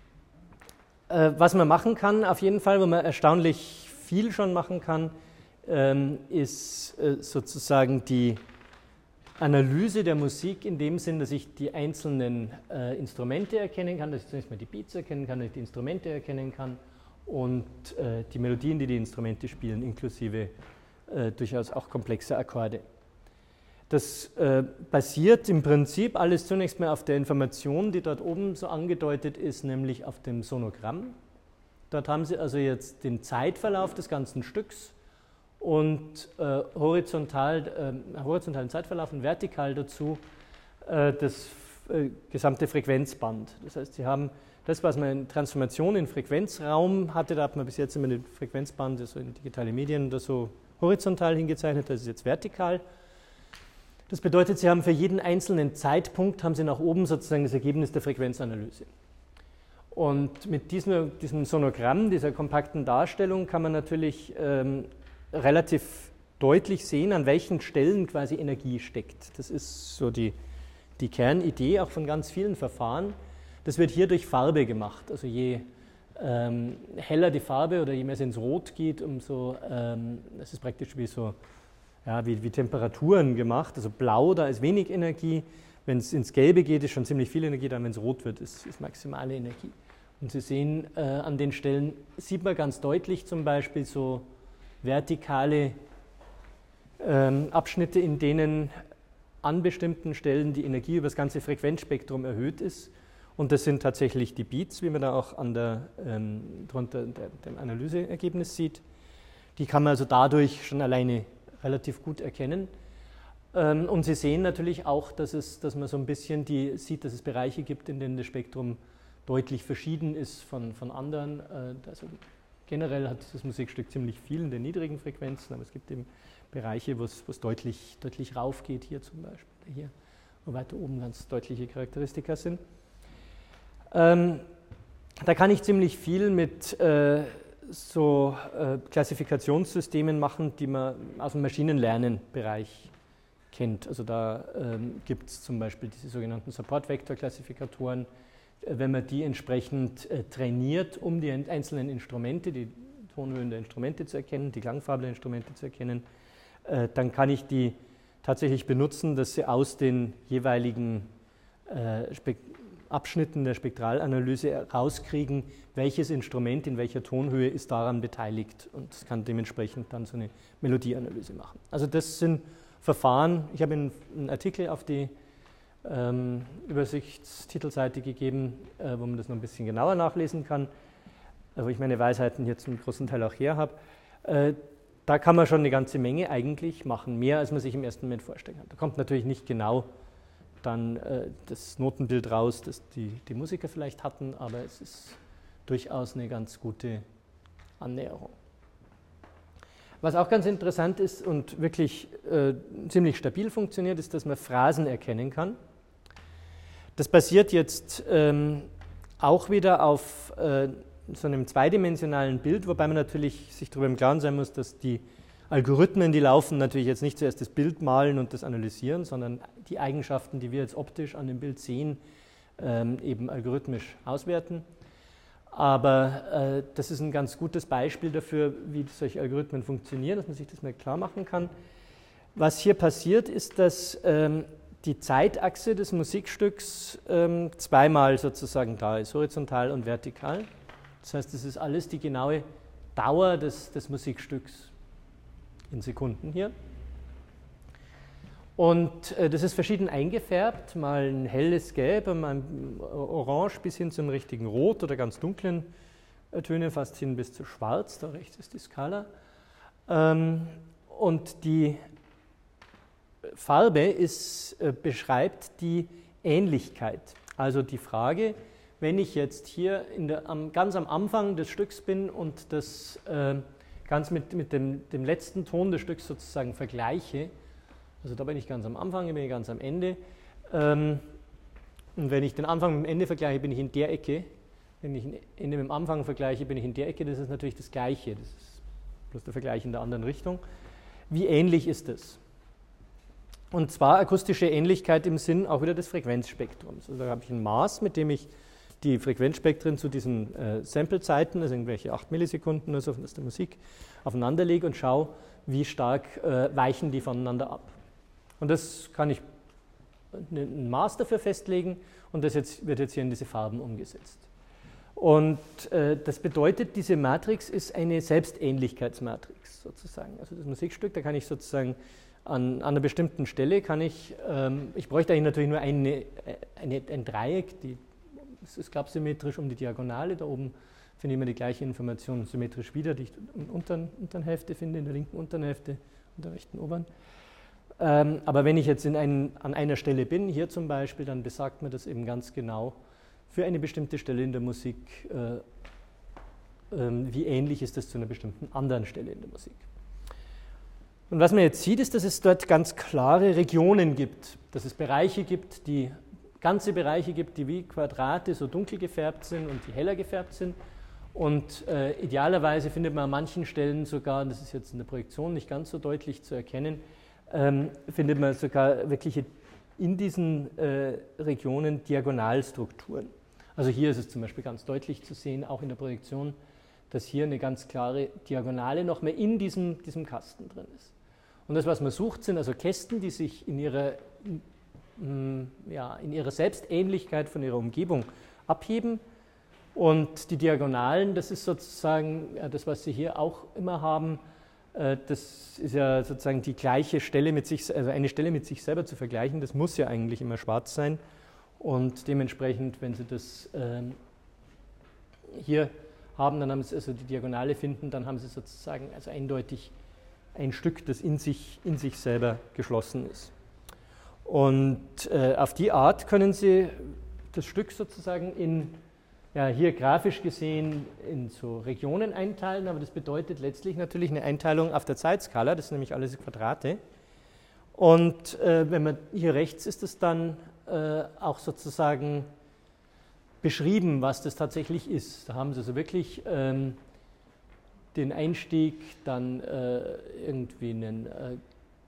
Was man machen kann, auf jeden Fall, wo man erstaunlich viel schon machen kann, ähm, ist äh, sozusagen die Analyse der Musik in dem Sinn, dass ich die einzelnen äh, Instrumente erkennen kann, dass ich zunächst mal die Beats erkennen kann, dass ich die Instrumente erkennen kann und äh, die Melodien, die die Instrumente spielen, inklusive äh, durchaus auch komplexe Akkorde. Das äh, basiert im Prinzip alles zunächst mal auf der Information, die dort oben so angedeutet ist, nämlich auf dem Sonogramm. Dort haben Sie also jetzt den Zeitverlauf des ganzen Stücks und äh, horizontal, äh, horizontalen Zeitverlauf und vertikal dazu äh, das äh, gesamte Frequenzband. Das heißt, Sie haben das, was man in Transformation in Frequenzraum hatte, da hat man bis jetzt immer den Frequenzband, also in digitale Medien oder so horizontal hingezeichnet, das ist jetzt vertikal. Das bedeutet, Sie haben für jeden einzelnen Zeitpunkt, haben Sie nach oben sozusagen das Ergebnis der Frequenzanalyse. Und mit diesem, diesem Sonogramm, dieser kompakten Darstellung, kann man natürlich ähm, relativ deutlich sehen, an welchen Stellen quasi Energie steckt. Das ist so die, die Kernidee auch von ganz vielen Verfahren, Das wird hier durch Farbe gemacht. Also je ähm, heller die Farbe oder je mehr es ins Rot geht, umso, ähm, das ist praktisch wie so, ja, wie, wie Temperaturen gemacht. Also blau, da ist wenig Energie. Wenn es ins Gelbe geht, ist schon ziemlich viel Energie. Dann, wenn es rot wird, ist, ist maximale Energie. Und Sie sehen, äh, an den Stellen sieht man ganz deutlich zum Beispiel so vertikale ähm, Abschnitte, in denen an bestimmten Stellen die Energie über das ganze Frequenzspektrum erhöht ist. Und das sind tatsächlich die Beats, wie man da auch an der, ähm, drunter der, dem Analyseergebnis sieht. Die kann man also dadurch schon alleine relativ gut erkennen. Ähm, und Sie sehen natürlich auch, dass, es, dass man so ein bisschen die, sieht, dass es Bereiche gibt, in denen das Spektrum deutlich verschieden ist von, von anderen. Äh, also generell hat das Musikstück ziemlich viel in den niedrigen Frequenzen, aber es gibt eben Bereiche, wo es, wo es deutlich, deutlich rauf geht, hier zum Beispiel, hier, wo weiter oben ganz deutliche Charakteristika sind. Ähm, da kann ich ziemlich viel mit äh, so äh, Klassifikationssystemen machen, die man aus dem Maschinenlernen-Bereich kennt. Also da ähm, gibt es zum Beispiel diese sogenannten Support-Vektor-Klassifikatoren. Äh, wenn man die entsprechend äh, trainiert, um die einzelnen Instrumente, die Tonhöhen der Instrumente zu erkennen, die Klangfarbe der Instrumente zu erkennen, äh, dann kann ich die tatsächlich benutzen, dass sie aus den jeweiligen äh, Abschnitten der Spektralanalyse herauskriegen, welches Instrument in welcher Tonhöhe ist daran beteiligt, und das kann dementsprechend dann so eine Melodieanalyse machen. Also das sind Verfahren. Ich habe Ihnen einen Artikel auf die ähm, Übersichtstitelseite gegeben, äh, wo man das noch ein bisschen genauer nachlesen kann, äh, wo ich meine Weisheiten hier zum großen Teil auch her habe. Äh, da kann man schon eine ganze Menge eigentlich machen, mehr als man sich im ersten Moment vorstellen kann. Da kommt natürlich nicht genau dann äh, das Notenbild raus, das die, die Musiker vielleicht hatten, aber es ist durchaus eine ganz gute Annäherung. Was auch ganz interessant ist und wirklich äh, ziemlich stabil funktioniert, ist, dass man Phrasen erkennen kann. Das basiert jetzt ähm, auch wieder auf äh, so einem zweidimensionalen Bild, wobei man natürlich sich darüber im Klaren sein muss, dass die Algorithmen, die laufen, natürlich jetzt nicht zuerst das Bild malen und das analysieren, sondern die Eigenschaften, die wir jetzt optisch an dem Bild sehen, ähm, eben algorithmisch auswerten. Aber äh, das ist ein ganz gutes Beispiel dafür, wie solche Algorithmen funktionieren, dass man sich das mal klar machen kann. Was hier passiert, ist, dass ähm, die Zeitachse des Musikstücks ähm, zweimal sozusagen da ist, horizontal und vertikal. Das heißt, das ist alles die genaue Dauer des, des Musikstücks in Sekunden hier. Und äh, das ist verschieden eingefärbt, mal ein helles Gelb, mal ein Orange bis hin zum richtigen Rot oder ganz dunklen äh, Töne, fast hin bis zu Schwarz, da rechts ist die Skala. Ähm, und die Farbe ist, äh, beschreibt die Ähnlichkeit, also die Frage, wenn ich jetzt hier in der, am, ganz am Anfang des Stücks bin und das äh, ganz mit, mit dem, dem letzten Ton des Stücks sozusagen vergleiche, also da bin ich ganz am Anfang, bin ich ganz am Ende, ähm, und wenn ich den Anfang mit dem Ende vergleiche, bin ich in der Ecke, wenn ich ein Ende mit dem Anfang vergleiche, bin ich in der Ecke, das ist natürlich das Gleiche, das ist bloß der Vergleich in der anderen Richtung. Wie ähnlich ist das? Und zwar akustische Ähnlichkeit im Sinn auch wieder des Frequenzspektrums. Also da habe ich ein Maß, mit dem ich die Frequenzspektren zu diesen äh, Sample-Zeiten, also irgendwelche acht Millisekunden oder so aus der Musik, aufeinander lege und schaue, wie stark äh, weichen die voneinander ab. Und das kann ich ein Maß dafür festlegen und das jetzt, wird jetzt hier in diese Farben umgesetzt. Und äh, das bedeutet, diese Matrix ist eine Selbstähnlichkeitsmatrix sozusagen. Also das Musikstück, da kann ich sozusagen an, an einer bestimmten Stelle, kann ich, ähm, ich bräuchte eigentlich natürlich nur eine, eine, ein Dreieck, die, es ist klappsymmetrisch um die Diagonale, da oben finde ich immer die gleiche Information symmetrisch wieder, die ich in der unteren, unteren Hälfte finde, in der linken unteren Hälfte und der rechten oberen. Ähm, aber wenn ich jetzt in ein, an einer Stelle bin, hier zum Beispiel, dann besagt mir das eben ganz genau für eine bestimmte Stelle in der Musik, äh, äh, wie ähnlich ist das zu einer bestimmten anderen Stelle in der Musik. Und was man jetzt sieht, ist, dass es dort ganz klare Regionen gibt, dass es Bereiche gibt, die ganze Bereiche gibt, die wie Quadrate so dunkel gefärbt sind und die heller gefärbt sind. Und äh, idealerweise findet man an manchen Stellen sogar, und das ist jetzt in der Projektion nicht ganz so deutlich zu erkennen, ähm, findet man sogar wirkliche in diesen äh, Regionen Diagonalstrukturen. Also hier ist es zum Beispiel ganz deutlich zu sehen, auch in der Projektion, dass hier eine ganz klare Diagonale noch mehr in diesem, diesem Kasten drin ist. Und das, was man sucht, sind also Kästen, die sich in ihrer, ja, in ihrer Selbstähnlichkeit von ihrer Umgebung abheben. Und die Diagonalen, das ist sozusagen das, was Sie hier auch immer haben. Das ist ja sozusagen die gleiche Stelle mit sich, also eine Stelle mit sich selber zu vergleichen. Das muss ja eigentlich immer schwarz sein. Und dementsprechend, wenn Sie das ähm, hier haben, dann haben Sie also die Diagonale finden, dann haben Sie sozusagen also eindeutig ein Stück, das in sich, in sich selber geschlossen ist. Und äh, auf die Art können Sie das Stück sozusagen in, ja, hier grafisch gesehen in so Regionen einteilen, aber das bedeutet letztlich natürlich eine Einteilung auf der Zeitskala, das sind nämlich alles Quadrate. Und äh, wenn man hier rechts ist es dann äh, auch sozusagen beschrieben, was das tatsächlich ist. Da haben Sie also wirklich ähm, den Einstieg, dann äh, irgendwie einen, äh,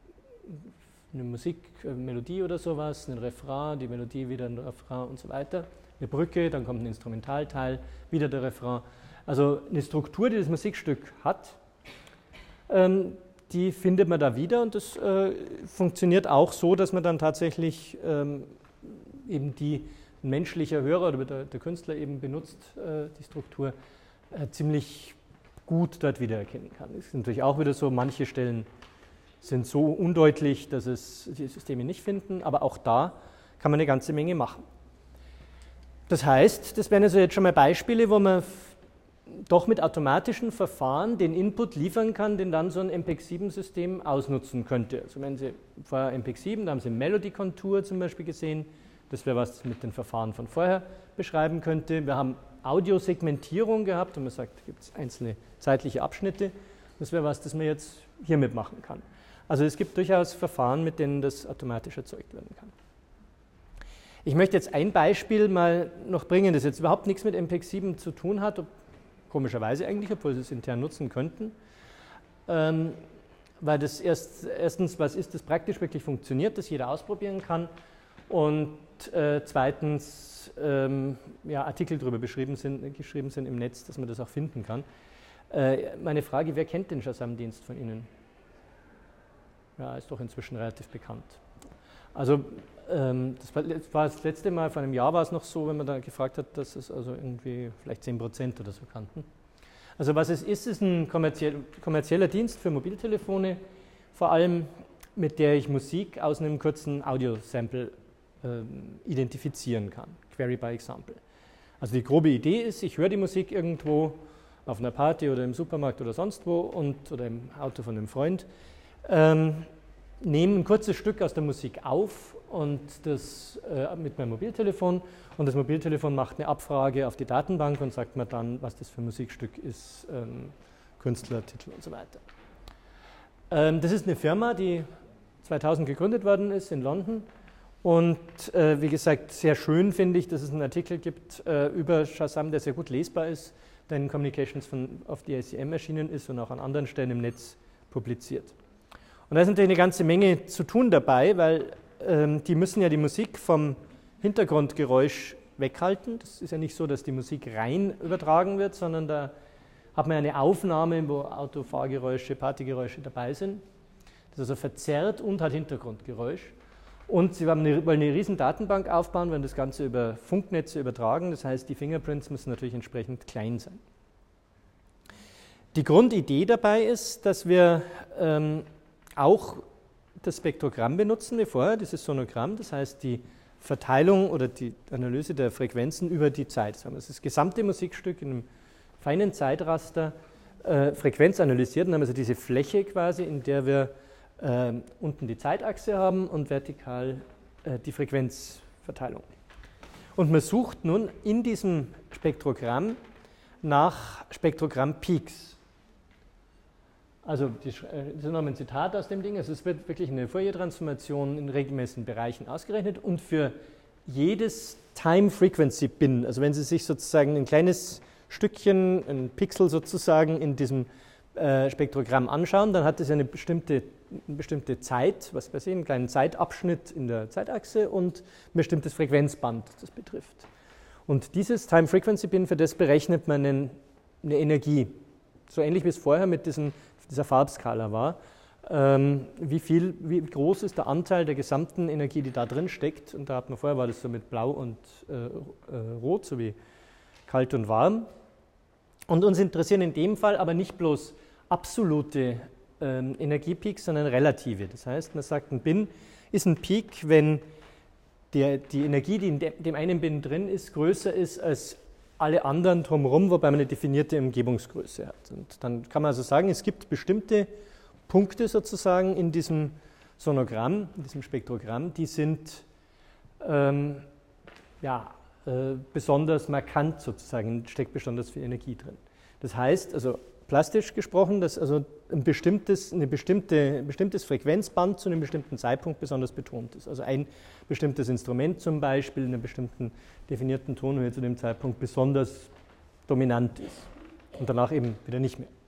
eine Musik, eine Melodie oder sowas, einen Refrain, die Melodie wieder ein Refrain und so weiter, eine Brücke, dann kommt ein Instrumentalteil, wieder der Refrain. Also eine Struktur, die das Musikstück hat, ähm, die findet man da wieder und das äh, funktioniert auch so, dass man dann tatsächlich ähm, eben die ein menschlicher Hörer oder der, der Künstler eben benutzt, äh, die Struktur, äh, ziemlich gut dort wiedererkennen kann. Es ist natürlich auch wieder so, manche Stellen sind so undeutlich, dass es die Systeme nicht finden, aber auch da kann man eine ganze Menge machen. Das heißt, das wären also jetzt schon mal Beispiele, wo man doch mit automatischen Verfahren den Input liefern kann, den dann so ein M P E G sieben System ausnutzen könnte. Also wenn Sie vorher M P E G sieben, da haben Sie Melody-Kontur zum Beispiel gesehen, das wäre was mit den Verfahren von vorher beschreiben könnte. Wir haben Audiosegmentierung gehabt und man sagt, da gibt es einzelne zeitliche Abschnitte. Das wäre was, das man jetzt hiermit machen kann. Also es gibt durchaus Verfahren, mit denen das automatisch erzeugt werden kann. Ich möchte jetzt ein Beispiel mal noch bringen, das jetzt überhaupt nichts mit M P E G sieben zu tun hat, ob, komischerweise eigentlich, obwohl Sie es intern nutzen könnten. Ähm, weil das erst, erstens was ist, das praktisch wirklich funktioniert, das jeder ausprobieren kann. Und äh, zweitens ähm, ja, Artikel darüber beschrieben sind, geschrieben sind im Netz, dass man das auch finden kann. Äh, meine Frage, wer kennt den Shazam-Dienst von Ihnen? Ja, ist doch inzwischen relativ bekannt. Also ähm, das war, das war das letzte Mal, vor einem Jahr war es noch so, wenn man da gefragt hat, dass es also irgendwie vielleicht zehn Prozent oder so kannten. Also was es ist, ist ein kommerziell, kommerzieller Dienst für Mobiltelefone, vor allem mit der ich Musik aus einem kurzen Audio-Sample ähm, identifizieren kann. Query by Example. Also die grobe Idee ist, ich höre die Musik irgendwo auf einer Party oder im Supermarkt oder sonst wo und, oder im Auto von einem Freund, ähm, nehme ein kurzes Stück aus der Musik auf und das äh, mit meinem Mobiltelefon und das Mobiltelefon macht eine Abfrage auf die Datenbank und sagt mir dann, was das für ein Musikstück ist, ähm, Künstler, Titel und so weiter. Ähm, das ist eine Firma, die zweitausend gegründet worden ist in London und äh, wie gesagt, sehr schön finde ich, dass es einen Artikel gibt äh, über Shazam, der sehr gut lesbar ist, der in Communications von, auf die I C M erschienen ist und auch an anderen Stellen im Netz publiziert. Und da ist natürlich eine ganze Menge zu tun dabei, weil ähm, die müssen ja die Musik vom Hintergrundgeräusch weghalten. Das ist ja nicht so, dass die Musik rein übertragen wird, sondern da hat man eine Aufnahme, wo Autofahrgeräusche, Partygeräusche dabei sind. Das ist also verzerrt und hat Hintergrundgeräusch. Und sie wollen eine, wollen eine riesen Datenbank aufbauen, wollen das Ganze über Funknetze übertragen. Das heißt, die Fingerprints müssen natürlich entsprechend klein sein. Die Grundidee dabei ist, dass wir ähm, auch das Spektrogramm benutzen wie vorher, dieses Sonogramm, das heißt die Verteilung oder die Analyse der Frequenzen über die Zeit. Das ist das gesamte Musikstück in einem feinen Zeitraster äh, Frequenz analysiert und haben also diese Fläche quasi, in der wir äh, unten die Zeitachse haben und vertikal äh, die Frequenzverteilung. Und man sucht nun in diesem Spektrogramm nach Spektrogramm-Peaks. Also das ist nochmal ein Zitat aus dem Ding, also es wird wirklich eine Fourier-Transformation in regelmäßigen Bereichen ausgerechnet und für jedes Time-Frequency-Bin, also wenn Sie sich sozusagen ein kleines Stückchen, ein Pixel sozusagen in diesem äh, Spektrogramm anschauen, dann hat es eine bestimmte, eine bestimmte Zeit, was wir sehen, einen kleinen Zeitabschnitt in der Zeitachse und ein bestimmtes Frequenzband, das das betrifft. Und dieses Time-Frequency-Bin, für das berechnet man einen, eine Energie. So ähnlich wie es vorher mit diesem, dieser Farbskala war. Ähm, wie, viel, wie groß ist der Anteil der gesamten Energie, die da drin steckt? Und da hat man vorher war das so mit Blau und äh, äh, Rot, sowie kalt und warm. Und uns interessieren in dem Fall aber nicht bloß absolute ähm, Energiepeaks, sondern relative. Das heißt, man sagt, ein Bin ist ein Peak, wenn der, die Energie, die in de, dem einen Bin drin ist, größer ist als alle anderen drumherum, wobei man eine definierte Umgebungsgröße hat. Und dann kann man also sagen, es gibt bestimmte Punkte sozusagen in diesem Sonogramm, in diesem Spektrogramm, die sind ähm, ja, äh, besonders markant sozusagen, steckt besonders viel Energie drin. Das heißt, also plastisch gesprochen, dass also ein bestimmtes, eine bestimmte, ein bestimmtes Frequenzband zu einem bestimmten Zeitpunkt besonders betont ist. Also ein bestimmtes Instrument zum Beispiel in einer bestimmten definierten Tonhöhe zu dem Zeitpunkt besonders dominant ist und danach eben wieder nicht mehr.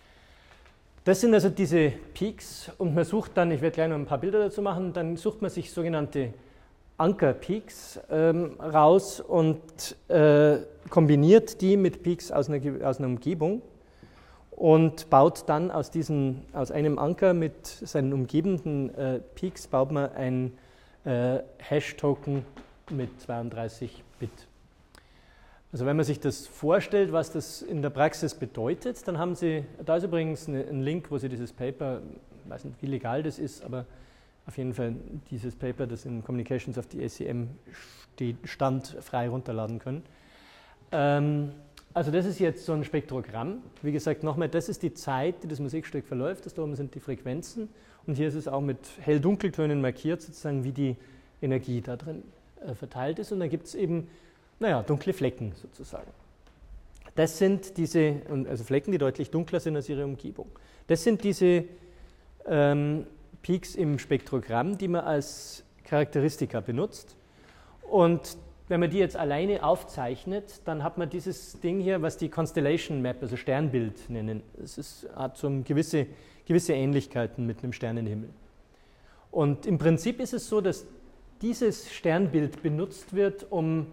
Das sind also diese Peaks und man sucht dann, ich werde gleich noch ein paar Bilder dazu machen, dann sucht man sich sogenannte Anker-Peaks ähm, raus und äh, kombiniert die mit Peaks aus einer, aus einer Umgebung und baut dann aus, diesen, aus einem Anker mit seinen umgebenden äh, Peaks baut man ein äh, Hash-Token mit zweiunddreißig Bit. Also wenn man sich das vorstellt, was das in der Praxis bedeutet, dann haben Sie, da ist übrigens eine, ein Link, wo Sie dieses Paper, ich weiß nicht, wie legal das ist, aber auf jeden Fall dieses Paper, das in Communications of the A C M steht, stand, frei runterladen können. Ähm, also das ist jetzt so ein Spektrogramm. Wie gesagt, nochmal, das ist die Zeit, die das Musikstück verläuft, das da oben sind die Frequenzen und hier ist es auch mit Hell-Dunkeltönen markiert, sozusagen wie die Energie da drin äh, verteilt ist und dann gibt es eben naja, dunkle Flecken sozusagen. Das sind diese, also Flecken, die deutlich dunkler sind als ihre Umgebung. Das sind diese ähm, Peaks im Spektrogramm, die man als Charakteristika benutzt. Und wenn man die jetzt alleine aufzeichnet, dann hat man dieses Ding hier, was die Constellation Map, also Sternbild nennen. Es ist, hat so gewisse, gewisse Ähnlichkeiten mit einem Sternenhimmel. Und im Prinzip ist es so, dass dieses Sternbild benutzt wird, um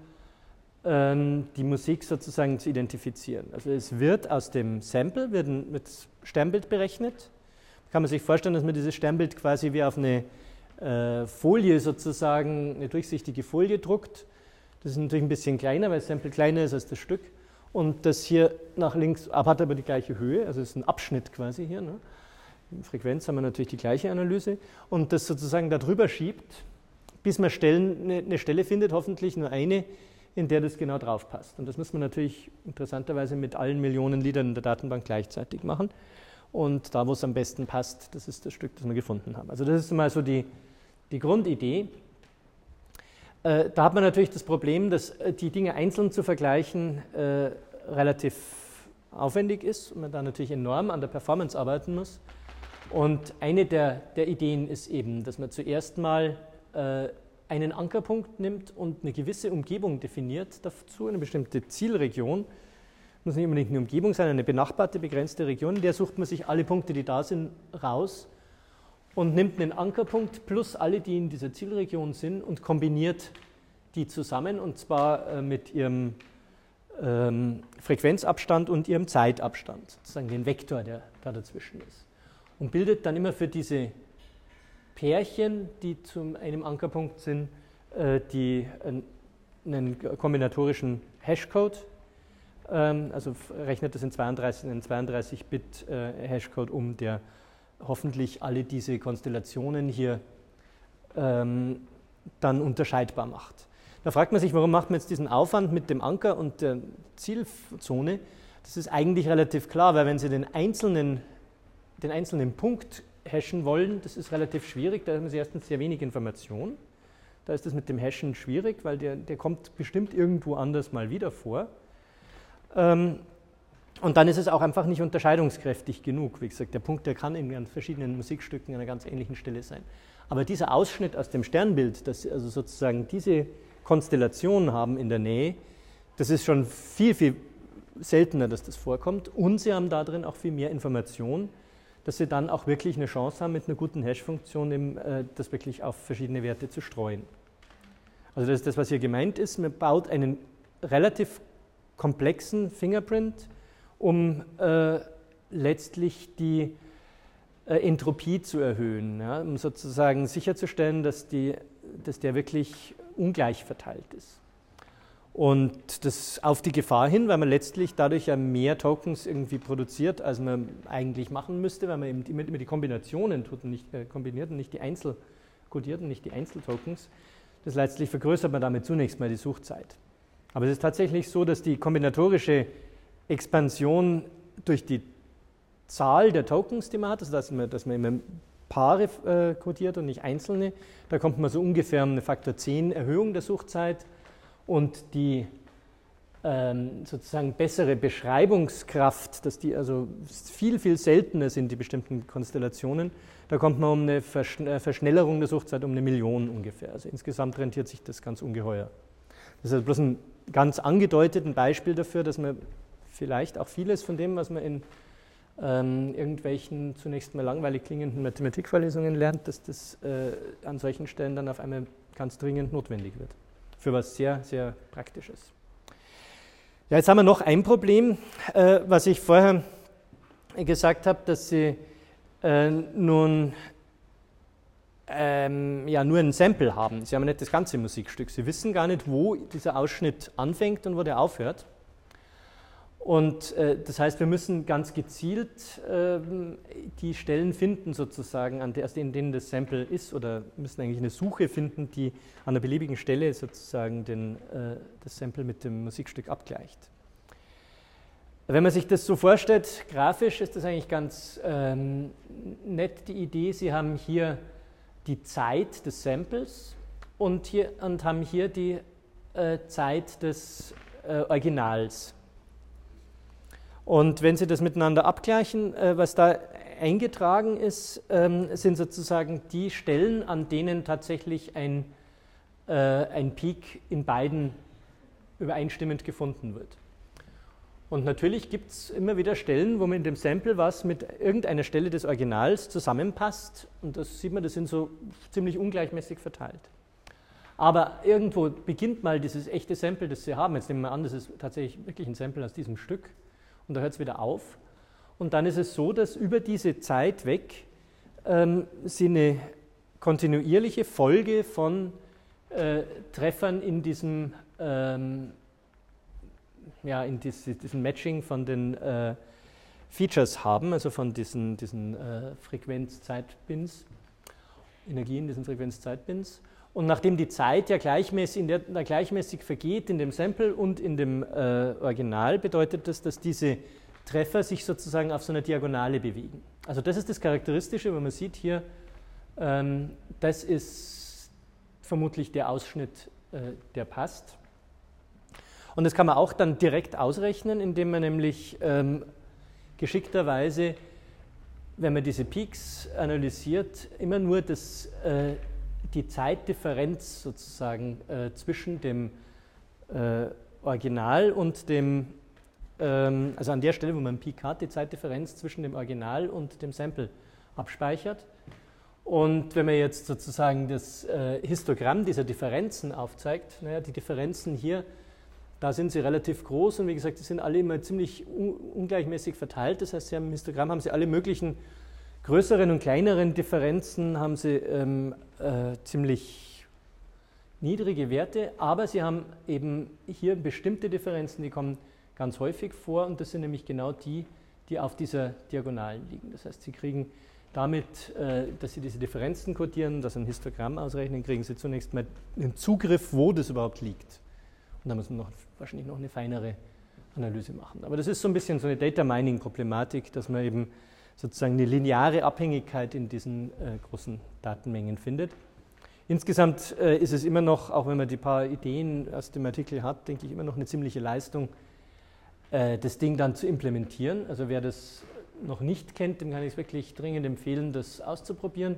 die Musik sozusagen zu identifizieren. Also es wird aus dem Sample, wird ein wird Sternbild berechnet. Kann man sich vorstellen, dass man dieses Sternbild quasi wie auf eine äh, Folie sozusagen, eine durchsichtige Folie druckt. Das ist natürlich ein bisschen kleiner, weil das Sample kleiner ist als das Stück. Und das hier nach links hat aber die gleiche Höhe, also es ist ein Abschnitt quasi hier. Ne? In Frequenz haben wir natürlich die gleiche Analyse. Und das sozusagen da drüber schiebt, bis man Stellen, eine, eine Stelle findet, hoffentlich nur eine, in der das genau drauf passt. Und das muss man natürlich interessanterweise mit allen Millionen Liedern in der Datenbank gleichzeitig machen. Und da, wo es am besten passt, das ist das Stück, das wir gefunden haben. Also das ist mal so die, die Grundidee. Äh, da hat man natürlich das Problem, dass die Dinge einzeln zu vergleichen äh, relativ aufwendig ist und man da natürlich enorm an der Performance arbeiten muss. Und eine der, der Ideen ist eben, dass man zuerst mal äh, einen Ankerpunkt nimmt und eine gewisse Umgebung definiert, dazu eine bestimmte Zielregion, muss nicht unbedingt eine Umgebung sein, eine benachbarte, begrenzte Region, in der sucht man sich alle Punkte, die da sind, raus und nimmt einen Ankerpunkt plus alle, die in dieser Zielregion sind und kombiniert die zusammen und zwar äh, mit ihrem ähm, Frequenzabstand und ihrem Zeitabstand, sozusagen den Vektor, der da dazwischen ist. Und bildet dann immer für diese Pärchen, die zu einem Ankerpunkt sind, die einen kombinatorischen Hashcode, also rechnet das in zweiunddreißig, in zweiunddreißig Bit Hashcode um, der hoffentlich alle diese Konstellationen hier dann unterscheidbar macht. Da fragt man sich, warum macht man jetzt diesen Aufwand mit dem Anker und der Zielzone? Das ist eigentlich relativ klar, weil wenn Sie den einzelnen, den einzelnen Punkt hashen wollen, das ist relativ schwierig, da haben Sie erstens sehr wenig Information. Da ist das mit dem Hashen schwierig, weil der, der kommt bestimmt irgendwo anders mal wieder vor. Ähm, und dann ist es auch einfach nicht unterscheidungskräftig genug. Wie gesagt, der Punkt, der kann in verschiedenen Musikstücken an einer ganz ähnlichen Stelle sein. Aber dieser Ausschnitt aus dem Sternbild, dass Sie also sozusagen diese Konstellationen haben in der Nähe, das ist schon viel, viel seltener, dass das vorkommt. Und Sie haben da drin auch viel mehr Information, dass Sie dann auch wirklich eine Chance haben, mit einer guten Hash-Funktion eben, äh, das wirklich auf verschiedene Werte zu streuen. Also das ist das, was hier gemeint ist. Man baut einen relativ komplexen Fingerprint, um äh, letztlich die äh, Entropie zu erhöhen, ja, um sozusagen sicherzustellen, dass, die, dass der wirklich ungleich verteilt ist. Und das auf die Gefahr hin, weil man letztlich dadurch ja mehr Tokens irgendwie produziert, als man eigentlich machen müsste, weil man eben immer, immer die Kombinationen tut und nicht, äh, kombiniert und nicht die Einzelkodierten, nicht die Einzeltokens. Das letztlich vergrößert man damit zunächst mal die Suchzeit. Aber es ist tatsächlich so, dass die kombinatorische Expansion durch die Zahl der Tokens, die man hat, also dass man, dass man immer Paare äh, kodiert und nicht einzelne, da kommt man so ungefähr um eine Faktor zehn Erhöhung der Suchzeit. Und die ähm, sozusagen bessere Beschreibungskraft, dass die also viel, viel seltener sind, die bestimmten Konstellationen, da kommt man um eine Verschnellerung der Suchzeit um eine Million ungefähr. Also insgesamt rentiert sich das ganz ungeheuer. Das ist also bloß ein ganz angedeutetes Beispiel dafür, dass man vielleicht auch vieles von dem, was man in ähm, irgendwelchen zunächst mal langweilig klingenden Mathematikvorlesungen lernt, dass das äh, an solchen Stellen dann auf einmal ganz dringend notwendig wird. Für was sehr, sehr Praktisches. Ja, jetzt haben wir noch ein Problem, äh, was ich vorher gesagt habe, dass Sie äh, nun ähm, ja, nur ein Sample haben. Sie haben nicht das ganze Musikstück. Sie wissen gar nicht, wo dieser Ausschnitt anfängt und wo der aufhört. Und äh, das heißt, wir müssen ganz gezielt äh, die Stellen finden, sozusagen, an der, in denen das Sample ist, oder müssen eigentlich eine Suche finden, die an einer beliebigen Stelle sozusagen den, äh, das Sample mit dem Musikstück abgleicht. Wenn man sich das so vorstellt, grafisch ist das eigentlich ganz ähm, nett, die Idee. Sie haben hier die Zeit des Samples und, hier, und haben hier die äh, Zeit des äh, Originals. Und wenn Sie das miteinander abgleichen, äh, was da eingetragen ist, ähm, sind sozusagen die Stellen, an denen tatsächlich ein, äh, ein Peak in beiden übereinstimmend gefunden wird. Und natürlich gibt es immer wieder Stellen, wo man in dem Sample was mit irgendeiner Stelle des Originals zusammenpasst. Und das sieht man, das sind so ziemlich ungleichmäßig verteilt. Aber irgendwo beginnt mal dieses echte Sample, das Sie haben. Jetzt nehmen wir an, das ist tatsächlich wirklich ein Sample aus diesem Stück. Und da hört es wieder auf. Und dann ist es so, dass über diese Zeit weg ähm, Sie eine kontinuierliche Folge von äh, Treffern in diesem, ähm, ja, in diese, diesem Matching von den äh, Features haben, also von diesen, diesen äh, Frequenz-Zeit-Bins, Energien, diesen Frequenz-Zeit-Bins. Und nachdem die Zeit ja gleichmäßig, in der, der gleichmäßig vergeht in dem Sample und in dem äh, Original, bedeutet das, dass diese Treffer sich sozusagen auf so einer Diagonale bewegen. Also das ist das Charakteristische, wenn man sieht hier, ähm, das ist vermutlich der Ausschnitt, äh, der passt. Und das kann man auch dann direkt ausrechnen, indem man nämlich ähm, geschickterweise, wenn man diese Peaks analysiert, immer nur das äh, die Zeitdifferenz sozusagen äh, zwischen dem äh, Original und dem, ähm, also an der Stelle, wo man einen Peak hat, die Zeitdifferenz zwischen dem Original und dem Sample abspeichert. Und wenn man jetzt sozusagen das äh, Histogramm dieser Differenzen aufzeigt, naja, die Differenzen hier, da sind sie relativ groß und wie gesagt, die sind alle immer ziemlich un ungleichmäßig verteilt. Das heißt, Sie haben im Histogramm haben Sie alle möglichen größeren und kleineren Differenzen haben Sie ähm, äh, ziemlich niedrige Werte, aber Sie haben eben hier bestimmte Differenzen, die kommen ganz häufig vor und das sind nämlich genau die, die auf dieser Diagonalen liegen. Das heißt, Sie kriegen damit, äh, dass Sie diese Differenzen kodieren, das ein Histogramm ausrechnen, kriegen Sie zunächst mal einen Zugriff, wo das überhaupt liegt. Und da muss man noch, wahrscheinlich noch eine feinere Analyse machen. Aber das ist so ein bisschen so eine Data Mining Problematik, dass man eben sozusagen eine lineare Abhängigkeit in diesen äh, großen Datenmengen findet. Insgesamt äh, ist es immer noch, auch wenn man die paar Ideen aus dem Artikel hat, denke ich, immer noch eine ziemliche Leistung, äh, das Ding dann zu implementieren. Also wer das noch nicht kennt, dem kann ich es wirklich dringend empfehlen, das auszuprobieren.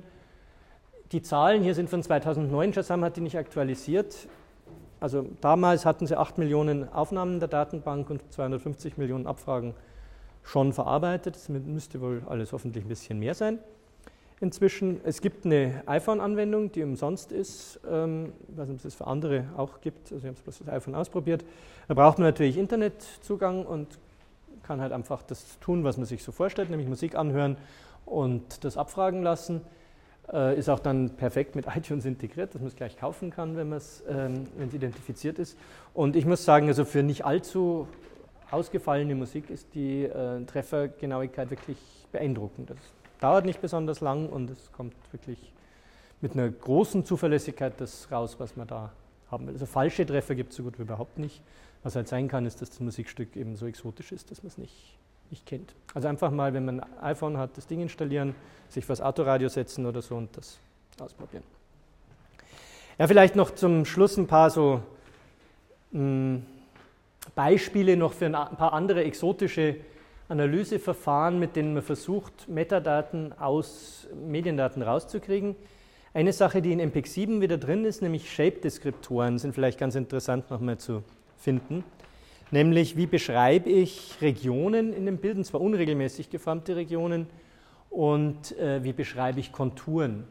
Die Zahlen hier sind von zweitausendneun, Shazam hat die nicht aktualisiert. Also damals hatten sie acht Millionen Aufnahmen in der Datenbank und zweihundertfünfzig Millionen Abfragen schon verarbeitet. Das müsste wohl alles hoffentlich ein bisschen mehr sein. inzwischen. Es gibt eine iPhone-Anwendung, die umsonst ist. Ähm, ich weiß nicht, ob es das für andere auch gibt. Also ich habe es bloß das iPhone ausprobiert. Da braucht man natürlich Internetzugang und kann halt einfach das tun, was man sich so vorstellt, nämlich Musik anhören und das abfragen lassen. Äh, ist auch dann perfekt mit iTunes integriert, dass man es gleich kaufen kann, wenn es ähm, identifiziert ist. Und ich muss sagen, also für nicht allzu ausgefallene Musik ist die äh, Treffergenauigkeit wirklich beeindruckend. Das dauert nicht besonders lang und es kommt wirklich mit einer großen Zuverlässigkeit das raus, was man da haben will. Also falsche Treffer gibt es so gut wie überhaupt nicht. Was halt sein kann, ist, dass das Musikstück eben so exotisch ist, dass man es nicht, nicht kennt. Also einfach mal, wenn man ein iPhone hat, das Ding installieren, sich vors Autoradio setzen oder so und das ausprobieren. Ja, vielleicht noch zum Schluss ein paar so mh, Beispiele noch für ein paar andere exotische Analyseverfahren, mit denen man versucht, Metadaten aus Mediendaten rauszukriegen. Eine Sache, die in M P E G sieben wieder drin ist, nämlich Shape-Deskriptoren, sind vielleicht ganz interessant nochmal zu finden. Nämlich, wie beschreibe ich Regionen in den Bildern, zwar unregelmäßig geformte Regionen, und äh, wie beschreibe ich Konturen.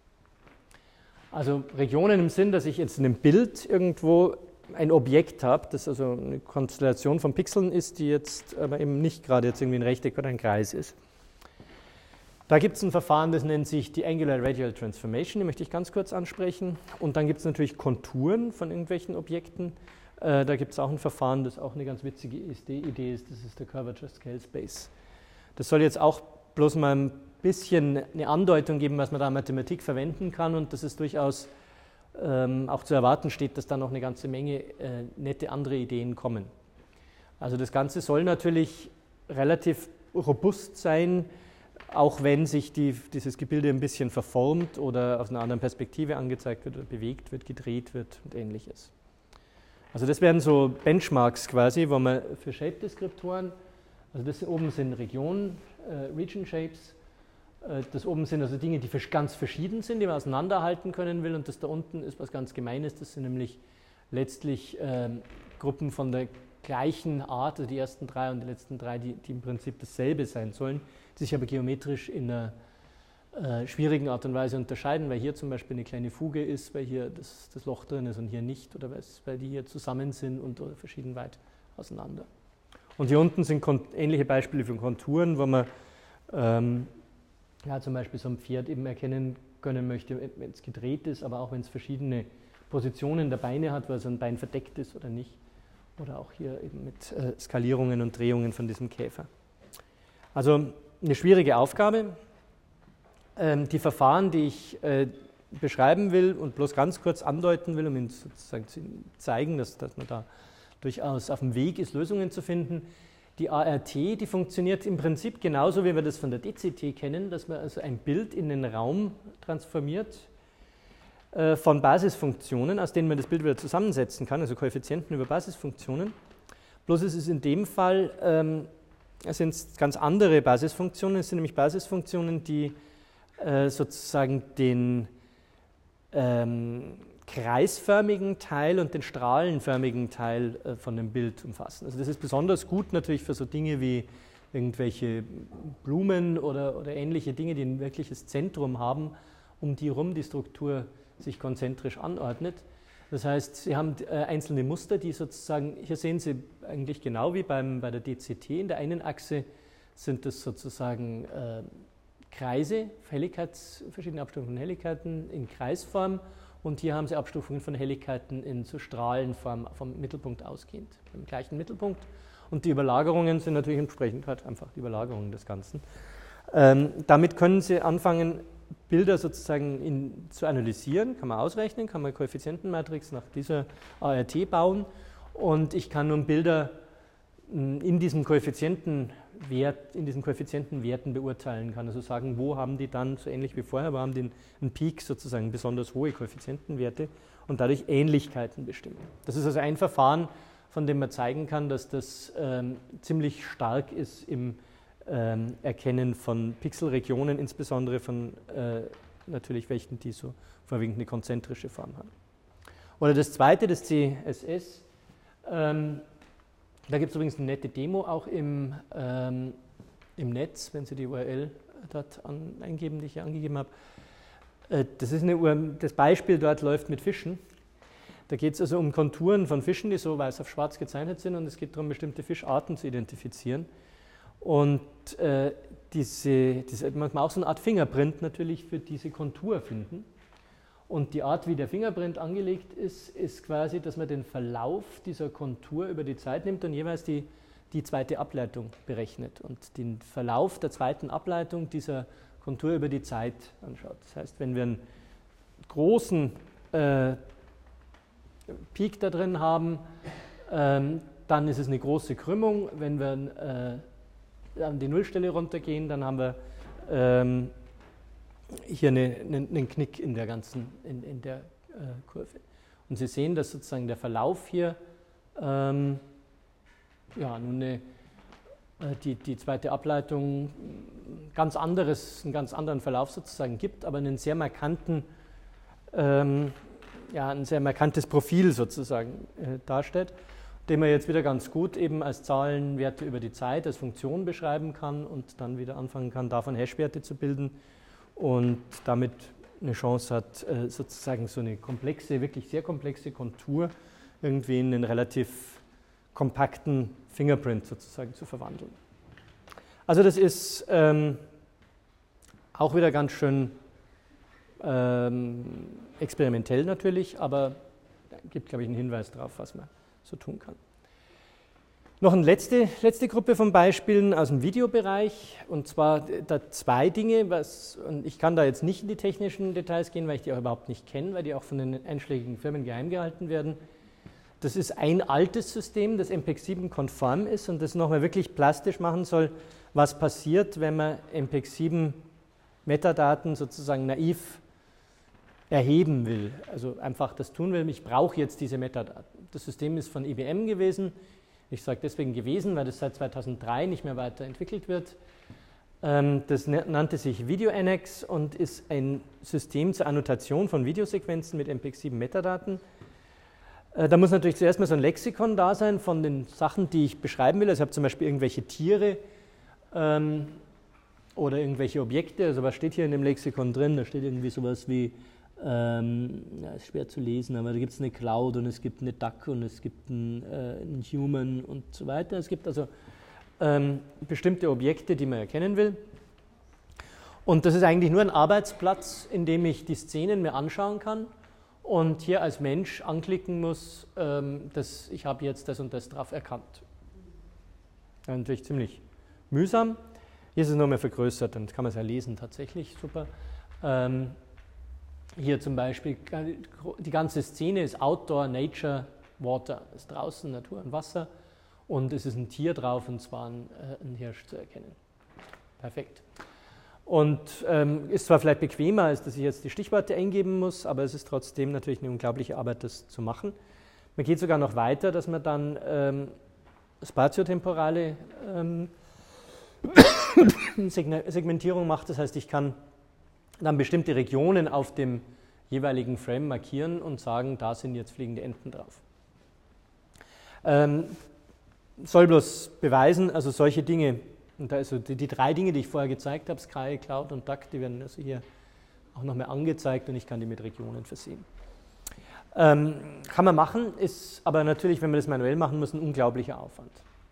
Also Regionen im Sinn, dass ich jetzt in einem Bild irgendwo ein Objekt habe, das also eine Konstellation von Pixeln ist, die jetzt aber eben nicht gerade jetzt irgendwie ein Rechteck oder ein Kreis ist. Da gibt es ein Verfahren, das nennt sich die Angular Radial Transformation, die möchte ich ganz kurz ansprechen. Und dann gibt es natürlich Konturen von irgendwelchen Objekten. Äh, da gibt es auch ein Verfahren, das auch eine ganz witzige Idee ist, das ist der Curvature Scale Space. Das soll jetzt auch bloß mal ein bisschen eine Andeutung geben, was man da in Mathematik verwenden kann, und dass es durchaus ähm, auch zu erwarten steht, dass da noch eine ganze Menge äh, nette andere Ideen kommen. Also das Ganze soll natürlich relativ robust sein, auch wenn sich die, dieses Gebilde ein bisschen verformt oder aus einer anderen Perspektive angezeigt wird oder bewegt wird, gedreht wird und Ähnliches. Also das wären so Benchmarks quasi, wo man für Shape-Deskriptoren, also das oben sind Regionen, äh, Region Shapes, äh, das oben sind also Dinge, die ganz verschieden sind, die man auseinanderhalten können will, und das da unten ist was ganz Gemeines, das sind nämlich letztlich äh, Gruppen von der gleichen Art, also die ersten drei und die letzten drei, die, die im Prinzip dasselbe sein sollen, die sich aber geometrisch in einer äh, schwierigen Art und Weise unterscheiden, weil hier zum Beispiel eine kleine Fuge ist, weil hier das, das Loch drin ist und hier nicht, oder weil die hier zusammen sind und oder verschieden weit auseinander. Und hier unten sind ähnliche Beispiele von Konturen, wo man ähm, ja, zum Beispiel so ein Pferd eben erkennen können möchte, wenn es gedreht ist, aber auch wenn es verschiedene Positionen der Beine hat, weil so ein Bein verdeckt ist oder nicht. Oder auch hier eben mit äh, Skalierungen und Drehungen von diesem Käfer. Also eine schwierige Aufgabe. Ähm, die Verfahren, die ich äh, beschreiben will und bloß ganz kurz andeuten will, um Ihnen sozusagen zu zeigen, dass, dass man da durchaus auf dem Weg ist, Lösungen zu finden. Die A R T, die funktioniert im Prinzip genauso, wie wir das von der D C T kennen, dass man also ein Bild in den Raum transformiert äh, von Basisfunktionen, aus denen man das Bild wieder zusammensetzen kann, also Koeffizienten über Basisfunktionen. Bloß ist es in dem Fall, ähm, es sind ganz andere Basisfunktionen, es sind nämlich Basisfunktionen, die äh, sozusagen den ähm, kreisförmigen Teil und den strahlenförmigen Teil äh, von dem Bild umfassen. Also das ist besonders gut natürlich für so Dinge wie irgendwelche Blumen oder, oder ähnliche Dinge, die ein wirkliches Zentrum haben, um die rum die Struktur sich konzentrisch anordnet. Das heißt, Sie haben äh, einzelne Muster, die sozusagen, hier sehen Sie eigentlich genau wie beim, bei der D C T, in der einen Achse sind das sozusagen äh, Kreise, Helligkeits, verschiedene Abstufungen von Helligkeiten in Kreisform, und hier haben Sie Abstufungen von Helligkeiten in so Strahlenform vom Mittelpunkt ausgehend, im gleichen Mittelpunkt. Und die Überlagerungen sind natürlich entsprechend halt einfach die Überlagerungen des Ganzen. Ähm, damit können Sie anfangen, Bilder sozusagen in, zu analysieren, kann man ausrechnen, kann man Koeffizientenmatrix nach dieser A R T bauen, und ich kann nun Bilder in diesem Koeffizientenwert, in diesen Koeffizientenwerten beurteilen, kann also sagen, wo haben die dann, so ähnlich wie vorher, wo haben die einen Peak, sozusagen besonders hohe Koeffizientenwerte, und dadurch Ähnlichkeiten bestimmen. Das ist also ein Verfahren, von dem man zeigen kann, dass das ähm, ziemlich stark ist im ähm, Erkennen von Pixelregionen, insbesondere von äh, natürlich welchen, die so vorwiegend eine konzentrische Form haben. Oder das zweite, das C S S, ähm, da gibt es übrigens eine nette Demo auch im, ähm, im Netz, wenn Sie die U R L dort an, eingeben, die ich hier angegeben habe. Äh, das ist eine Uhr, das Beispiel dort läuft mit Fischen. Da geht es also um Konturen von Fischen, die so weiß auf schwarz gezeichnet sind, und es geht darum, bestimmte Fischarten zu identifizieren. Und äh, diese, diese, man kann auch so eine Art Fingerprint natürlich für diese Kontur finden. Und die Art, wie der Fingerprint angelegt ist, ist quasi, dass man den Verlauf dieser Kontur über die Zeit nimmt und jeweils die, die zweite Ableitung berechnet und den Verlauf der zweiten Ableitung dieser Kontur über die Zeit anschaut. Das heißt, wenn wir einen großen äh, Peak da drin haben, ähm, dann ist es eine große Krümmung. Wenn wir äh, an die Nullstelle runtergehen, dann haben wir ähm, hier eine, eine, einen Knick in der ganzen in, in der äh, Kurve. Und Sie sehen, dass sozusagen der Verlauf hier ähm, ja, nun eine, äh, die, die zweite Ableitung ganz anderes, einen ganz anderen Verlauf sozusagen gibt, aber einen sehr markanten, ähm, ja, ein sehr markantes Profil sozusagen äh, darstellt, den man jetzt wieder ganz gut eben als Zahlenwerte über die Zeit, als Funktion beschreiben kann und dann wieder anfangen kann, davon Hashwerte zu bilden und damit eine Chance hat, sozusagen so eine komplexe, wirklich sehr komplexe Kontur irgendwie in einen relativ kompakten Fingerprint sozusagen zu verwandeln. Also das ist ähm, auch wieder ganz schön ähm, experimentell natürlich, aber gibt, glaube ich, einen Hinweis darauf, was man so tun kann. Noch eine letzte, letzte Gruppe von Beispielen aus dem Videobereich, und zwar da zwei Dinge, was, und ich kann da jetzt nicht in die technischen Details gehen, weil ich die auch überhaupt nicht kenne, weil die auch von den einschlägigen Firmen geheim gehalten werden. Das ist ein altes System, das M P E G sieben konform ist und das nochmal wirklich plastisch machen soll, was passiert, wenn man M P E G sieben Metadaten sozusagen naiv erheben will, also einfach das tun will, ich brauche jetzt diese Metadaten. Das System ist von I B M gewesen. Ich sage deswegen gewesen, weil das seit zweitausenddrei nicht mehr weiterentwickelt wird. Das nannte sich VideoAnnex und ist ein System zur Annotation von Videosequenzen mit M P E G sieben Metadaten. Da muss natürlich zuerst mal so ein Lexikon da sein von den Sachen, die ich beschreiben will. Also ich habe zum Beispiel irgendwelche Tiere ähm, oder irgendwelche Objekte. Also was steht hier in dem Lexikon drin? Da steht irgendwie sowas wie, Ähm, ja, ist schwer zu lesen, aber da gibt es eine Cloud und es gibt eine Duck und es gibt einen, äh, einen Human und so weiter. Es gibt also ähm, bestimmte Objekte, die man erkennen will. Und das ist eigentlich nur ein Arbeitsplatz, in dem ich die Szenen mir anschauen kann und hier als Mensch anklicken muss, ähm, dass ich habe jetzt das und das drauf erkannt. Das ist natürlich ziemlich mühsam. Hier ist es nochmal vergrößert, dann kann man es ja lesen tatsächlich, super. Ähm, Hier zum Beispiel, die ganze Szene ist Outdoor, Nature, Water, ist draußen Natur und Wasser und es ist ein Tier drauf und zwar ein, äh, ein Hirsch zu erkennen. Perfekt. Und ähm, ist zwar vielleicht bequemer, als dass ich jetzt die Stichworte eingeben muss, aber es ist trotzdem natürlich eine unglaubliche Arbeit, das zu machen. Man geht sogar noch weiter, dass man dann ähm, spatiotemporale ähm, Segmentierung macht, das heißt, ich kann dann bestimmte Regionen auf dem jeweiligen Frame markieren und sagen, da sind jetzt fliegende Enten drauf. Ähm, soll bloß beweisen, also solche Dinge, und da also die, die drei Dinge, die ich vorher gezeigt habe, Sky, Cloud und Duck, die werden also hier auch nochmal angezeigt und ich kann die mit Regionen versehen. Ähm, kann man machen, ist aber natürlich, wenn man das manuell machen muss, ein unglaublicher Aufwand.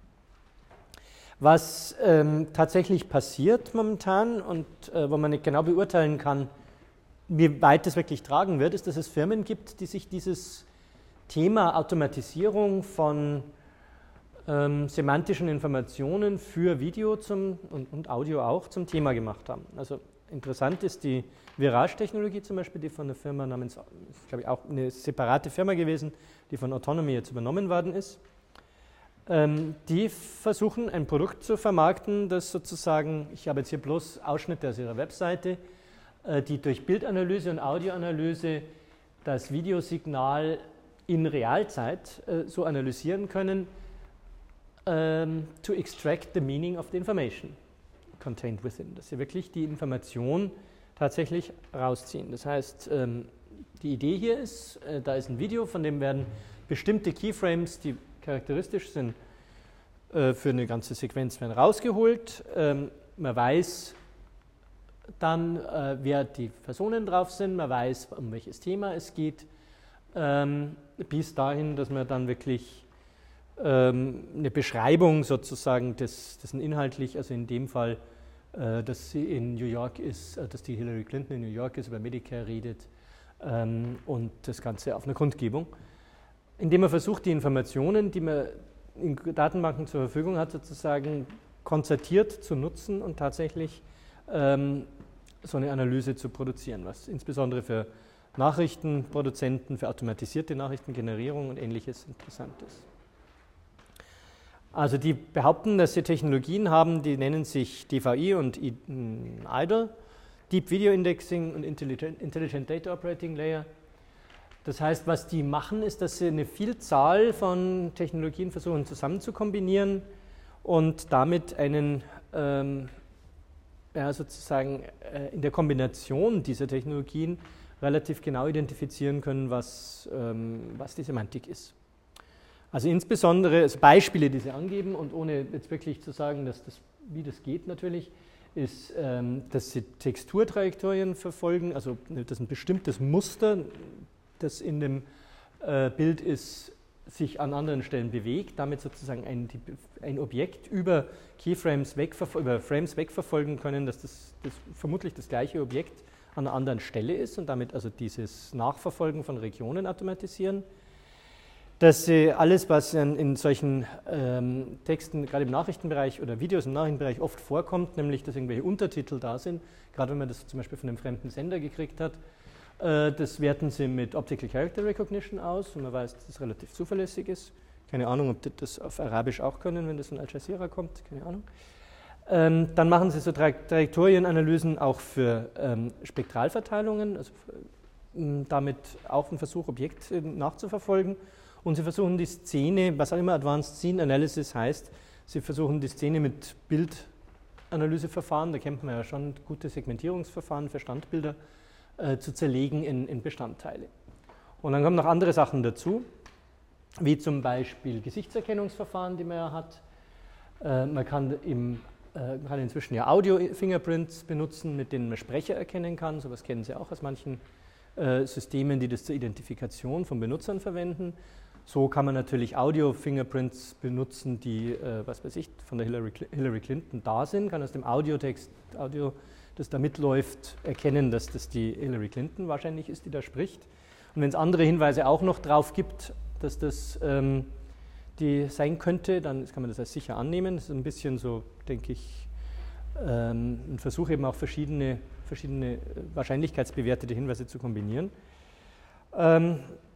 Was ähm, tatsächlich passiert momentan und äh, wo man nicht genau beurteilen kann, wie weit das wirklich tragen wird, ist, dass es Firmen gibt, die sich dieses Thema Automatisierung von ähm, semantischen Informationen für Video zum, und, und Audio auch zum Thema gemacht haben. Also interessant ist die Virage-Technologie zum Beispiel, die von einer Firma namens, ist glaube ich auch eine separate Firma gewesen, die von Autonomy jetzt übernommen worden ist. Die versuchen, ein Produkt zu vermarkten, das sozusagen, ich habe jetzt hier bloß Ausschnitte aus ihrer Webseite, die durch Bildanalyse und Audioanalyse das Videosignal in Realzeit so analysieren können, to extract the meaning of the information contained within, dass sie wirklich die Information tatsächlich rausziehen. Das heißt, die Idee hier ist, da ist ein Video, von dem werden bestimmte Keyframes, die charakteristisch sind äh, für eine ganze Sequenz, werden rausgeholt. Ähm, man weiß, dann, äh, wer die Personen drauf sind, man weiß, um welches Thema es geht, ähm, bis dahin, dass man dann wirklich ähm, eine Beschreibung sozusagen des, dessen inhaltlich, also in dem Fall, äh, dass sie in New York ist, äh, dass die Hillary Clinton in New York ist, über Medicare redet ähm, und das Ganze auf einer Kundgebung, indem man versucht, die Informationen, die man in Datenbanken zur Verfügung hat, sozusagen konzertiert zu nutzen und tatsächlich ähm, so eine Analyse zu produzieren, was insbesondere für Nachrichtenproduzenten, für automatisierte Nachrichtengenerierung und Ähnliches interessant ist. Also die behaupten, dass sie Technologien haben, die nennen sich D V I und I D L, Deep Video Indexing und Intelligent, Intelligent Data Operating Layer. Das heißt, was die machen, ist, dass sie eine Vielzahl von Technologien versuchen zusammen zu kombinieren und damit einen, ähm, ja, sozusagen äh, in der Kombination dieser Technologien relativ genau identifizieren können, was, ähm, was die Semantik ist. Also insbesondere also Beispiele, die sie angeben, und ohne jetzt wirklich zu sagen, dass das, wie das geht natürlich, ist, ähm, dass sie Texturtrajektorien verfolgen, also dass ein bestimmtes Muster, das in dem äh, Bild ist, sich an anderen Stellen bewegt, damit sozusagen ein, die, ein Objekt über Keyframes über Frames wegverfolgen können, dass das, das vermutlich das gleiche Objekt an einer anderen Stelle ist und damit also dieses Nachverfolgen von Regionen automatisieren. Dass sie alles, was in, in solchen ähm, Texten, gerade im Nachrichtenbereich oder Videos im Nachrichtenbereich oft vorkommt, nämlich dass irgendwelche Untertitel da sind, gerade wenn man das zum Beispiel von einem fremden Sender gekriegt hat, das werten sie mit Optical Character Recognition aus und man weiß, dass das relativ zuverlässig ist. Keine Ahnung, ob die das auf Arabisch auch können, wenn das von Al Jazeera kommt, keine Ahnung. Ähm, dann machen sie so Tra Trajektorienanalysen auch für ähm, Spektralverteilungen, also ähm, damit auch ein Versuch, Objekt äh, nachzuverfolgen. Und sie versuchen die Szene, was auch immer Advanced Scene Analysis heißt, sie versuchen die Szene mit Bildanalyseverfahren, da kennt man ja schon gute Segmentierungsverfahren für Standbilder, zu zerlegen in, in Bestandteile. Und dann kommen noch andere Sachen dazu, wie zum Beispiel Gesichtserkennungsverfahren, die man ja hat. Äh, man kann, im, äh, man kann inzwischen ja Audio-Fingerprints benutzen, mit denen man Sprecher erkennen kann. So etwas kennen Sie auch aus manchen äh, Systemen, die das zur Identifikation von Benutzern verwenden. So kann man natürlich Audio-Fingerprints benutzen, die, äh, was weiß ich, von der Hillary, Hillary Clinton da sind, kann aus dem Audiotext, Audio das da mitläuft, erkennen, dass das die Hillary Clinton wahrscheinlich ist, die da spricht. Und wenn es andere Hinweise auch noch drauf gibt, dass das ähm, die sein könnte, dann kann man das als sicher annehmen. Das ist ein bisschen so, denke ich, ähm, ein Versuch, eben auch verschiedene, verschiedene wahrscheinlichkeitsbewertete Hinweise zu kombinieren. Ähm,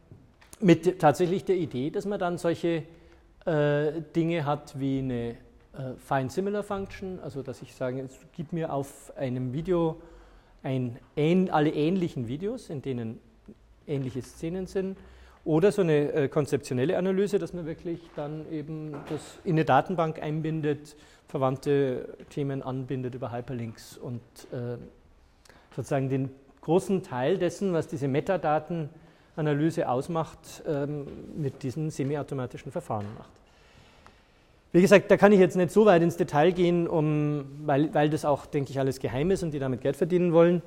mit tatsächlich der Idee, dass man dann solche äh, Dinge hat wie eine Find Similar Function, also dass ich sage, es gibt mir auf einem Video ein, ein, alle ähnlichen Videos, in denen ähnliche Szenen sind, oder so eine äh, konzeptionelle Analyse, dass man wirklich dann eben das in eine Datenbank einbindet, verwandte Themen anbindet über Hyperlinks und äh, sozusagen den großen Teil dessen, was diese Metadatenanalyse ausmacht, ähm, mit diesen semiautomatischen Verfahren macht. Wie gesagt, da kann ich jetzt nicht so weit ins Detail gehen, um, weil, weil das auch, denke ich, alles geheim ist und die damit Geld verdienen wollen.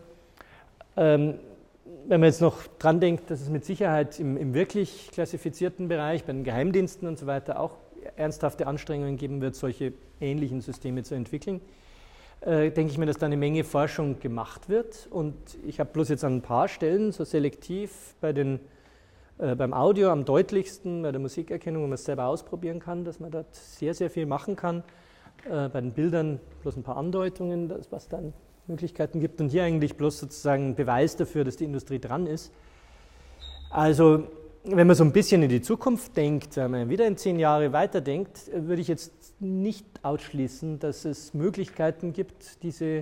Ähm, wenn man jetzt noch dran denkt, dass es mit Sicherheit im, im wirklich klassifizierten Bereich, bei den Geheimdiensten und so weiter auch ernsthafte Anstrengungen geben wird, solche ähnlichen Systeme zu entwickeln, äh, denke ich mir, dass da eine Menge Forschung gemacht wird. Und ich habe bloß jetzt an ein paar Stellen so selektiv bei den beim Audio am deutlichsten, bei der Musikerkennung, wo man es selber ausprobieren kann, dass man dort sehr, sehr viel machen kann. Äh, bei den Bildern bloß ein paar Andeutungen, das, was dann Möglichkeiten gibt. Und hier eigentlich bloß sozusagen ein Beweis dafür, dass die Industrie dran ist. Also, wenn man so ein bisschen in die Zukunft denkt, wenn man wieder in zehn Jahre weiterdenkt, würde ich jetzt nicht ausschließen, dass es Möglichkeiten gibt, diese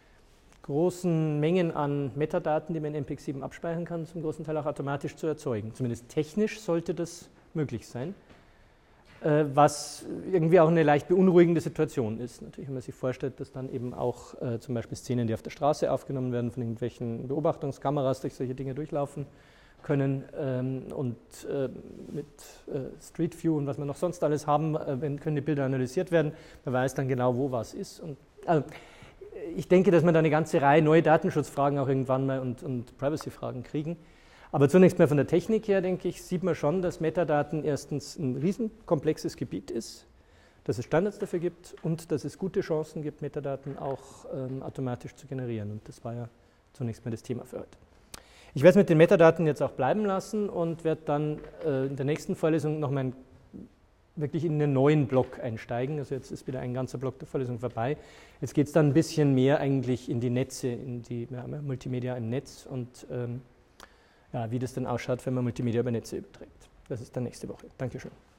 großen Mengen an Metadaten, die man in M P E G sieben abspeichern kann, zum großen Teil auch automatisch zu erzeugen. Zumindest technisch sollte das möglich sein, äh, was irgendwie auch eine leicht beunruhigende Situation ist. Natürlich, wenn man sich vorstellt, dass dann eben auch äh, zum Beispiel Szenen, die auf der Straße aufgenommen werden, von irgendwelchen Beobachtungskameras durch solche Dinge durchlaufen können ähm, und äh, mit äh, Street View und was wir noch sonst alles haben, äh, wenn, können die Bilder analysiert werden. Man weiß dann genau, wo was ist. Und, also, ich denke, dass wir da eine ganze Reihe neue Datenschutzfragen auch irgendwann mal und, und Privacy-Fragen kriegen. Aber zunächst mal von der Technik her, denke ich, sieht man schon, dass Metadaten erstens ein riesenkomplexes Gebiet ist, dass es Standards dafür gibt und dass es gute Chancen gibt, Metadaten auch ähm, automatisch zu generieren. Und das war ja zunächst mal das Thema für heute. Ich werde es mit den Metadaten jetzt auch bleiben lassen und werde dann äh, in der nächsten Vorlesung nochmal ein wirklich in einen neuen Block einsteigen. Also jetzt ist wieder ein ganzer Block der Vorlesung vorbei. Jetzt geht es dann ein bisschen mehr eigentlich in die Netze, in die ja, Multimedia im Netz und ähm, ja, wie das dann ausschaut, wenn man Multimedia über Netze überträgt. Das ist dann nächste Woche. Dankeschön.